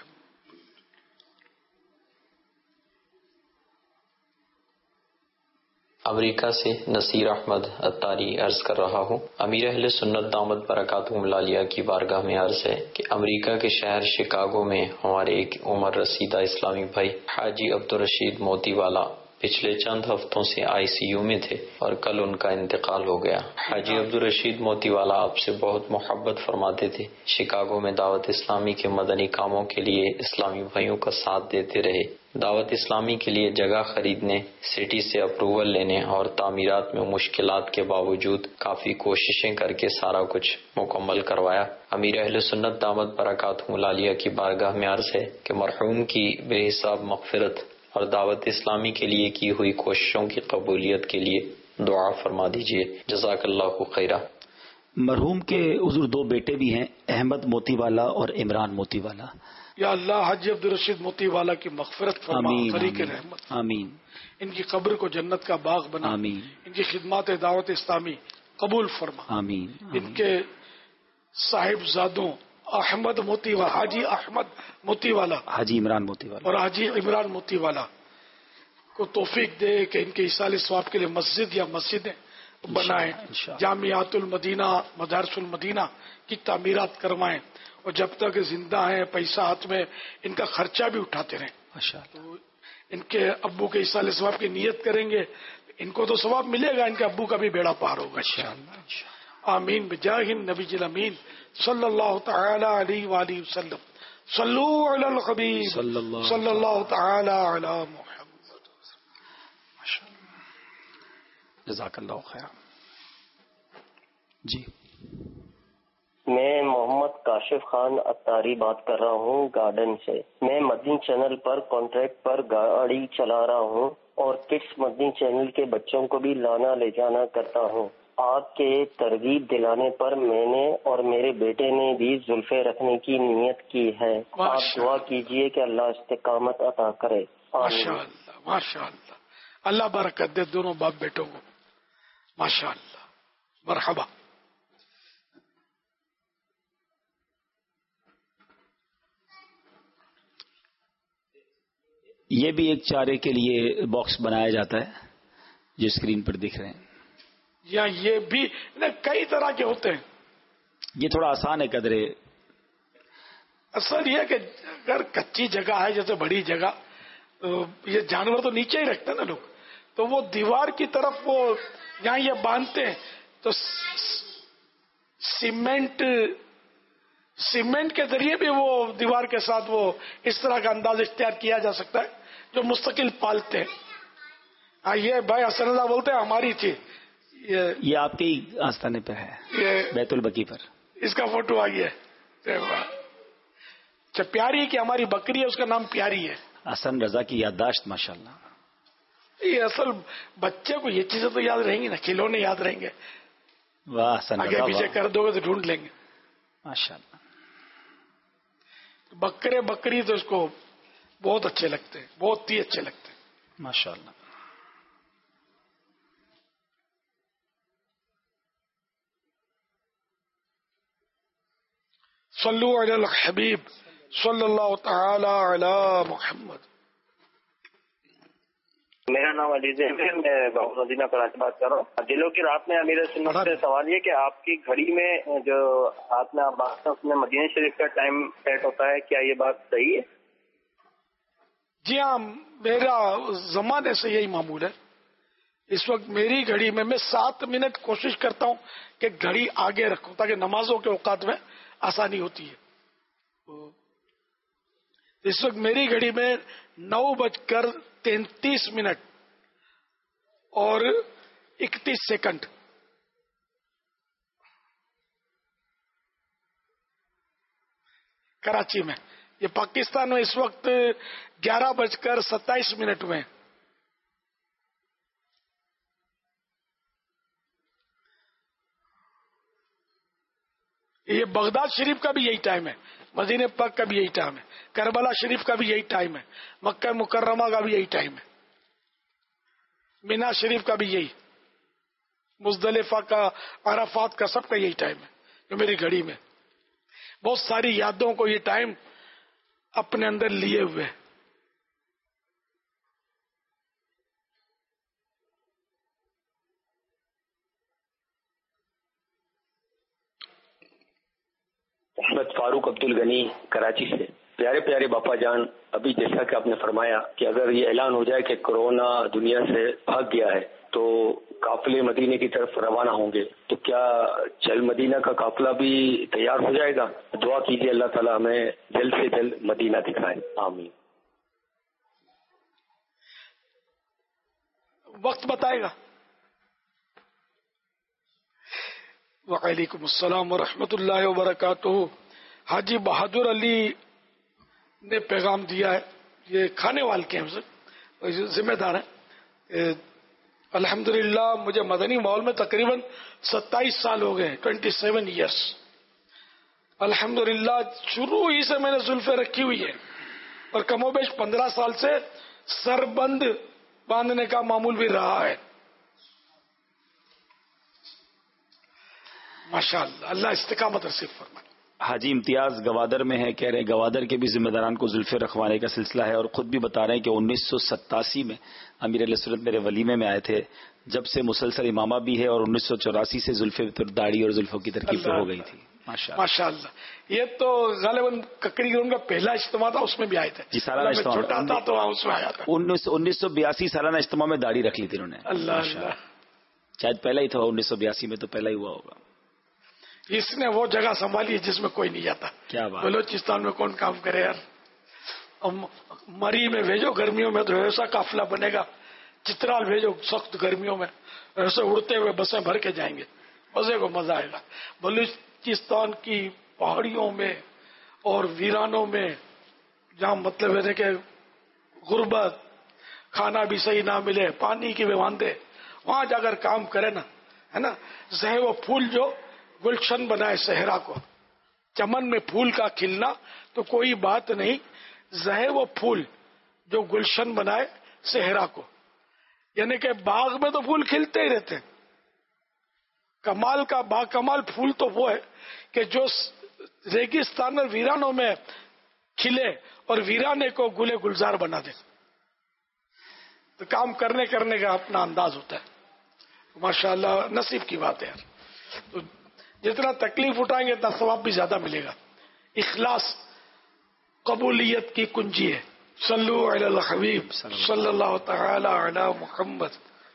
امریکہ سے نصیر احمد اتاری عرض کر رہا ہوں. امیر اہل سنت دامت برکاتہم العالیہ کی بارگاہ میں عرض ہے کہ امریکہ کے شہر شکاگو میں ہمارے ایک عمر رسیدہ اسلامی بھائی حاجی عبدالرشید موتی والا پچھلے چند ہفتوں سے آئی سی یو میں تھے اور کل ان کا انتقال ہو گیا. حاجی عبدالرشید موتی والا آپ سے بہت محبت فرماتے تھے. شکاگو میں دعوت اسلامی کے مدنی کاموں کے لیے اسلامی بھائیوں کا ساتھ دیتے رہے. دعوت اسلامی کے لیے جگہ خریدنے، سٹی سے اپروول لینے اور تعمیرات میں مشکلات کے باوجود کافی کوششیں کر کے سارا کچھ مکمل کروایا. امیر اہل سنت دامت برکاتہم العالیہ کی بارگاہ میں عرض ہے کہ مرحوم کی بے حساب مغفرت اور دعوت اسلامی کے لیے کی ہوئی کوششوں کی قبولیت کے لیے دعا فرما دیجیے. جزاک اللہ خیرہ. مرحوم کے حضور دو بیٹے بھی ہیں، احمد موتی والا اور عمران موتی والا. یا اللہ حاجی عبدالرشید موتی والا کی مغفرت فرما، فریق رحمت. آمین. ان کی قبر کو جنت کا باغ بنا. آمین. ان کی خدمات دعوت اسلامی قبول فرما. آمین. ان کے صاحبزادوں احمد موتی والا، حاجی احمد موتی والا، حاجی عمران موتی والا اور حاجی عمران موتی والا کو توفیق دے کہ ان کے ایصال ثواب کے لیے مسجد یا مسجدیں بنائیں، جامعات المدینہ، مدارس المدینہ کی تعمیرات کروائیں، اور جب تک زندہ ہیں پیسہ ہاتھ میں ان کا خرچہ بھی اٹھاتے رہیں. تو ان کے ابو کے ایصال ثواب کی نیت کریں گے، ان کو تو ثواب ملے گا، ان کے ابو کا بھی بیڑا پار ہوگا انشاءاللہ. آمین بجاہ النبی الامین صلی اللہ تعالی علیہ وآلہ وسلم. صلو علی الحبیب صلی اللہ تعالی علی محمد. جزاک اللہ خیر. جی میں محمد کاشف خان اتاری بات کر رہا ہوں گارڈن سے. میں مدنی چینل پر کانٹریکٹ پر گاڑی چلا رہا ہوں اور کڈس مدنی چینل کے بچوں کو بھی لانا لے جانا کرتا ہوں. آپ کے ترغیب دلانے پر میں نے اور میرے بیٹے نے بھی زلفے رکھنے کی نیت کی ہے. آپ دعا کیجئے کہ اللہ استقامت عطا کرے. ماشاء اللہ ماشاء اللہ. اللہ برکت دے دونوں باپ بیٹوں کو. ماشاء اللہ. مرحبا. یہ بھی ایک چارے کے لیے باکس بنایا جاتا ہے جو اسکرین پر دکھ رہے ہیں. یا یہ بھی کئی طرح کے ہوتے ہیں. یہ تھوڑا آسان ہے قدرے. اصل یہ کہ اگر کچی جگہ ہے جیسے بڑی جگہ تو یہ جانور تو نیچے ہی رکھتے ہیں نا لوگ، تو وہ دیوار کی طرف وہ یہاں یہ باندھتے ہیں تو سیمنٹ سیمنٹ کے ذریعے بھی وہ دیوار کے ساتھ وہ اس طرح کا انداز اختیار کیا جا سکتا ہے جو مستقل پالتے ہیں. ہاں یہ بھائی حسن اللہ بولتے ہیں ہماری تھی. یہ آپ کے ہی آستانے پر ہے، یہ بیت البقی پر. اس کا فوٹو آ گیا ہے. اچھا پیاری کہ ہماری بکری ہے اس کا نام پیاری ہے. حسن رضا کی یادداشت ماشاءاللہ. یہ اصل بچے کو یہ چیزیں تو یاد رہیں گی نا، کھلونے یاد رہیں گے. واہ حسن رضا. آگے پیچھے کر دو گے تو ڈھونڈ لیں گے ماشاءاللہ. بکرے بکری تو اس کو بہت اچھے لگتے ہیں، بہت ہی اچھے لگتے ہیں ماشاءاللہ. صلو علی الحبیب صلی اللہ تعالی علی محمد. میرا نام علی زیب ہے، میں بابو مدینہ کراچی بات کر رہا ہوں. دلوں کی رات میں امیر سنت سے سوال یہ کہ آپ کی گھڑی میں جو آپ نے بات ہے اس میں مدینہ شریف کا ٹائم سیٹ ہوتا ہے، کیا یہ بات صحیح ہے؟ جی ہاں، میرا زمانے سے یہی معمول ہے. اس وقت میری گھڑی میں میں سات منٹ کوشش کرتا ہوں کہ گھڑی آگے رکھوں تاکہ نمازوں کے اوقات میں آسانی ہوتی ہے. اس وقت میری گھڑی میں نو بج کر تینتیس منٹ اور اکتیس سیکنڈ. کراچی میں. یہ پاکستان میں اس وقت گیارہ بج کر ستائیس منٹ ہوئے. یہ بغداد شریف کا بھی یہی ٹائم ہے، مدینہ پاک کا بھی یہی ٹائم ہے، کربلا شریف کا بھی یہی ٹائم ہے، مکہ مکرمہ کا بھی یہی ٹائم ہے، مینا شریف کا بھی یہی، مزدلفہ کا، عرفات کا، سب کا یہی ٹائم ہے. جو میری گھڑی میں بہت ساری یادوں کو یہ ٹائم اپنے اندر لیے ہوئے. احمد فاروق عبد الغنی کراچی سے. پیارے پیارے باپا جان، ابھی جیسا کہ آپ نے فرمایا کہ اگر یہ اعلان ہو جائے کہ کورونا دنیا سے بھاگ گیا ہے تو قافلے مدینے کی طرف روانہ ہوں گے، تو کیا چل مدینہ کا قافلہ بھی تیار ہو جائے گا؟ دعا کیجیے اللہ تعالیٰ ہمیں جلد سے جلد مدینہ دکھائے، آمین. وقت بتائے گا. وعلیکم السلام ورحمۃ اللہ وبرکاتہ. حاجی بہادر علی نے پیغام دیا ہے، یہ کھانے والے کے ہم ذمہ دار ہیں. الحمدللہ مجھے مدنی ماحول میں تقریباً ستائیس سال ہو گئے، ٹوینٹی سیون ایئرس. الحمدللہ شروع ہی سے میں نے زلفیں رکھی ہوئی ہے اور کم و بیش پندرہ سال سے سربند باندھنے کا معمول بھی رہا ہے. ماشاء اللہ، اللہ استقامت نصیب فرمائے. حاجی امتیاز گوادر میں ہے، کہہ رہے ہیں گوادر کے بھی ذمہ داران کو زلفے رکھوانے کا سلسلہ ہے، اور خود بھی بتا رہے ہیں کہ انیس سو ستاسی میں امیر علیہ سنت میرے ولیمے میں آئے تھے، جب سے مسلسل امامہ بھی ہے، اور انیس سو چوراسی سے زلفے داڑھی اور زلفوں کی ترکیب ہو گئی تھی. ماشاء اللہ. یہ تو غالباً ککڑی گراؤنڈ کا پہلا اجتماع تھا، اس میں بھی آئے تھے. جی، سالانہ اجتماع چھوٹا تھا تو اس میں آیا تھا. انیس سو بیاسی سالانہ اجتماع میں داڑھی رکھ لی تھی انہوں نے. اللہ اللہ، شاید پہلا ہی تھا، انیس سو بیاسی میں تو پہلا ہی ہوا ہوگا. اس نے وہ جگہ سنبھالی ہے جس میں کوئی نہیں جاتا. کیا بات. بلوچستان میں کون کام کرے یار. مری میں بھیجو گرمیوں میں تو ایسا قافلہ بنے گا، چترال بھیجو سخت گرمیوں میں ایسے اڑتے ہوئے بسیں بھر کے جائیں گے، مزے کو مزہ آئے گا. بلوچستان کی پہاڑیوں میں اور ویرانوں میں جہاں مطلب ہے کہ غربت، کھانا بھی صحیح نہ ملے، پانی کی بھی واندے، وہاں جا کر کام کرے نا، ہے نا. زہر و پھول جو گلشن بنائے صحرا کو، چمن میں پھول کا کھلنا تو کوئی بات نہیں، زہر و پھول جو گلشن بنائے صحرا کو، یعنی کہ باغ میں تو پھول کھلتے ہی رہتے. کمال کا با کمال پھول تو وہ ہے کہ جو ریگستان اور ویرانوں میں کھلے اور ویرانے کو گلے گلزار بنا دے. تو کام کرنے کرنے کا اپنا انداز ہوتا ہے. ماشاءاللہ نصیب کی بات ہے یار. تو جتنا تکلیف اٹھائیں گے اتنا ثواب بھی زیادہ ملے گا. اخلاص قبولیت کی کنجی ہے. صلو علی الحبیب صلی اللہ تعالی علی محمد.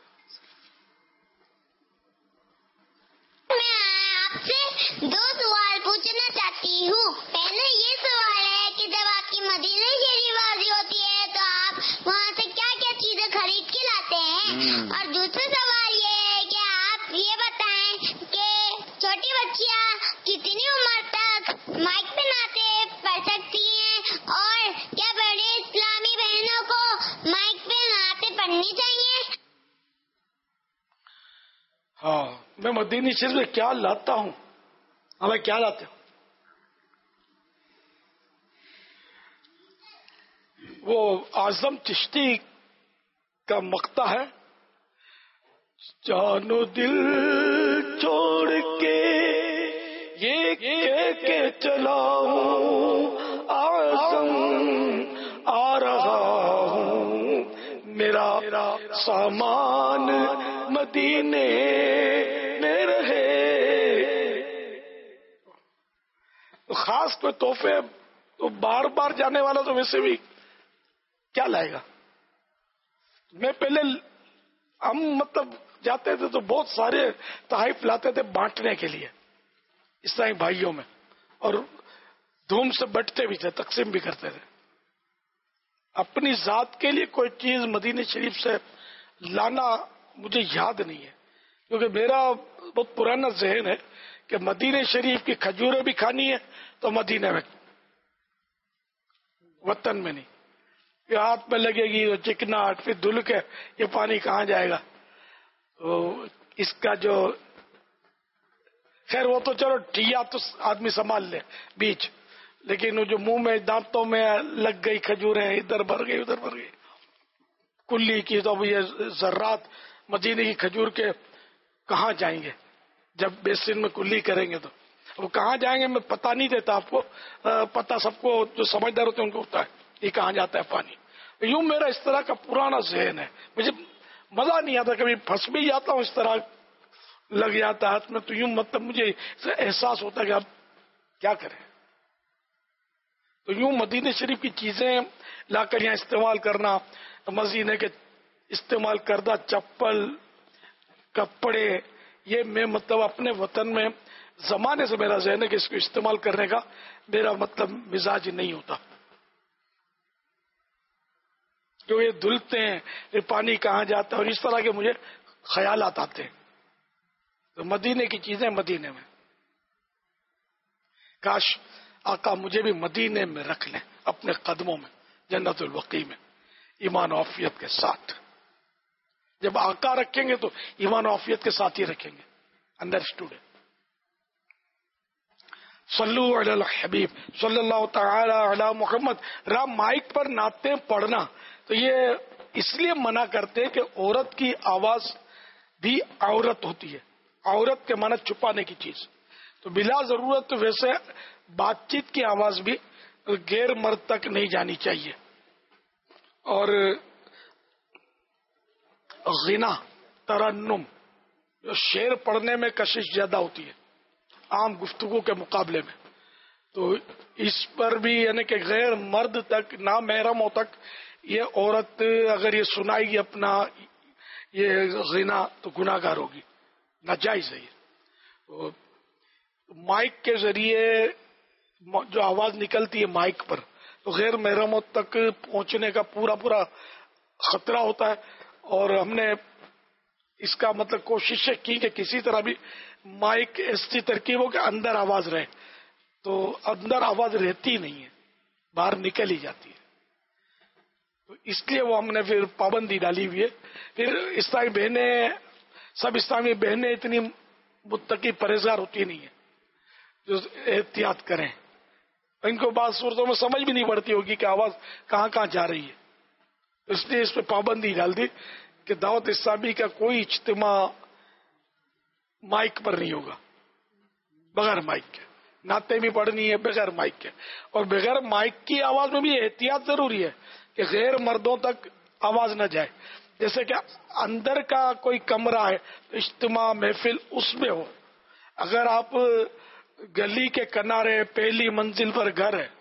میں آپ سے دو سوال پوچھنا چاہتی ہوں. پہلے یہ سوال ہے کہ جب آپ کی مدینہ شریف بازی ہوتی ہے تو آپ وہاں سے کیا کیا چیزیں خرید کے لاتے ہیں؟ اور دوسرا سوال یہ ہے کہ آپ یہ بتائیں کہ چھوٹی بچیاں کتنی عمر تک مائک پہ نعتیں پڑھ سکتی ہیں، اور کیا بڑے اسلامی بہنوں کو مائک پہ نعتیں پڑھنی چاہیے؟ ہاں، میں مدینہ شریف میں کیا لاتا ہوں؟ ہمیں کیا لاتے ہوں؟ وہ اعظم چشتی کا مقطع ہے، جانو دل چھوڑ کے یہ کہہ کے چلا ہوں اعظم آ رہا ہوں، میرا سامان مدینے میں رہے. تو خاص کوئی تحفے تو بار بار جانے والا تو ویسے بھی کیا لائے گا. میں پہلے ہم مطلب جاتے تھے تو بہت سارے تحائف لاتے تھے بانٹنے کے لیے عیسائی بھائیوں میں, اور دھوم سے بٹتے بھی تھے, تقسیم بھی کرتے تھے. اپنی ذات کے لیے کوئی چیز مدینہ شریف سے لانا مجھے یاد نہیں ہے, کیونکہ میرا بہت پرانا ذہن ہے کہ مدینہ شریف کی کھجوریں بھی کھانی ہے تو مدینہ میں, وطن میں نہیں. یہ ہاتھ میں لگے گی وہ چکناٹ, پھر دھل کے یہ پانی کہاں جائے گا. تو اس کا جو خیر وہ تو چلو ٹھیا تو آدمی سنبھال لے بیچ, لیکن وہ جو منہ میں دانتوں میں لگ گئی کھجوریں, ادھر بھر گئی ادھر بھر گئی کلی کی, تو اب یہ ذرات مدینے کی کھجور کے کہاں جائیں گے جب بیسن میں کلی کریں گے. تو وہ کہاں جائیں گے میں پتہ نہیں دیتا آپ کو, پتہ سب کو جو سمجھدار ہوتے ہیں ان کو ہوتا ہے یہ کہاں جاتا ہے پانی. یوں میرا اس طرح کا پرانا ذہن ہے, مجھے مزہ نہیں آتا, کبھی پھنس بھی جاتا ہوں اس طرح لگ جاتا ہاتھ میں, تو یوں مطلب مجھے احساس ہوتا ہے کہ اب کیا کریں. تو یوں مدینہ شریف کی چیزیں لا کر یہاں استعمال کرنا, مدینے کے استعمال کردہ چپل کپڑے, یہ میں مطلب اپنے وطن میں زمانے سے میرا ذہن ہے کہ اس کو استعمال کرنے کا میرا مطلب مزاج نہیں ہوتا, جو یہ دھلتے ہیں یہ پانی کہاں جاتا ہے, اور اس طرح کے مجھے خیالات آتے ہیں. تو مدینے کی چیزیں مدینے میں, کاش آقا مجھے بھی مدینے میں رکھ لیں اپنے قدموں میں جنت البقیع میں ایمان و عافیت کے ساتھ. جب آقا رکھیں گے تو ایمان و عافیت کے ساتھ ہی رکھیں گے. انڈرسٹوڈ ہے. صلو علی الحبیب صلی اللہ تعالی علی محمد. رام مائک پر نعتیں پڑھنا تو یہ اس لیے منع کرتے ہیں کہ عورت کی آواز بھی عورت ہوتی ہے, عورت کے معنی چھپانے کی چیز. تو بلا ضرورت ویسے بات چیت کی آواز بھی غیر مرد تک نہیں جانی چاہیے. اور غنا ترنم شعر پڑھنے میں کشش زیادہ ہوتی ہے عام گفتگو کے مقابلے میں, تو اس پر بھی یعنی کہ غیر مرد تک نہ محرموں تک یہ عورت اگر یہ سنائے گی اپنا یہ غنا تو گناہ گار ہوگی, ناجائز ہے. یہ مائک کے ذریعے جو آواز نکلتی ہے مائک پر تو غیر محرموں تک پہنچنے کا پورا پورا خطرہ ہوتا ہے, اور ہم نے اس کا مطلب کوششیں کی کہ کسی طرح بھی مائک ایسی ترکیب ہو کہ اندر آواز رہے, تو اندر آواز رہتی نہیں ہے, باہر نکل ہی جاتی ہے. تو اس لیے وہ ہم نے پھر پابندی ڈالی ہوئی ہے. پھر اسلامی بہنیں سب اسلامی بہنیں اتنی متقی پرہیزگار ہوتی نہیں ہیں جو احتیاط کریں, ان کو بعض صورتوں میں سمجھ بھی نہیں پڑتی ہوگی کہ آواز کہاں کہاں جا رہی ہے. اس لیے اس پہ پابندی ڈال دی کہ دعوت اسلامی کا کوئی اجتماع مائک پر نہیں ہوگا, بغیر مائک کے. نعتیں بھی پڑھنی ہے بغیر مائک کے, اور بغیر مائک کی آواز میں بھی احتیاط ضروری ہے کہ غیر مردوں تک آواز نہ جائے. جیسے کہ اندر کا کوئی کمرہ ہے تو اجتماع محفل اس میں ہو. اگر آپ گلی کے کنارے پہلی منزل پر گھر ہے,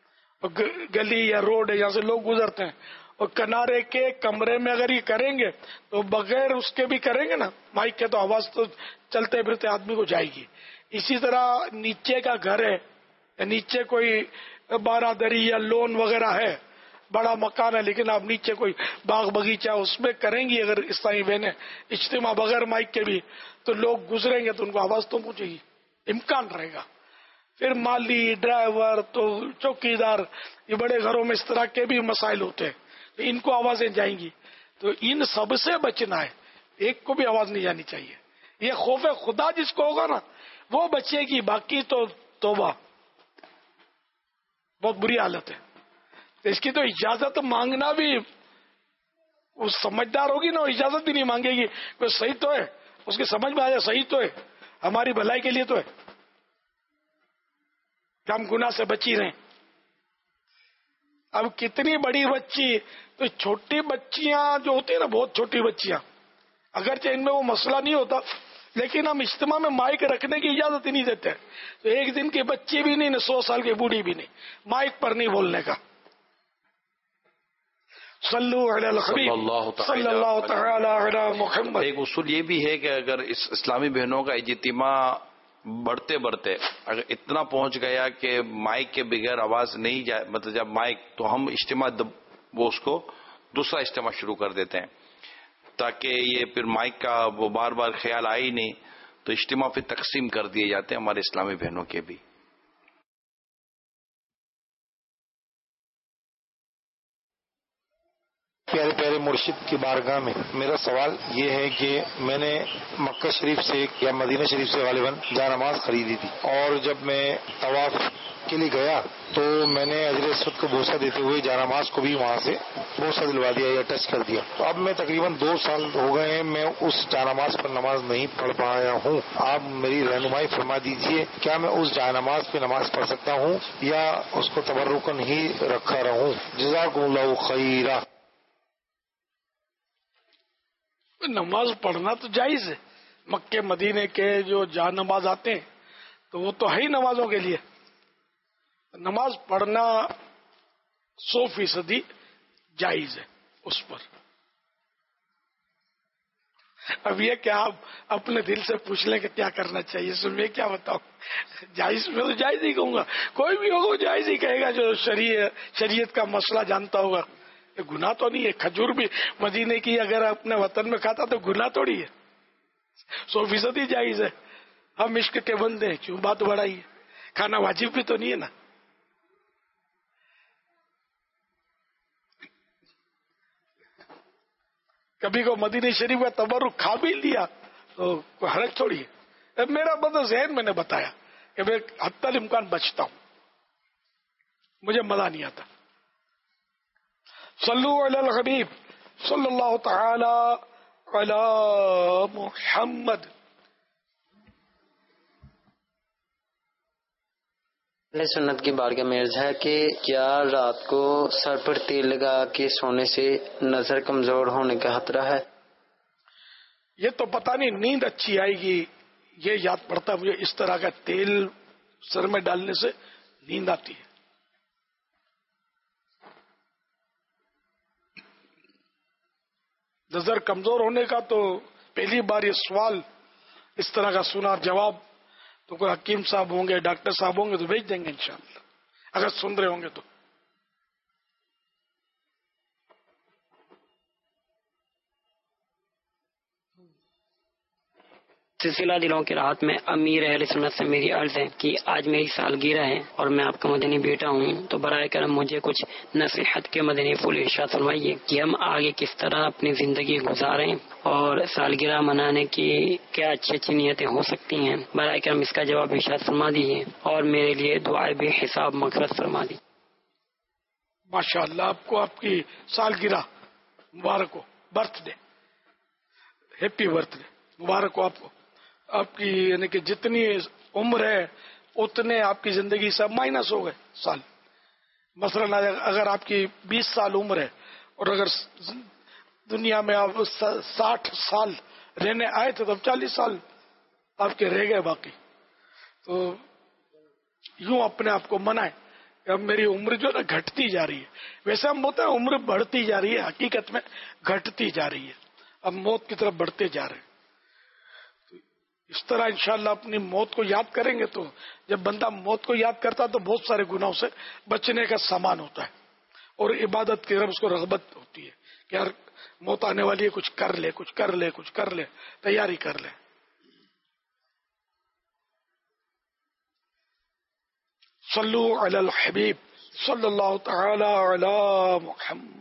گلی یا روڈ ہے جہاں سے لوگ گزرتے ہیں, اور کنارے کے کمرے میں اگر یہ کریں گے تو بغیر اس کے بھی کریں گے نا مائک کے, تو آواز تو چلتے پھرتے آدمی کو جائے گی. اسی طرح نیچے کا گھر ہے یا نیچے کوئی بارہ دری یا لون وغیرہ ہے, بڑا مکان ہے, لیکن آپ نیچے کوئی باغ باغیچہ اس میں کریں گی اگر اسلامی بہنیں اجتماع بغیر مائک کے بھی, تو لوگ گزریں گے تو ان کو آواز تو پہنچے گی, امکان رہے گا. پھر مالی, ڈرائیور, تو چوکیدار, یہ بڑے گھروں میں اس طرح کے بھی مسائل ہوتے ہیں, تو ان کو آوازیں جائیں گی. تو ان سب سے بچنا ہے, ایک کو بھی آواز نہیں جانی چاہیے. یہ خوف خدا جس کو ہوگا نا وہ بچے گی, باقی تو توبہ, بہت بری حالت ہے. تو اس کی تو اجازت مانگنا بھی, وہ سمجھدار ہوگی نا, وہ اجازت بھی نہیں مانگے گی. کوئی صحیح تو ہے, اس کی سمجھ میں آ جائے صحیح تو ہے, ہماری بھلائی کے لیے تو ہے کہ ہم گناہ سے بچی رہیں. اب کتنی بڑی بچی، تو چھوٹی بچیاں جو ہوتی ہیں نا، بہت چھوٹی بچیاں، اگرچہ ان میں وہ مسئلہ نہیں ہوتا، لیکن ہم اجتماع میں مائک رکھنے کی اجازت ہی نہیں دیتے. تو ایک دن کی بچی بھی نہیں، سو سال کی بوڑھی بھی نہیں، مائک پر نہیں بولنے کا. صلو علی الحبیب صلی اللہ تعالی علی محمد. ایک اصول یہ بھی ہے کہ اگر اس اسلامی بہنوں کا اجتماع بڑھتے بڑھتے اگر اتنا پہنچ گیا کہ مائک کے بغیر آواز نہیں جائے، مطلب جب مائک، تو ہم اجتماع وہ اس کو دوسرا اجتماع شروع کر دیتے ہیں، تاکہ یہ پھر مائک کا وہ بار بار خیال آئے ہی نہیں، تو اجتماع پھر تقسیم کر دیے جاتے ہیں ہمارے اسلامی بہنوں کے بھی. پیارے پیارے مرشد کی بارگاہ میں میرا سوال یہ ہے کہ میں نے مکہ شریف سے یا مدینہ شریف سے غالباً جا نماز خریدی تھی، اور جب میں طواف کے لیے گیا تو میں نے حجر اسود کو بوسہ دیتے ہوئے جا نماز کو بھی وہاں سے بوسہ دلوا دیا یا ٹچ کر دیا. تو اب میں تقریباً دو سال ہو گئے ہیں میں اس جا نماز پر نماز نہیں پڑھ پایا ہوں. آپ میری رہنمائی فرما دیجئے، کیا میں اس جا نماز پہ نماز پڑھ سکتا ہوں یا اس کو تبرکن ہی رکھا رہوں؟ جزاکم اللہ خیرہ. نماز پڑھنا تو جائز ہے، مکے مدینے کے جو جا نماز آتے ہیں تو وہ تو ہے ہی نمازوں کے لیے. نماز پڑھنا سو فیصدی جائز ہے اس پر. اب یہ کیا آپ اپنے دل سے پوچھ لیں کہ کیا کرنا چاہیے، اس میں کیا بتاؤں. جائز میں تو جائز ہی کہوں گا، کوئی بھی ہوگا جائز ہی کہے گا جو شریعت شریعت کا مسئلہ جانتا ہوگا. یہ گناہ تو نہیں ہے، کھجور بھی مدینے کی اگر اپنے وطن میں کھاتا تو گناہ تھوڑی ہے، سو فیصدی جائز ہے. ہم عشق کے بندے ہیں، کیوں بات بڑھائی ہے، کھانا واجب بھی تو نہیں ہے نا. کبھی کو مدینہ شریف کا تبرک کھا بھی لیا تو کوئی حرج تھوڑی ہے. میرا بدل ذہن میں نے بتایا کہ میں حتی الامکان بچتا ہوں، مجھے مزہ نہیں آتا. صلو علی الحبیب صلی اللہ تعالی علی محمد. سنت کی بارگاہ میں عرض ہے کہ کیا رات کو سر پر تیل لگا کے سونے سے نظر کمزور ہونے کا خطرہ ہے؟ یہ تو پتہ نہیں، نیند اچھی آئے گی یہ یاد پڑتا مجھے، اس طرح کا تیل سر میں ڈالنے سے نیند آتی ہے. نظر کمزور ہونے کا تو پہلی بار یہ سوال اس طرح کا سنا، جواب تو کوئی حکیم صاحب ہوں گے، ڈاکٹر صاحب ہوں گے تو بھیج دیں گے انشاءاللہ، اگر سن رہے ہوں گے تو. سلسلہ دلوں کی راحت میں امیر اہل سنت سے میری عرض ہے کہ آج میری سالگرہ ہے اور میں آپ کا مدنی بیٹا ہوں، تو برائے کرم مجھے کچھ نصیحت کے مدنی پھول ارشاد فرمائیے کہ ہم آگے کس طرح اپنی زندگی گزاریں اور سالگرہ منانے کی کیا اچھی اچھی نیتیں ہو سکتی ہیں. برائے کرم اس کا جواب ارشاد فرما دیجیے اور میرے لیے دعائیں بھی حساب مغفرت فرما دی. ماشاء اللہ، آپ کو آپ کی سالگرہ مبارک ہو، birthday, happy birthday مبارک ہو آپ کو. آپ کی یعنی کہ جتنی عمر ہے اتنے آپ کی زندگی سے مائنس ہو گئے سال. مثلا اگر آپ کی بیس سال عمر ہے اور اگر دنیا میں آپ ساٹھ سال رہنے آئے تھے تو اب چالیس سال آپ کے رہ گئے باقی. تو یوں اپنے آپ کو منائیں کہ اب میری عمر جو ہے نا گھٹتی جا رہی ہے. ویسے ہم بولتے ہیں عمر بڑھتی جا رہی ہے، حقیقت میں گھٹتی جا رہی ہے، اب موت کی طرف بڑھتے جا رہے ہیں. اس طرح انشاءاللہ اپنی موت کو یاد کریں گے تو جب بندہ موت کو یاد کرتا تو بہت سارے گناہوں سے بچنے کا سامان ہوتا ہے اور عبادت کی طرف اس کو رغبت ہوتی ہے کہ یار موت آنے والی ہے، کچھ کر لے کچھ کر لے کچھ کر لے تیاری کر لے. صلو علی الحبیب صلی اللہ تعالی علی محمد.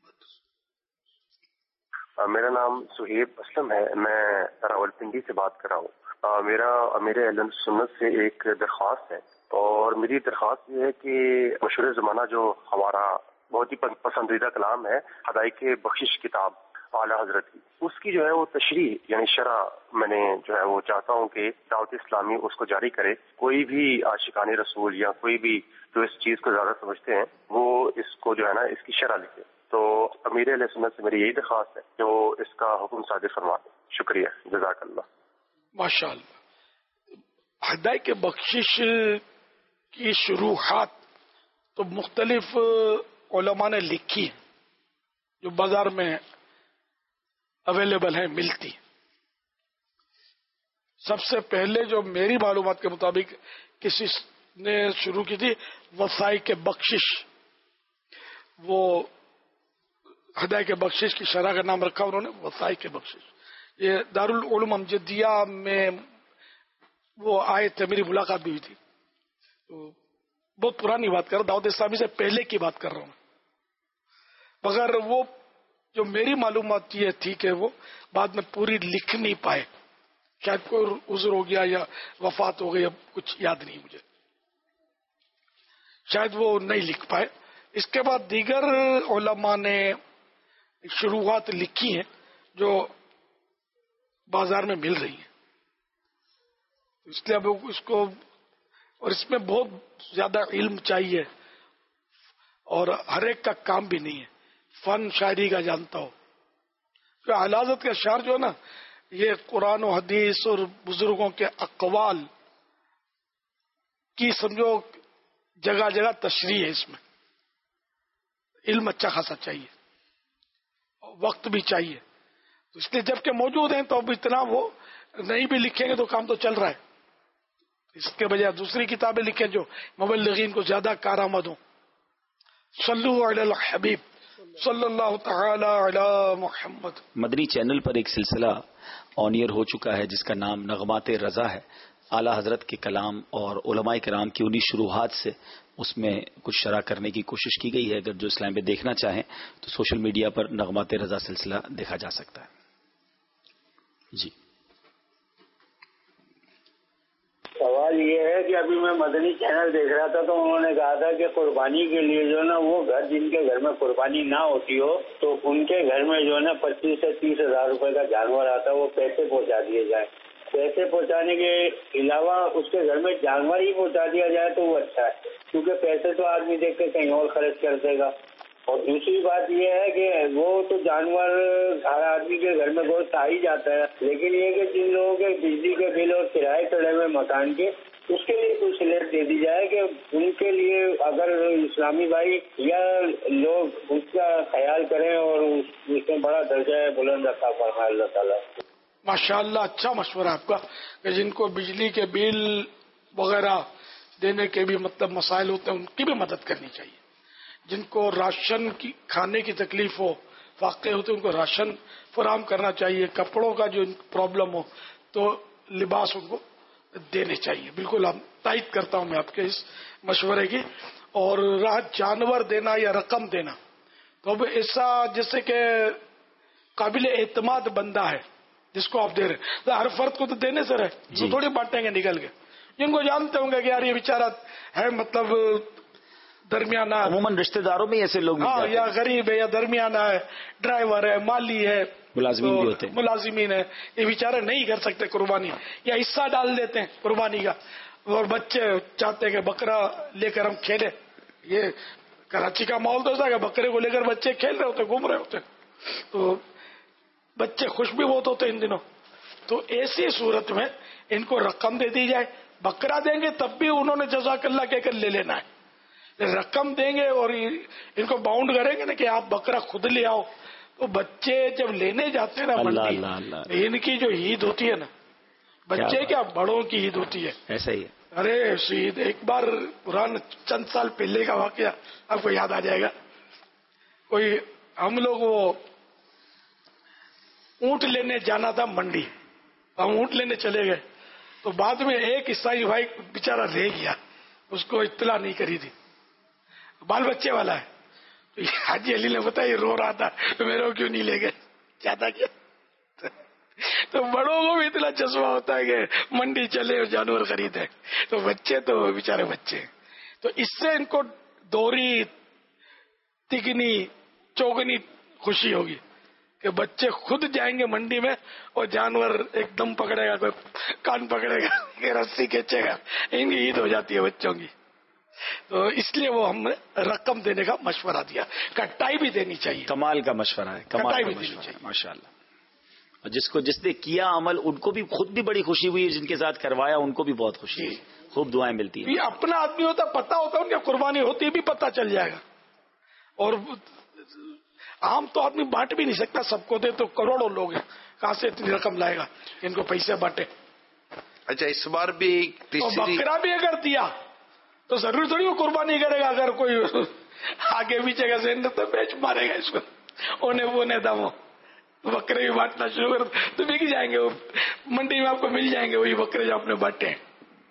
میرا نام سہیب اسلم ہے، میں راول پنڈی سے بات کر رہا ہوں. میرا میرے اہل سنت سے ایک درخواست ہے اور میری درخواست یہ ہے کہ مشہور زمانہ جو ہمارا بہت ہی پسندیدہ کلام ہے حدائق بخشش کتاب، اعلیٰ حضرت کی، اس کی جو ہے وہ تشریح یعنی شرح میں نے جو ہے وہ چاہتا ہوں کہ دعوت اسلامی اس کو جاری کرے. کوئی بھی عاشقان رسول یا کوئی بھی جو اس چیز کو زیادہ سمجھتے ہیں وہ اس کو جو ہے نا اس کی شرح لکھے. تو امیر اہل سنت سے میری یہی درخواست ہے کہ وہ اس کا حکم صادر فرما دیں. شکریہ، جزاک اللہ. ماشاء اللہ. ہدایہ کے بخشش کی شروحات تو مختلف علماء نے لکھی ہیں جو بازار میں اویلیبل ہیں، ملتی. سب سے پہلے جو میری معلومات کے مطابق کسی نے شروع کی تھی وصائی کے بخشش، وہ ہدایہ کے بخشش کی شرح کا نام رکھا انہوں نے وصائی کے بخشش. یہ دارالعلوم امجدیہ میں وہ آئے تھے، میری ملاقات بھی ہوئی تھی. تو بہت پرانی بات کر رہا ہوں، دعوت اسلامی سے پہلے کی بات کر رہا ہوں. مگر وہ جو میری معلومات یہ تھی کہ وہ بعد میں پوری لکھ نہیں پائے، شاید کوئی عذر ہو گیا یا وفات ہو گئی، اب کچھ یاد نہیں مجھے، شاید وہ نہیں لکھ پائے. اس کے بعد دیگر علماء نے شروعات لکھی ہیں جو بازار میں مل رہی ہیں. اس لیے اب اس کو، اور اس میں بہت زیادہ علم چاہیے اور ہر ایک کا کام بھی نہیں ہے فن شاعری کا جانتا ہو. کہ حضرت کا شعر جو ہے نا، یہ قرآن و حدیث اور بزرگوں کے اقوال کی سمجھو جگہ جگہ تشریح ہے. اس میں علم اچھا خاصا چاہیے، وقت بھی چاہیے. اس لیے جب کہ موجود ہیں تو اب اتنا وہ نہیں بھی لکھیں گے تو کام تو چل رہا ہے. اس کے بجائے دوسری کتابیں لکھیں جو مبلغین کو زیادہ کارآمد ہوں. صلو علی الحبیب صلی اللہ تعالی علی محمد. مدنی چینل پر ایک سلسلہ آن ایئر ہو چکا ہے جس کا نام نغمات رضا ہے. اعلیٰ حضرت کے کلام اور علماء کرام کی انہی شروحات سے اس میں کچھ شرح کرنے کی کوشش کی گئی ہے. اگر جو اسلام پہ دیکھنا چاہیں تو سوشل میڈیا پر نغمات رضا سلسلہ دیکھا جا سکتا ہے. جی سوال یہ ہے کہ ابھی میں مدنی چینل دیکھ رہا تھا تو انہوں نے کہا تھا کہ قربانی کے لیے جو ہے نا وہ گھر جن کے گھر میں قربانی نہ ہوتی ہو تو ان کے گھر میں جو ہے نا پچیس سے تیس ہزار روپے کا جانور آتا ہے، وہ پیسے پہنچا دیے جائیں. پیسے پہنچانے کے علاوہ اس کے گھر میں جانور ہی پہنچا دیا جائے تو وہ اچھا ہے، کیونکہ پیسے تو آدمی دیکھ کے کہیں اور خرچ کر دے گا. اور دوسری بات یہ ہے کہ وہ تو جانور ہر آدمی کے گھر میں گوشت آ ہی جاتا ہے، لیکن یہ کہ جن لوگوں کے بجلی کے بل اور کرائے چڑھے ہوئے مکان کے، اس کے لیے کچھ سلیٹ دے دی جائے کہ ان کے لیے اگر اسلامی بھائی یا لوگ اس کا خیال کریں اور اس میں بڑا درجہ بلند عطا فرمائے اللہ تعالیٰ. ماشاء اللہ، اچھا مشورہ آپ کا کہ جن کو بجلی کے بل وغیرہ دینے کے بھی مطلب مسائل ہوتے ہیں ان کی بھی مدد کرنی چاہیے. جن کو راشن کی کھانے کی تکلیف ہو، واقع ہوتے ان کو راشن فراہم کرنا چاہیے. کپڑوں کا جو ترابلم ہو تو لباس ان کو دینے چاہیے. بالکل ہم تائید کرتا ہوں میں آپ کے اس مشورے کی. اور رہا جانور دینا یا رقم دینا، تو اب ایسا جیسے کہ قابل اعتماد بندہ ہے جس کو آپ دے رہے ہیں، تو ہر فرد کو تو دینے سے رہے جی. تھوڑی بانٹیں گے نکل کے. جن کو جانتے ہوں گے کہ یار یہ بیچارہ ہے مطلب درمیانہ، عموماً رشتہ داروں میں ایسے لوگ ہاں یا غریب ہے یا درمیانہ ہے، ڈرائیور ہے، مالی ہے، ملازمین بھی ہوتے ہیں، ملازمین ہے، یہ بیچارے نہیں کر سکتے قربانی، یا حصہ ڈال دیتے ہیں قربانی کا. اور بچے چاہتے ہیں کہ بکرا لے کر ہم کھیلے. یہ کراچی کا ماحول تو ایسا کہ بکرے کو لے کر بچے کھیل رہے ہوتے، گھوم رہے ہوتے، تو بچے خوش بھی بہت ہوتے ان دنوں. تو ایسی صورت میں ان کو رقم دے دی جائے. بکرا دیں گے تب بھی انہوں نے جزاک اللہ کہہ کر لے لینا ہے. رقم دیں گے اور ان کو باؤنڈ کریں گے نا کہ آپ بکرا خود لے آؤ، تو بچے جب لینے جاتے ہیں نا منڈی، ان کی جو عید ہوتی ہے نا، بچے کیا بڑوں کی عید ہوتی ہے. ایسا ہی ہے. ارے شہید ایک بار پرانا چند سال پہلے کا واقعہ آپ کو یاد آ جائے گا. کوئی ہم لوگ وہ اونٹ لینے جانا تھا منڈی، ہم اونٹ لینے چلے گئے تو بعد میں ایک عیسائی بھائی بیچارہ رہ گیا، اس کو اطلاع نہیں کری تھی، بال بچے والا ہے. حاجی علی نے بتایا یہ رو رہا تھا تو میرے کو کیوں نہیں لے گئے، چاہتا کیا. تو بڑوں کو بھی اتنا چشمہ ہوتا ہے کہ منڈی چلے اور جانور خریدے، تو بچے تو بیچارے بچے. تو اس سے ان کو دوہری تگنی چوگنی خوشی ہوگی. کہ بچے خود جائیں گے منڈی میں اور جانور ایک دم پکڑے گا، کوئی کان پکڑے گا کہ رسی کھینچے گا، ان کی عید ہو جاتی ہے بچوں کی. تو اس لیے وہ ہم نے رقم دینے کا مشورہ دیا. کٹائی بھی دینی چاہیے. کمال کا مشورہ ہے، کمال کا مشورہ ہے ماشاء اللہ. اور جس کو جس نے کیا عمل ان کو بھی خود بھی بڑی خوشی ہوئی، جن کے ساتھ کروایا ان کو بھی بہت خوشی ہوئی، خوب دعائیں ملتی ہیں. اپنا آدمی ہوتا پتا ہوتا ان کی قربانی ہوتی ہے بھی پتا چل جائے گا. اور عام تو آدمی بانٹ بھی نہیں سکتا، سب کو دے تو کروڑوں لوگ ہیں، کہاں سے اتنی رقم لائے گا ان کو پیسے بانٹے. اچھا اس بار بھی بکرا بھی اگر دیا تو ضروری تھوڑی وہ قربانی کرے گا. اگر کوئی آگے پیچھے کا ذہن تو بیچ مارے گا اس کو، اونے وونے دمو بکرے بھی بانٹنا شروع کر تو بک جائیں گے، وہ منڈی میں آپ کو مل جائیں گے وہی بکرے جو آپ نے بانٹے ہیں.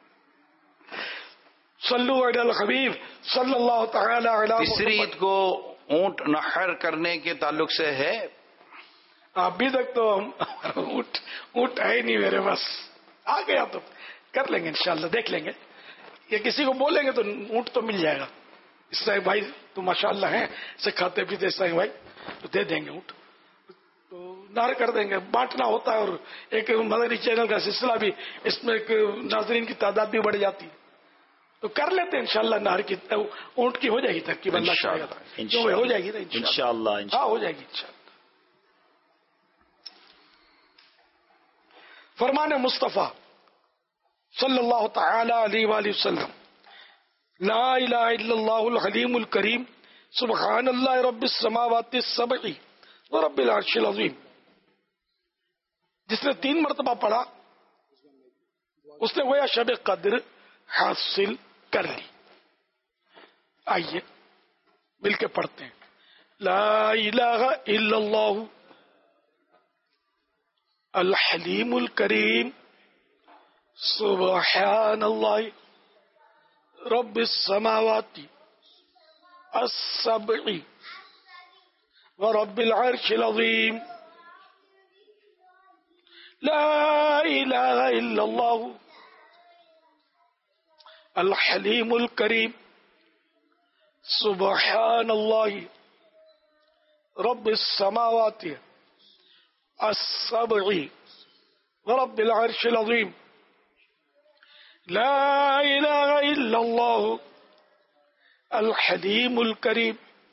صلو علی الحبیب صلی اللہ تعالی علی محمد. تیسری عید کو اونٹ نحر کرنے کے تعلق سے ہے؟ ابھی تک تو اونٹ اونٹ ہے نہیں میرے پاس، آ گیا تو کر لیں گے انشاءاللہ، دیکھ لیں گے. یہ کسی کو بولیں گے تو اونٹ تو مل جائے گا. اسرائیل بھائی تو ماشاءاللہ ہیں سکھاتے پیتے اسرائیل بھائی، تو دے دیں گے اونٹ، تو نار کر دیں گے. بانٹنا ہوتا ہے اور ایک مدنی چینل کا سلسلہ بھی، اس میں ایک ناظرین کی تعداد بھی بڑھ جاتی ہے، تو کر لیتے ہیں انشاءاللہ. نہر کی اونٹ کی ہو جائے گی ترکیب، اللہ چاہے گا ہو جائے گی انشاءاللہ. ہاں ہو جائے گی انشاءاللہ. فرمان مصطفیٰ صلی اللہ تعالی علیہ وآلہ وسلم، لا الہ الا اللہ الحلیم الکریم سبحان اللہ رب السماوات السبع ورب العرش العظیم. جس نے تین مرتبہ پڑھا اس نے گویا شب قدر حاصل کر لی. آئیے مل کے پڑھتے ہیں. لا الہ الا اللہ الحلیم الکریم سبحان اللہ رب السماوات السبع ورب العرش العظیم. لا الہ الا اللہ الحلیم الکریم سبحان اللہ رب السماوات السبع ورب العرش العظیم. لا الہ الا اللہ الحلیم الکریم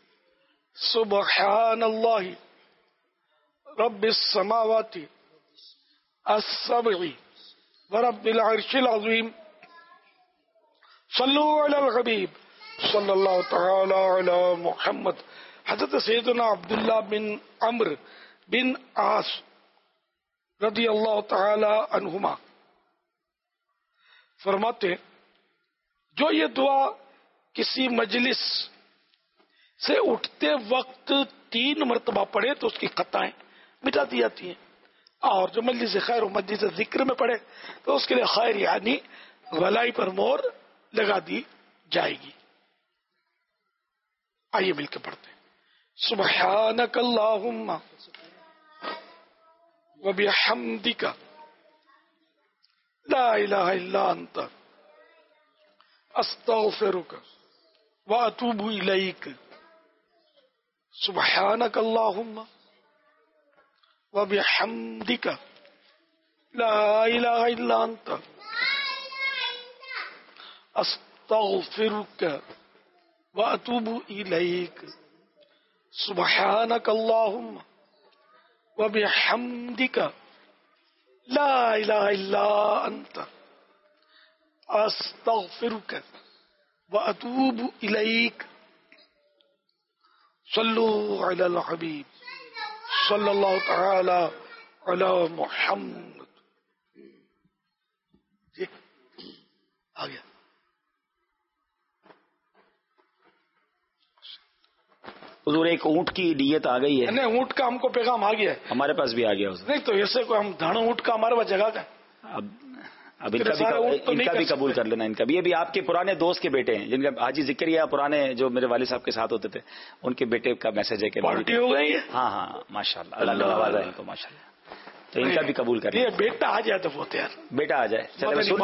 سبحان اللہ رب السماوات السبع ورب العرش العظیم. صلو علی الحبیب صلی اللہ تعالی علی محمد. حضرت سیدنا عبداللہ بن عمرو بن عاص رضی اللہ تعالی عنہما فرماتے جو یہ دعا کسی مجلس سے اٹھتے وقت تین مرتبہ پڑھے تو اس کی خطائیں مٹا دی جاتی ہیں، اور جو مجلس خیر و مجلس ذکر میں پڑھے تو اس کے لیے خیر یعنی بھلائی پر مور لگا دی جائے گی. آئیے مل کے پڑھتے ہیں. سبحانک اللہم وبحمدک لا الہ الا انت استغفرک واتوب الیک. سبحانک اللہم وبحمدک لا الہ الا انت استغفرک واتوب الیک. سبحانک اللہم وبحمدک لا الہ الا انت استغفرک واتوب الیک. صلو علی الحبیب صلی اللہ تعالی علی محمد. آ گیا. حضور ایک اونٹ کی نیت آ گئی ہے. نہیں اونٹ کا ہم کو پیغام آ گیا ہے، ہمارے پاس بھی آ گیا. نہیں تو ایسے کوئی ہم دھاڑا اونٹ کا ہمارے پاس جگہ کا اب اب ان کا بھی ان کا بھی قبول کر لینا. ان کا بھی ابھی آپ کے پرانے دوست کے بیٹے ہیں جن کا حاجی ذکریہ پرانے جو میرے والد صاحب کے ساتھ ہوتے تھے، ان کے بیٹے کا میسج ہے کہ پارٹی ہو گئی ہے. ہاں ہاں ماشاء اللہ، اللہ نے نوازا ہے ان کو ماشاء اللہ. تو ان کا بھی قبول کر لیں. بیٹا آ جائے تو بہت یار بیٹا آ جائے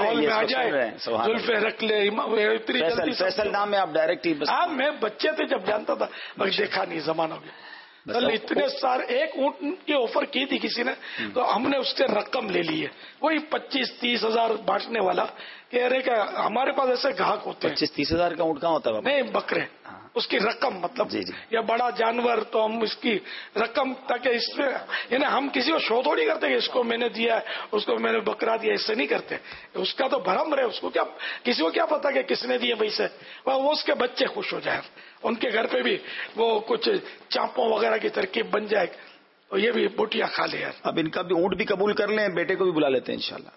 رکھ لے. فیصل نام میں آپ ڈائریکٹ ہی. ہاں میں بچے تھے جب جانتا تھا، مگر دیکھا نہیں، زمانہ ہو گیا. کل اتنے سارے ایک اونٹ کی آفر کی تھی کسی نے, تو ہم نے اس سے رقم لے لی ہے, وہی پچیس تیس ہزار بانٹنے والا کہہ رہے کہ ہمارے پاس ایسے گاہک ہوتے ہیں. پچیس تیس ہزار کا اونٹ کہاں ہوتا ہے؟ نہیں, بکرے, اس کی رقم مطلب جی جی. یا بڑا جانور تو ہم اس کی رقم, تاکہ اس میں یعنی ہم کسی کو شو تھوڑی کرتے کہ اس کو میں نے دیا اس کو میں نے بکرا دیا, اس سے نہیں کرتے. اس کا تو بھرم رہے, اس کو کیا, کسی کو کیا پتا کہ کس نے دیے پیسے, وہ اس کے بچے خوش ہو جائیں, ان کے گھر پہ بھی وہ کچھ چانپوں وغیرہ کی ترکیب بن جائے, اور یہ بھی بوٹیاں کھا لے. اب ان کا بھی اونٹ بھی قبول کر لیں, بیٹے کو بھی بلا لیتے ہیں انشاءاللہ.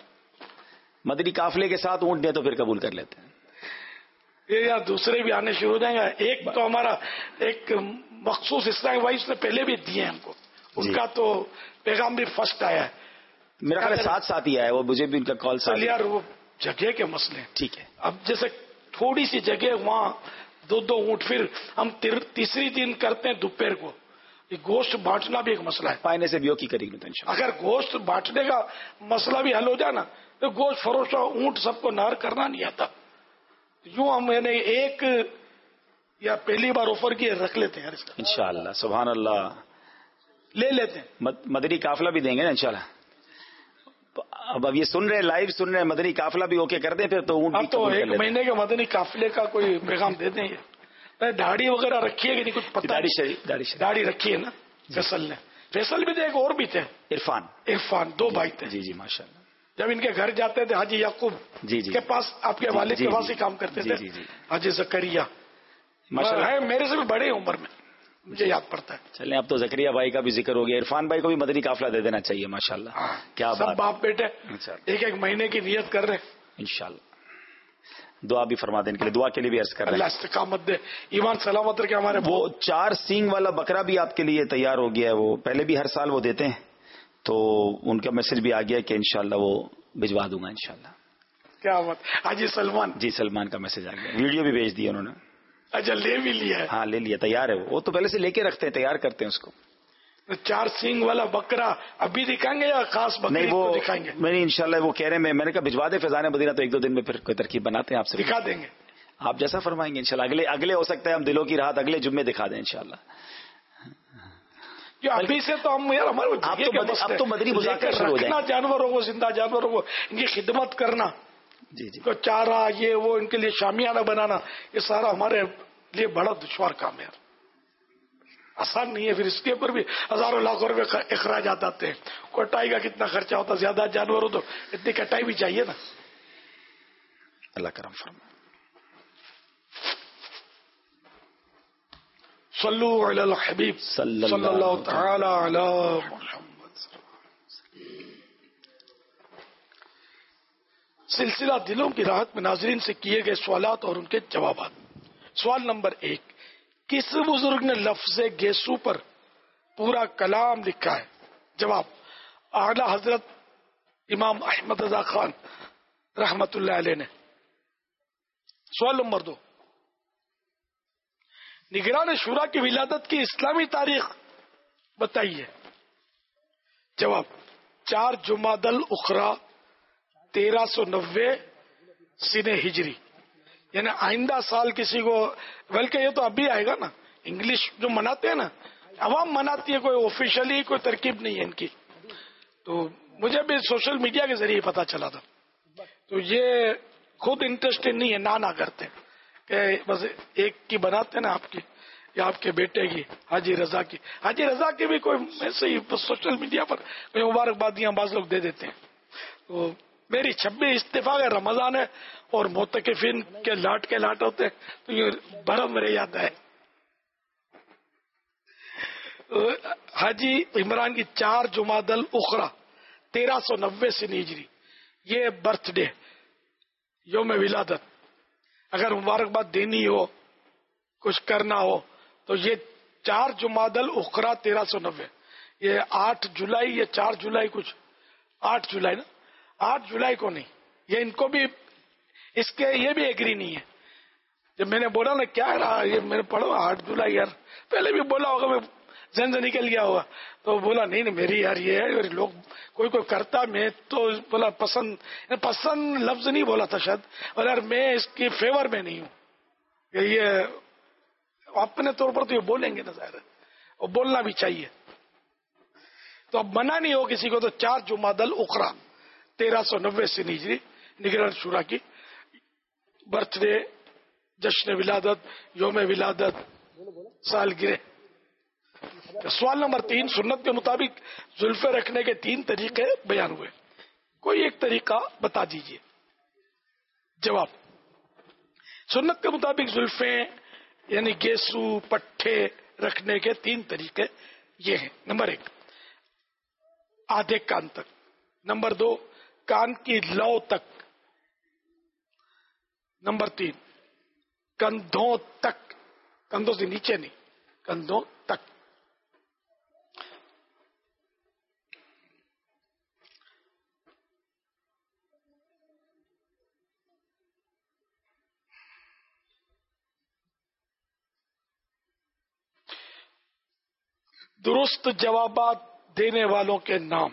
مدنی قافلے کے ساتھ اونٹ دیں تو پھر قبول کر لیتے ہیں. یہ یار دوسرے بھی آنے شروع ہو جائیں گے. ایک تو ہمارا ایک مخصوص اسلامی بھائی اس نے پہلے بھی دیے ہم کو, ان کا تو پیغام بھی فرسٹ آیا ہے. میرا خیال ساتھ ساتھ ہی آیا, وہ مجھے بھی ان کا کال ساتھ. یار وہ جگہ کے مسئلے, ٹھیک ہے. اب جیسے تھوڑی سی جگہ, وہاں دو دو اونٹ, پھر ہم تیسری دن کرتے ہیں دوپہر کو. یہ گوشت بانٹنا بھی ایک مسئلہ ہے. پائنے سے بھی کی کریں گے. اگر گوشت بانٹنے کا مسئلہ بھی حل ہو جائے نا, تو گوشت فروش اونٹ سب کو نہر کرنا نہیں آتا. یوں ہم نے ایک یا پہلی بار آفر کیے رکھ لیتے ہیں انشاءاللہ. سبحان اللہ, لے لیتے ہیں. مدنی قافلہ بھی دیں گے نا انشاءاللہ. اب اب یہ سن رہے, لائیو سن رہے, مدنی قافلہ بھی اوکے کر دیں پھر تو اونٹ. اب تو ایک مہینے کے مدنی قافلے کا کوئی پیغام دے دیں. داڑھی وغیرہ رکھی ہے کہ نہیں کچھ پتہ؟ داڑھی شریف, داڑھی شریف داڑھی رکھی ہے نا فیصل نے. فیصل بھی تھے, ایک اور بھی تھے, عرفان. عرفان, دو بھائی تھے. جی جی ماشاء اللہ. جب ان کے گھر جاتے تھے حاجی یعقوب جی جی کے پاس, آپ کے والد کے پاس ہی کام کرتے تھے, حاجی زکریا, میرے سے بھی بڑے عمر میں, مجھے یاد پڑتا ہے. چلیں اب تو زکریا بھائی کا بھی ذکر ہو گیا, عرفان بھائی کو بھی مدنی قافلہ دے دینا چاہیے. ماشاءاللہ, کیا سب باپ بیٹے ایک ایک مہینے کی نیت کر رہے ہیں. انشاءاللہ دعا بھی فرما دیں, ان کے لیے دعا کے لیے بھی عرض کر رہے ہیں. اللہ استقامت دے, ایمان سلامت رکھے. ہمارے وہ چار سینگ والا بکرا بھی آپ کے لیے تیار ہو گیا ہے, وہ پہلے بھی ہر سال وہ دیتے ہیں, تو ان کا میسج بھی آ گیا کہ انشاءاللہ وہ بھجوا دوں گا انشاءاللہ. کیا بات. حاجی سلمان, جی سلمان کا میسج آ گیا, ویڈیو بھی بھیج دی انہوں نے. اچھا, لے بھی لیا ہے؟ ہاں لے لیا, تیار ہے. وہ تو پہلے سے لے کے رکھتے ہیں, تیار کرتے ہیں اس کو. چار سینگ والا بکرا ابھی دکھائیں گے یا خاص بکری نہیں, وہ دکھائیں گے؟ میں انشاءاللہ وہ کہہ رہے ہیں, میں نے کہا بھجوا دے فیضان مدینہ, تو ایک دو دن میں پھر کوئی ترکیب بناتے ہیں, آپ سے دکھا دیں گے. آپ جیسا فرمائیں گے انشاءاللہ. اگلے اگلے ہو سکتا ہے ہم دلوں کی رات اگلے جمعے دکھا دیں انشاءاللہ. ابھی سے تو ہم یار ہمارے اب تو مدنی مذاکرہ شروع ہو جائیں گے. جانوروں کو, زندہ جانوروں کو ان کی خدمت کرنا, جی جی, کو چارہ یہ وہ ان کے لیے شامیانہ بنانا, یہ سارا ہمارے لیے بڑا دشوار کام ہے یار, آسان نہیں ہے. پھر اس کے اوپر بھی ہزاروں لاکھوں روپے اخراجات آتے ہیں. کٹائی کا کتنا خرچہ ہوتا ہے, زیادہ جانور ہو تو اتنی کٹائی بھی چاہیے نا. اللہ کرم فرمائے. صلو علی الحبیب صلی اللہ تعالی علی محمد. سلسلہ دلوں کی راحت میں ناظرین سے کیے گئے سوالات اور ان کے جوابات. سوال نمبر ایک, کس بزرگ نے لفظ گیسو پر پورا کلام لکھا ہے؟ جواب, اعلی حضرت امام احمد رضا خان رحمت اللہ علیہ نے. سوال نمبر دو, نگران شورا کی ولادت کی اسلامی تاریخ بتائیے. جواب, چار جمادی الاخری تیرہ سو نوے سن ہجری, یعنی آئندہ سال کسی کو, بلکہ یہ تو ابھی آئے گا نا, انگلش جو مناتے ہیں نا, عوام مناتی ہے, کوئی آفیشلی کوئی ترکیب نہیں ہے ان کی. تو مجھے بھی سوشل میڈیا کے ذریعے پتا چلا تھا. تو یہ خود انٹرسٹڈ نہیں ہے, نہ نہ کرتے کہ بس ایک کی بناتے نا آپ کی یا آپ کے بیٹے کی, حاجی رضا کی. حاجی رضا کی بھی کوئی ایسے ہی سوشل میڈیا پر کوئی مبارکبادیاں بعض لوگ دے دیتے ہیں. تو میری چھبیس اتفاق ہے, رمضان ہے اور معتکفین کے لاٹ کے لاٹ ہوتے ہیں, تو یہ برہم رہ جاتا ہے. حاجی عمران کی چار جمادی الاخری تیرہ سو نوے سے ہجری, یہ برتھ ڈے, یوم ولادت. اگر مبارکباد دینی ہو, کچھ کرنا ہو, تو یہ چار جمادی الاخری تیرہ سو نوے, یہ آٹھ جولائی یا چار جولائی کچھ, آٹھ جولائی نا, آٹھ جولائی کو نہیں. یہ ان کو بھی اس کے یہ بھی ایگری نہیں ہے. جب میں نے بولا نا کیا رہا, یہ میں نے پڑھا آٹھ جولائی, یار پہلے بھی بولا ہوگا, میں ذہن سے نکل گیا ہوگا. تو بولا نہیں نہیں میری یار یہ ہے, لوگ کوئی کوئی کرتا, میں تو بولا پسند پسند لفظ نہیں بولا تھا شاید, اور یار میں اس کی فیور میں نہیں ہوں. یہ اپنے طور پر تو یہ بولیں گے نا ظاہر ہے, اور بولنا بھی چاہیے. تو اب منع نہیں ہو کسی کو تو چار جمادی الاخری تیرہ سو نوے سے ہجری نگران شورا کی برتھ ڈے، جشن ولادت، یوم ولادت، سالگرہ. سوال نمبر تین، سنت کے مطابق زلفے رکھنے کے تین طریقے بیان ہوئے، کوئی ایک طریقہ بتا دیجئے. جواب، سنت کے مطابق زلفے یعنی گیسو پٹھے رکھنے کے تین طریقے یہ ہیں. نمبر ایک، آدھے کان تک. نمبر دو، کان کی لو تک. نمبر تین، کندھوں تک، کندھوں سے نیچے نہیں، کندھوں تک. درست جوابات دینے والوں کے نام: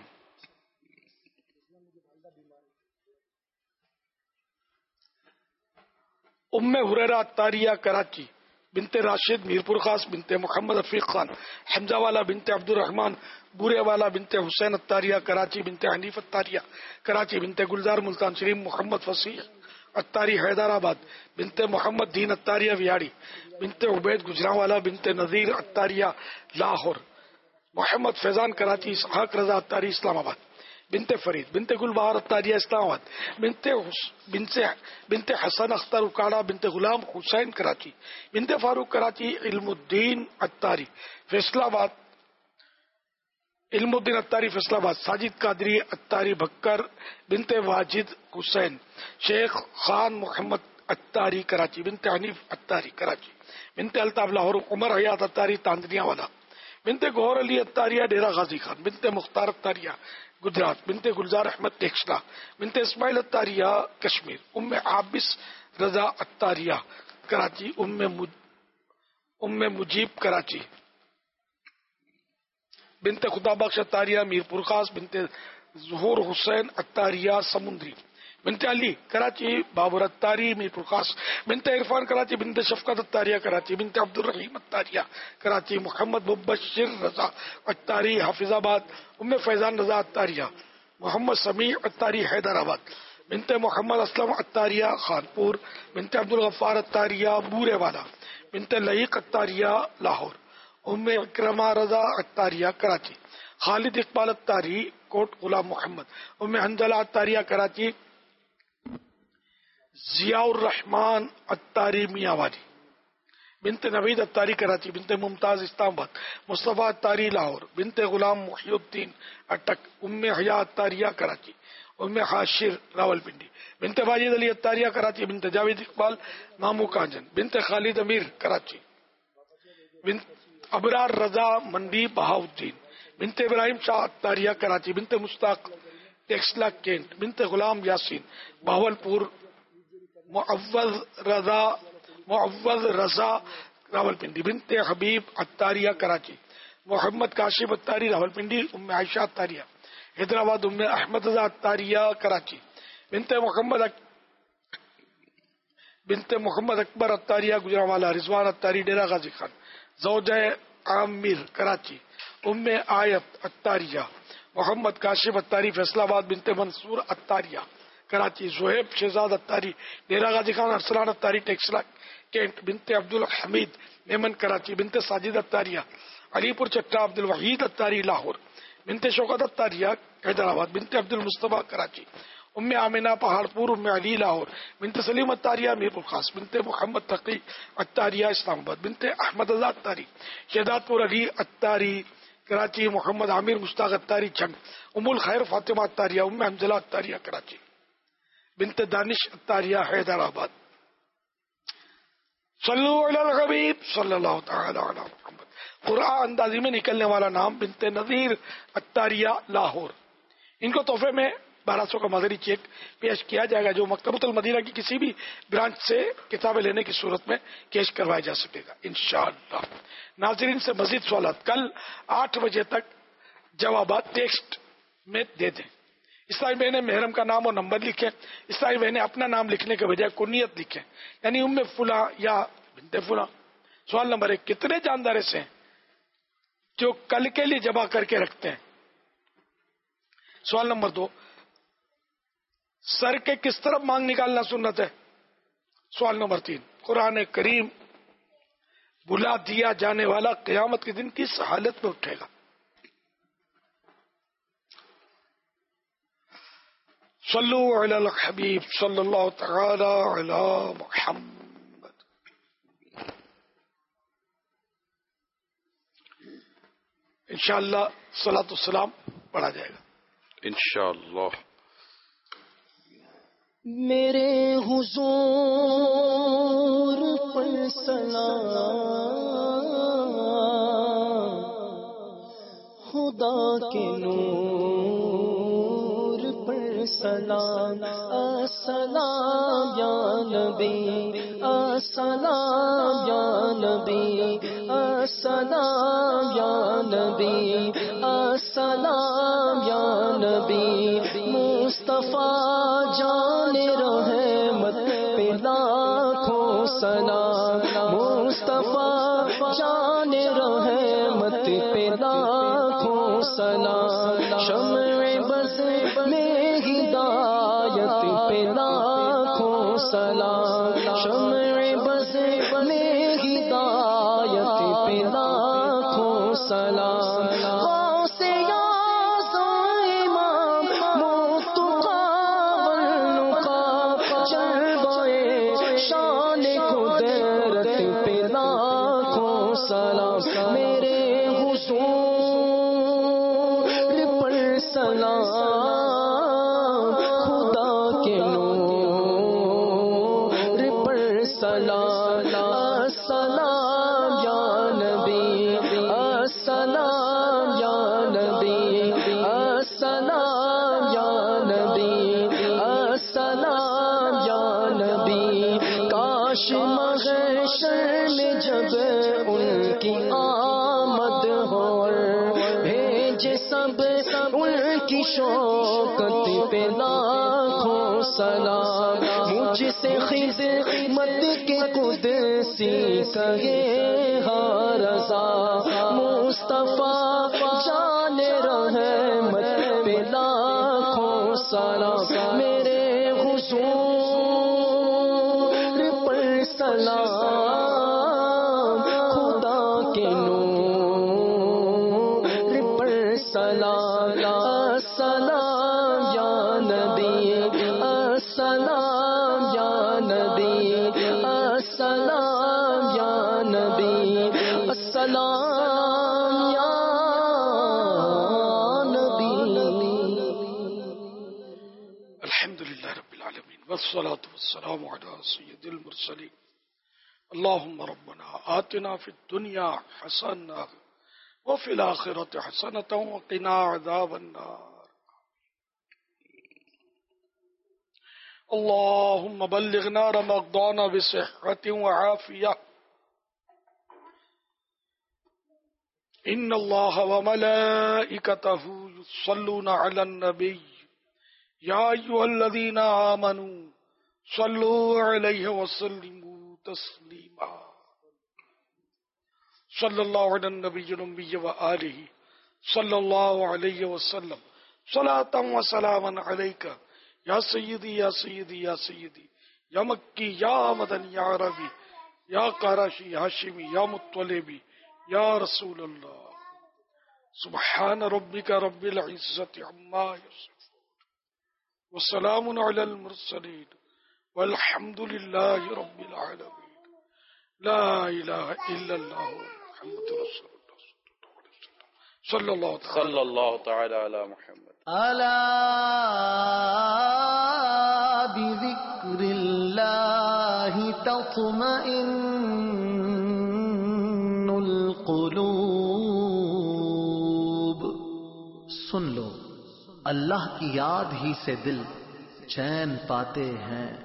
ام ہریرہ عطاریہ کراچی، بنت راشد میرپور خاص، بنت محمد رفیق خان حمزہ والا، بنت عبد الرحمان بورے والا، بنت حسین عطاریہ کراچی، بنت حنیف عطاریہ کراچی، بنت گلزار ملتان شریف، محمد فصیح عطاری حیدرآباد، بنت محمد دین عطاریہ ویاڑی، بنت عبید گجرانوالا، بنت نذیر عطاریہ لاہور، محمد فیضان کراچی، اسحاق رضا عطاری اسلام آباد، بنت فرید، بنت گل بہار عطاریہ اسلام آباد، بنت بنت بنت حسن اختر اکاڑا، بنت غلام حسین کراچی، بنت فاروق کراچی، علم الدین عطاری فیصلہ آباد، علم الدین عطاری فیصلہ آباد، ساجد قادری عطاری بھکر، بنت واجد حسین، شیخ خان محمد عطاری کراچی، بنت حنیف عطاری کراچی، بنت الطاف لاہور، عمر حیات عطاری تاندنیا والا، بنت گوہر علی عطاریہ ڈیرہ غازی خان، بنت مختار عطاریہ گجرات، بنت گلزار احمد ٹیکسلا، بنت اسماعیل عطاریہ کشمیر، ام عابس رضا عطاریہ کراچی، ام مج... ام مجیب کراچی، بنت خدا بخش عطاریہ میرپور خاص، بنت ظہور حسین عطاریہ سمندری، بنت علی کراچی، بابر عطاری میرپور خاص، بنت عرفان کراچی، بنت شفقت عطاریہ کراچی، بنت عبد الرحیم عطاریہ کراچی، محمد مبشر رضا عطاری حافظ آباد، ام فیضان رضا عطاریہ، محمد سمیع عطاری حیدرآباد، بنت محمد اسلم عطاریہ خانپور، بنت عبد الغفار عطاریہ بورے والا، بنت لعیق عطاریہ لاہور، ام اکرمہ رضا عطاریہ کراچی، خالد اقبال عطاری کوٹ غلام محمد، ام حنزلہ عطاریہ کراچی، ضیاء الرحمان عطاری میاں والی، بنت نوید عطاری کراچی، بنت ممتاز اسلام آباد، مصطفیٰ عطاری لاہور، بنت غلام محی الدین اٹک، ام حیا عطاریہ کراچی، ام حاشر راولپنڈی، بنت واجد علی عطاریہ کراچی، بنت جاوید اقبال مامو کانجن، بنت خالد امیر کراچی، بنت ابرار رضا منڈی بہاؤدین، بنت ابراہیم شاہ عطاریہ کراچی، بنت مشتاق ٹیکسلا کینٹ، بنت غلام یاسین بہاولپور، معوض رضا معوض رضا راولپنڈی، بنت حبیب عطاریہ کراچی، محمد کاشف عطاری راولپنڈی، ام عائشہ عطاریہ حیدرآباد، ام احمد رضا عطاریہ کراچی، بنت محمد اک... بنت محمد اکبر عطاریہ گجرانوالا، رضوان عطاری ڈیرہ غازی خان، زوجہ عامر کراچی، ام آیت عطاریہ، محمد کاشف عطاری فیصلہ آباد، بنت منصور عطاریہ کراچی، زہیب شہزاد عطاری ڈیرہ غازی خان، ارسلان عطاری ٹیکسلا کینٹ، بنت عبد الحمید میمن کراچی، بنت ساجد عطاریہ علی پور چٹا، عبد الوحید عطاری لاہور، بنت شوکت عطاریہ حیدرآباد، بنت عبد المصطفیٰ کراچی، ام آمینہ پہاڑپور، ام علی لاہور، بنت سلیم عطاریہ میرپور خاص، بنت محمد تقی عطاریہ اسلام آباد، بنت احمد رضا عطاری شہداد پور علی عطاری کراچی، محمد عامر مشتاق عطاری چھنگ، ام الخیر فاطمہ عطاریہ، ام حنزلہ عطاریہ کراچی، بنت دانش عطاریہ حیدرآباد. صلو علی الحبیب صلی اللہ تعالی علی محمد. قرآن اندازی میں نکلنے والا نام بنت نذیر عطاریہ لاہور. ان کو تحفے میں بارہ سو کا مادری چیک پیش کیا جائے گا جو مکتبۃ المدینہ کی کسی بھی برانچ سے کتابیں لینے کی صورت میں کیش کروایا جا سکے گا انشاءاللہ. ناظرین سے مزید سوالات کل آٹھ بجے تک جوابات ٹیکسٹ میں دے دیں. اسلامی بہنیں محرم کا نام اور نمبر لکھیں. اسلامی بہنیں اپنا نام لکھنے کے بجائے کنیت لکھیں یعنی ام فلاں یا بنت فلاں. سوال نمبر ایک، کتنے جاندار ایسے ہیں جو کل کے لیے جمع کر کے رکھتے ہیں. سوال نمبر دو، سر کے کس طرف مانگ نکالنا سنت ہے؟ سوال نمبر تین، قرآن کریم بلا دیا جانے والا قیامت کے دن کس حالت میں اٹھے گا؟ صلو علی الحبیب صلی اللہ تعالی علی محمد. انشاءاللہ صلاۃ السلام پڑھا جائے گا انشاءاللہ. میرے حضور پر سلام، خدا کے نور پر سلام، السلام یا نبی، السلام یا نبی، السلام یا نبی، السلام یا نبی. مصطفیٰ جان رحمت پہ لاکھوں سلام، مصطفیٰ جان رحمت پہ لاکھوں سلام. شمع بز میں ہدایت پہ لاکھوں سلام، شمع بز میں ہدایت پہ لاکھوں سلام. شوکت پہ لاکھوں سلام. مجھ سے خدمت کے قدسی کہے ہاں رضا، مصطفیٰ جان رحمت پہ لاکھوں سلام. میرے حضور پر سلام، خدا کے نور پر سلام. السلام یا نبی، السلام یا نبی، السلام یا نبی، السلام یا نبی. الحمدللہ رب العالمین والصلاة والسلام علی سید المرسلین. اللہم ربنا آتنا فی الدنیا حسنہ وفی الآخرۃ حسنۃ وقنا عذاب النار. اللهم بلغنا رمضان بصحة وعافية. إن الله وملائكته يصلون على النبي يا أيها الذين آمنوا صلوا عليه وسلموا تسليما. صلى الله على النبي الأمي وآله صلى الله عليه وسلم صلاة وسلاما عليك یا سیدی یا سیدی یا سیدی یا مکی یا مدنی یا عربی یا قرشی ہاشمی یا مطلبی یا رسول اللہ. سبحان ربک رب العزت عما یصفون وسلام علی المرسلین والحمد للہ رب العالمین. لا الہ الا اللہ محمد رسول اللہ صلی اللہ صلی اللہ تعالی علی محمد. الا بذکر اللہ تطمئن القلوب. سن لو، اللہ کی یاد ہی سے دل چین پاتے ہیں.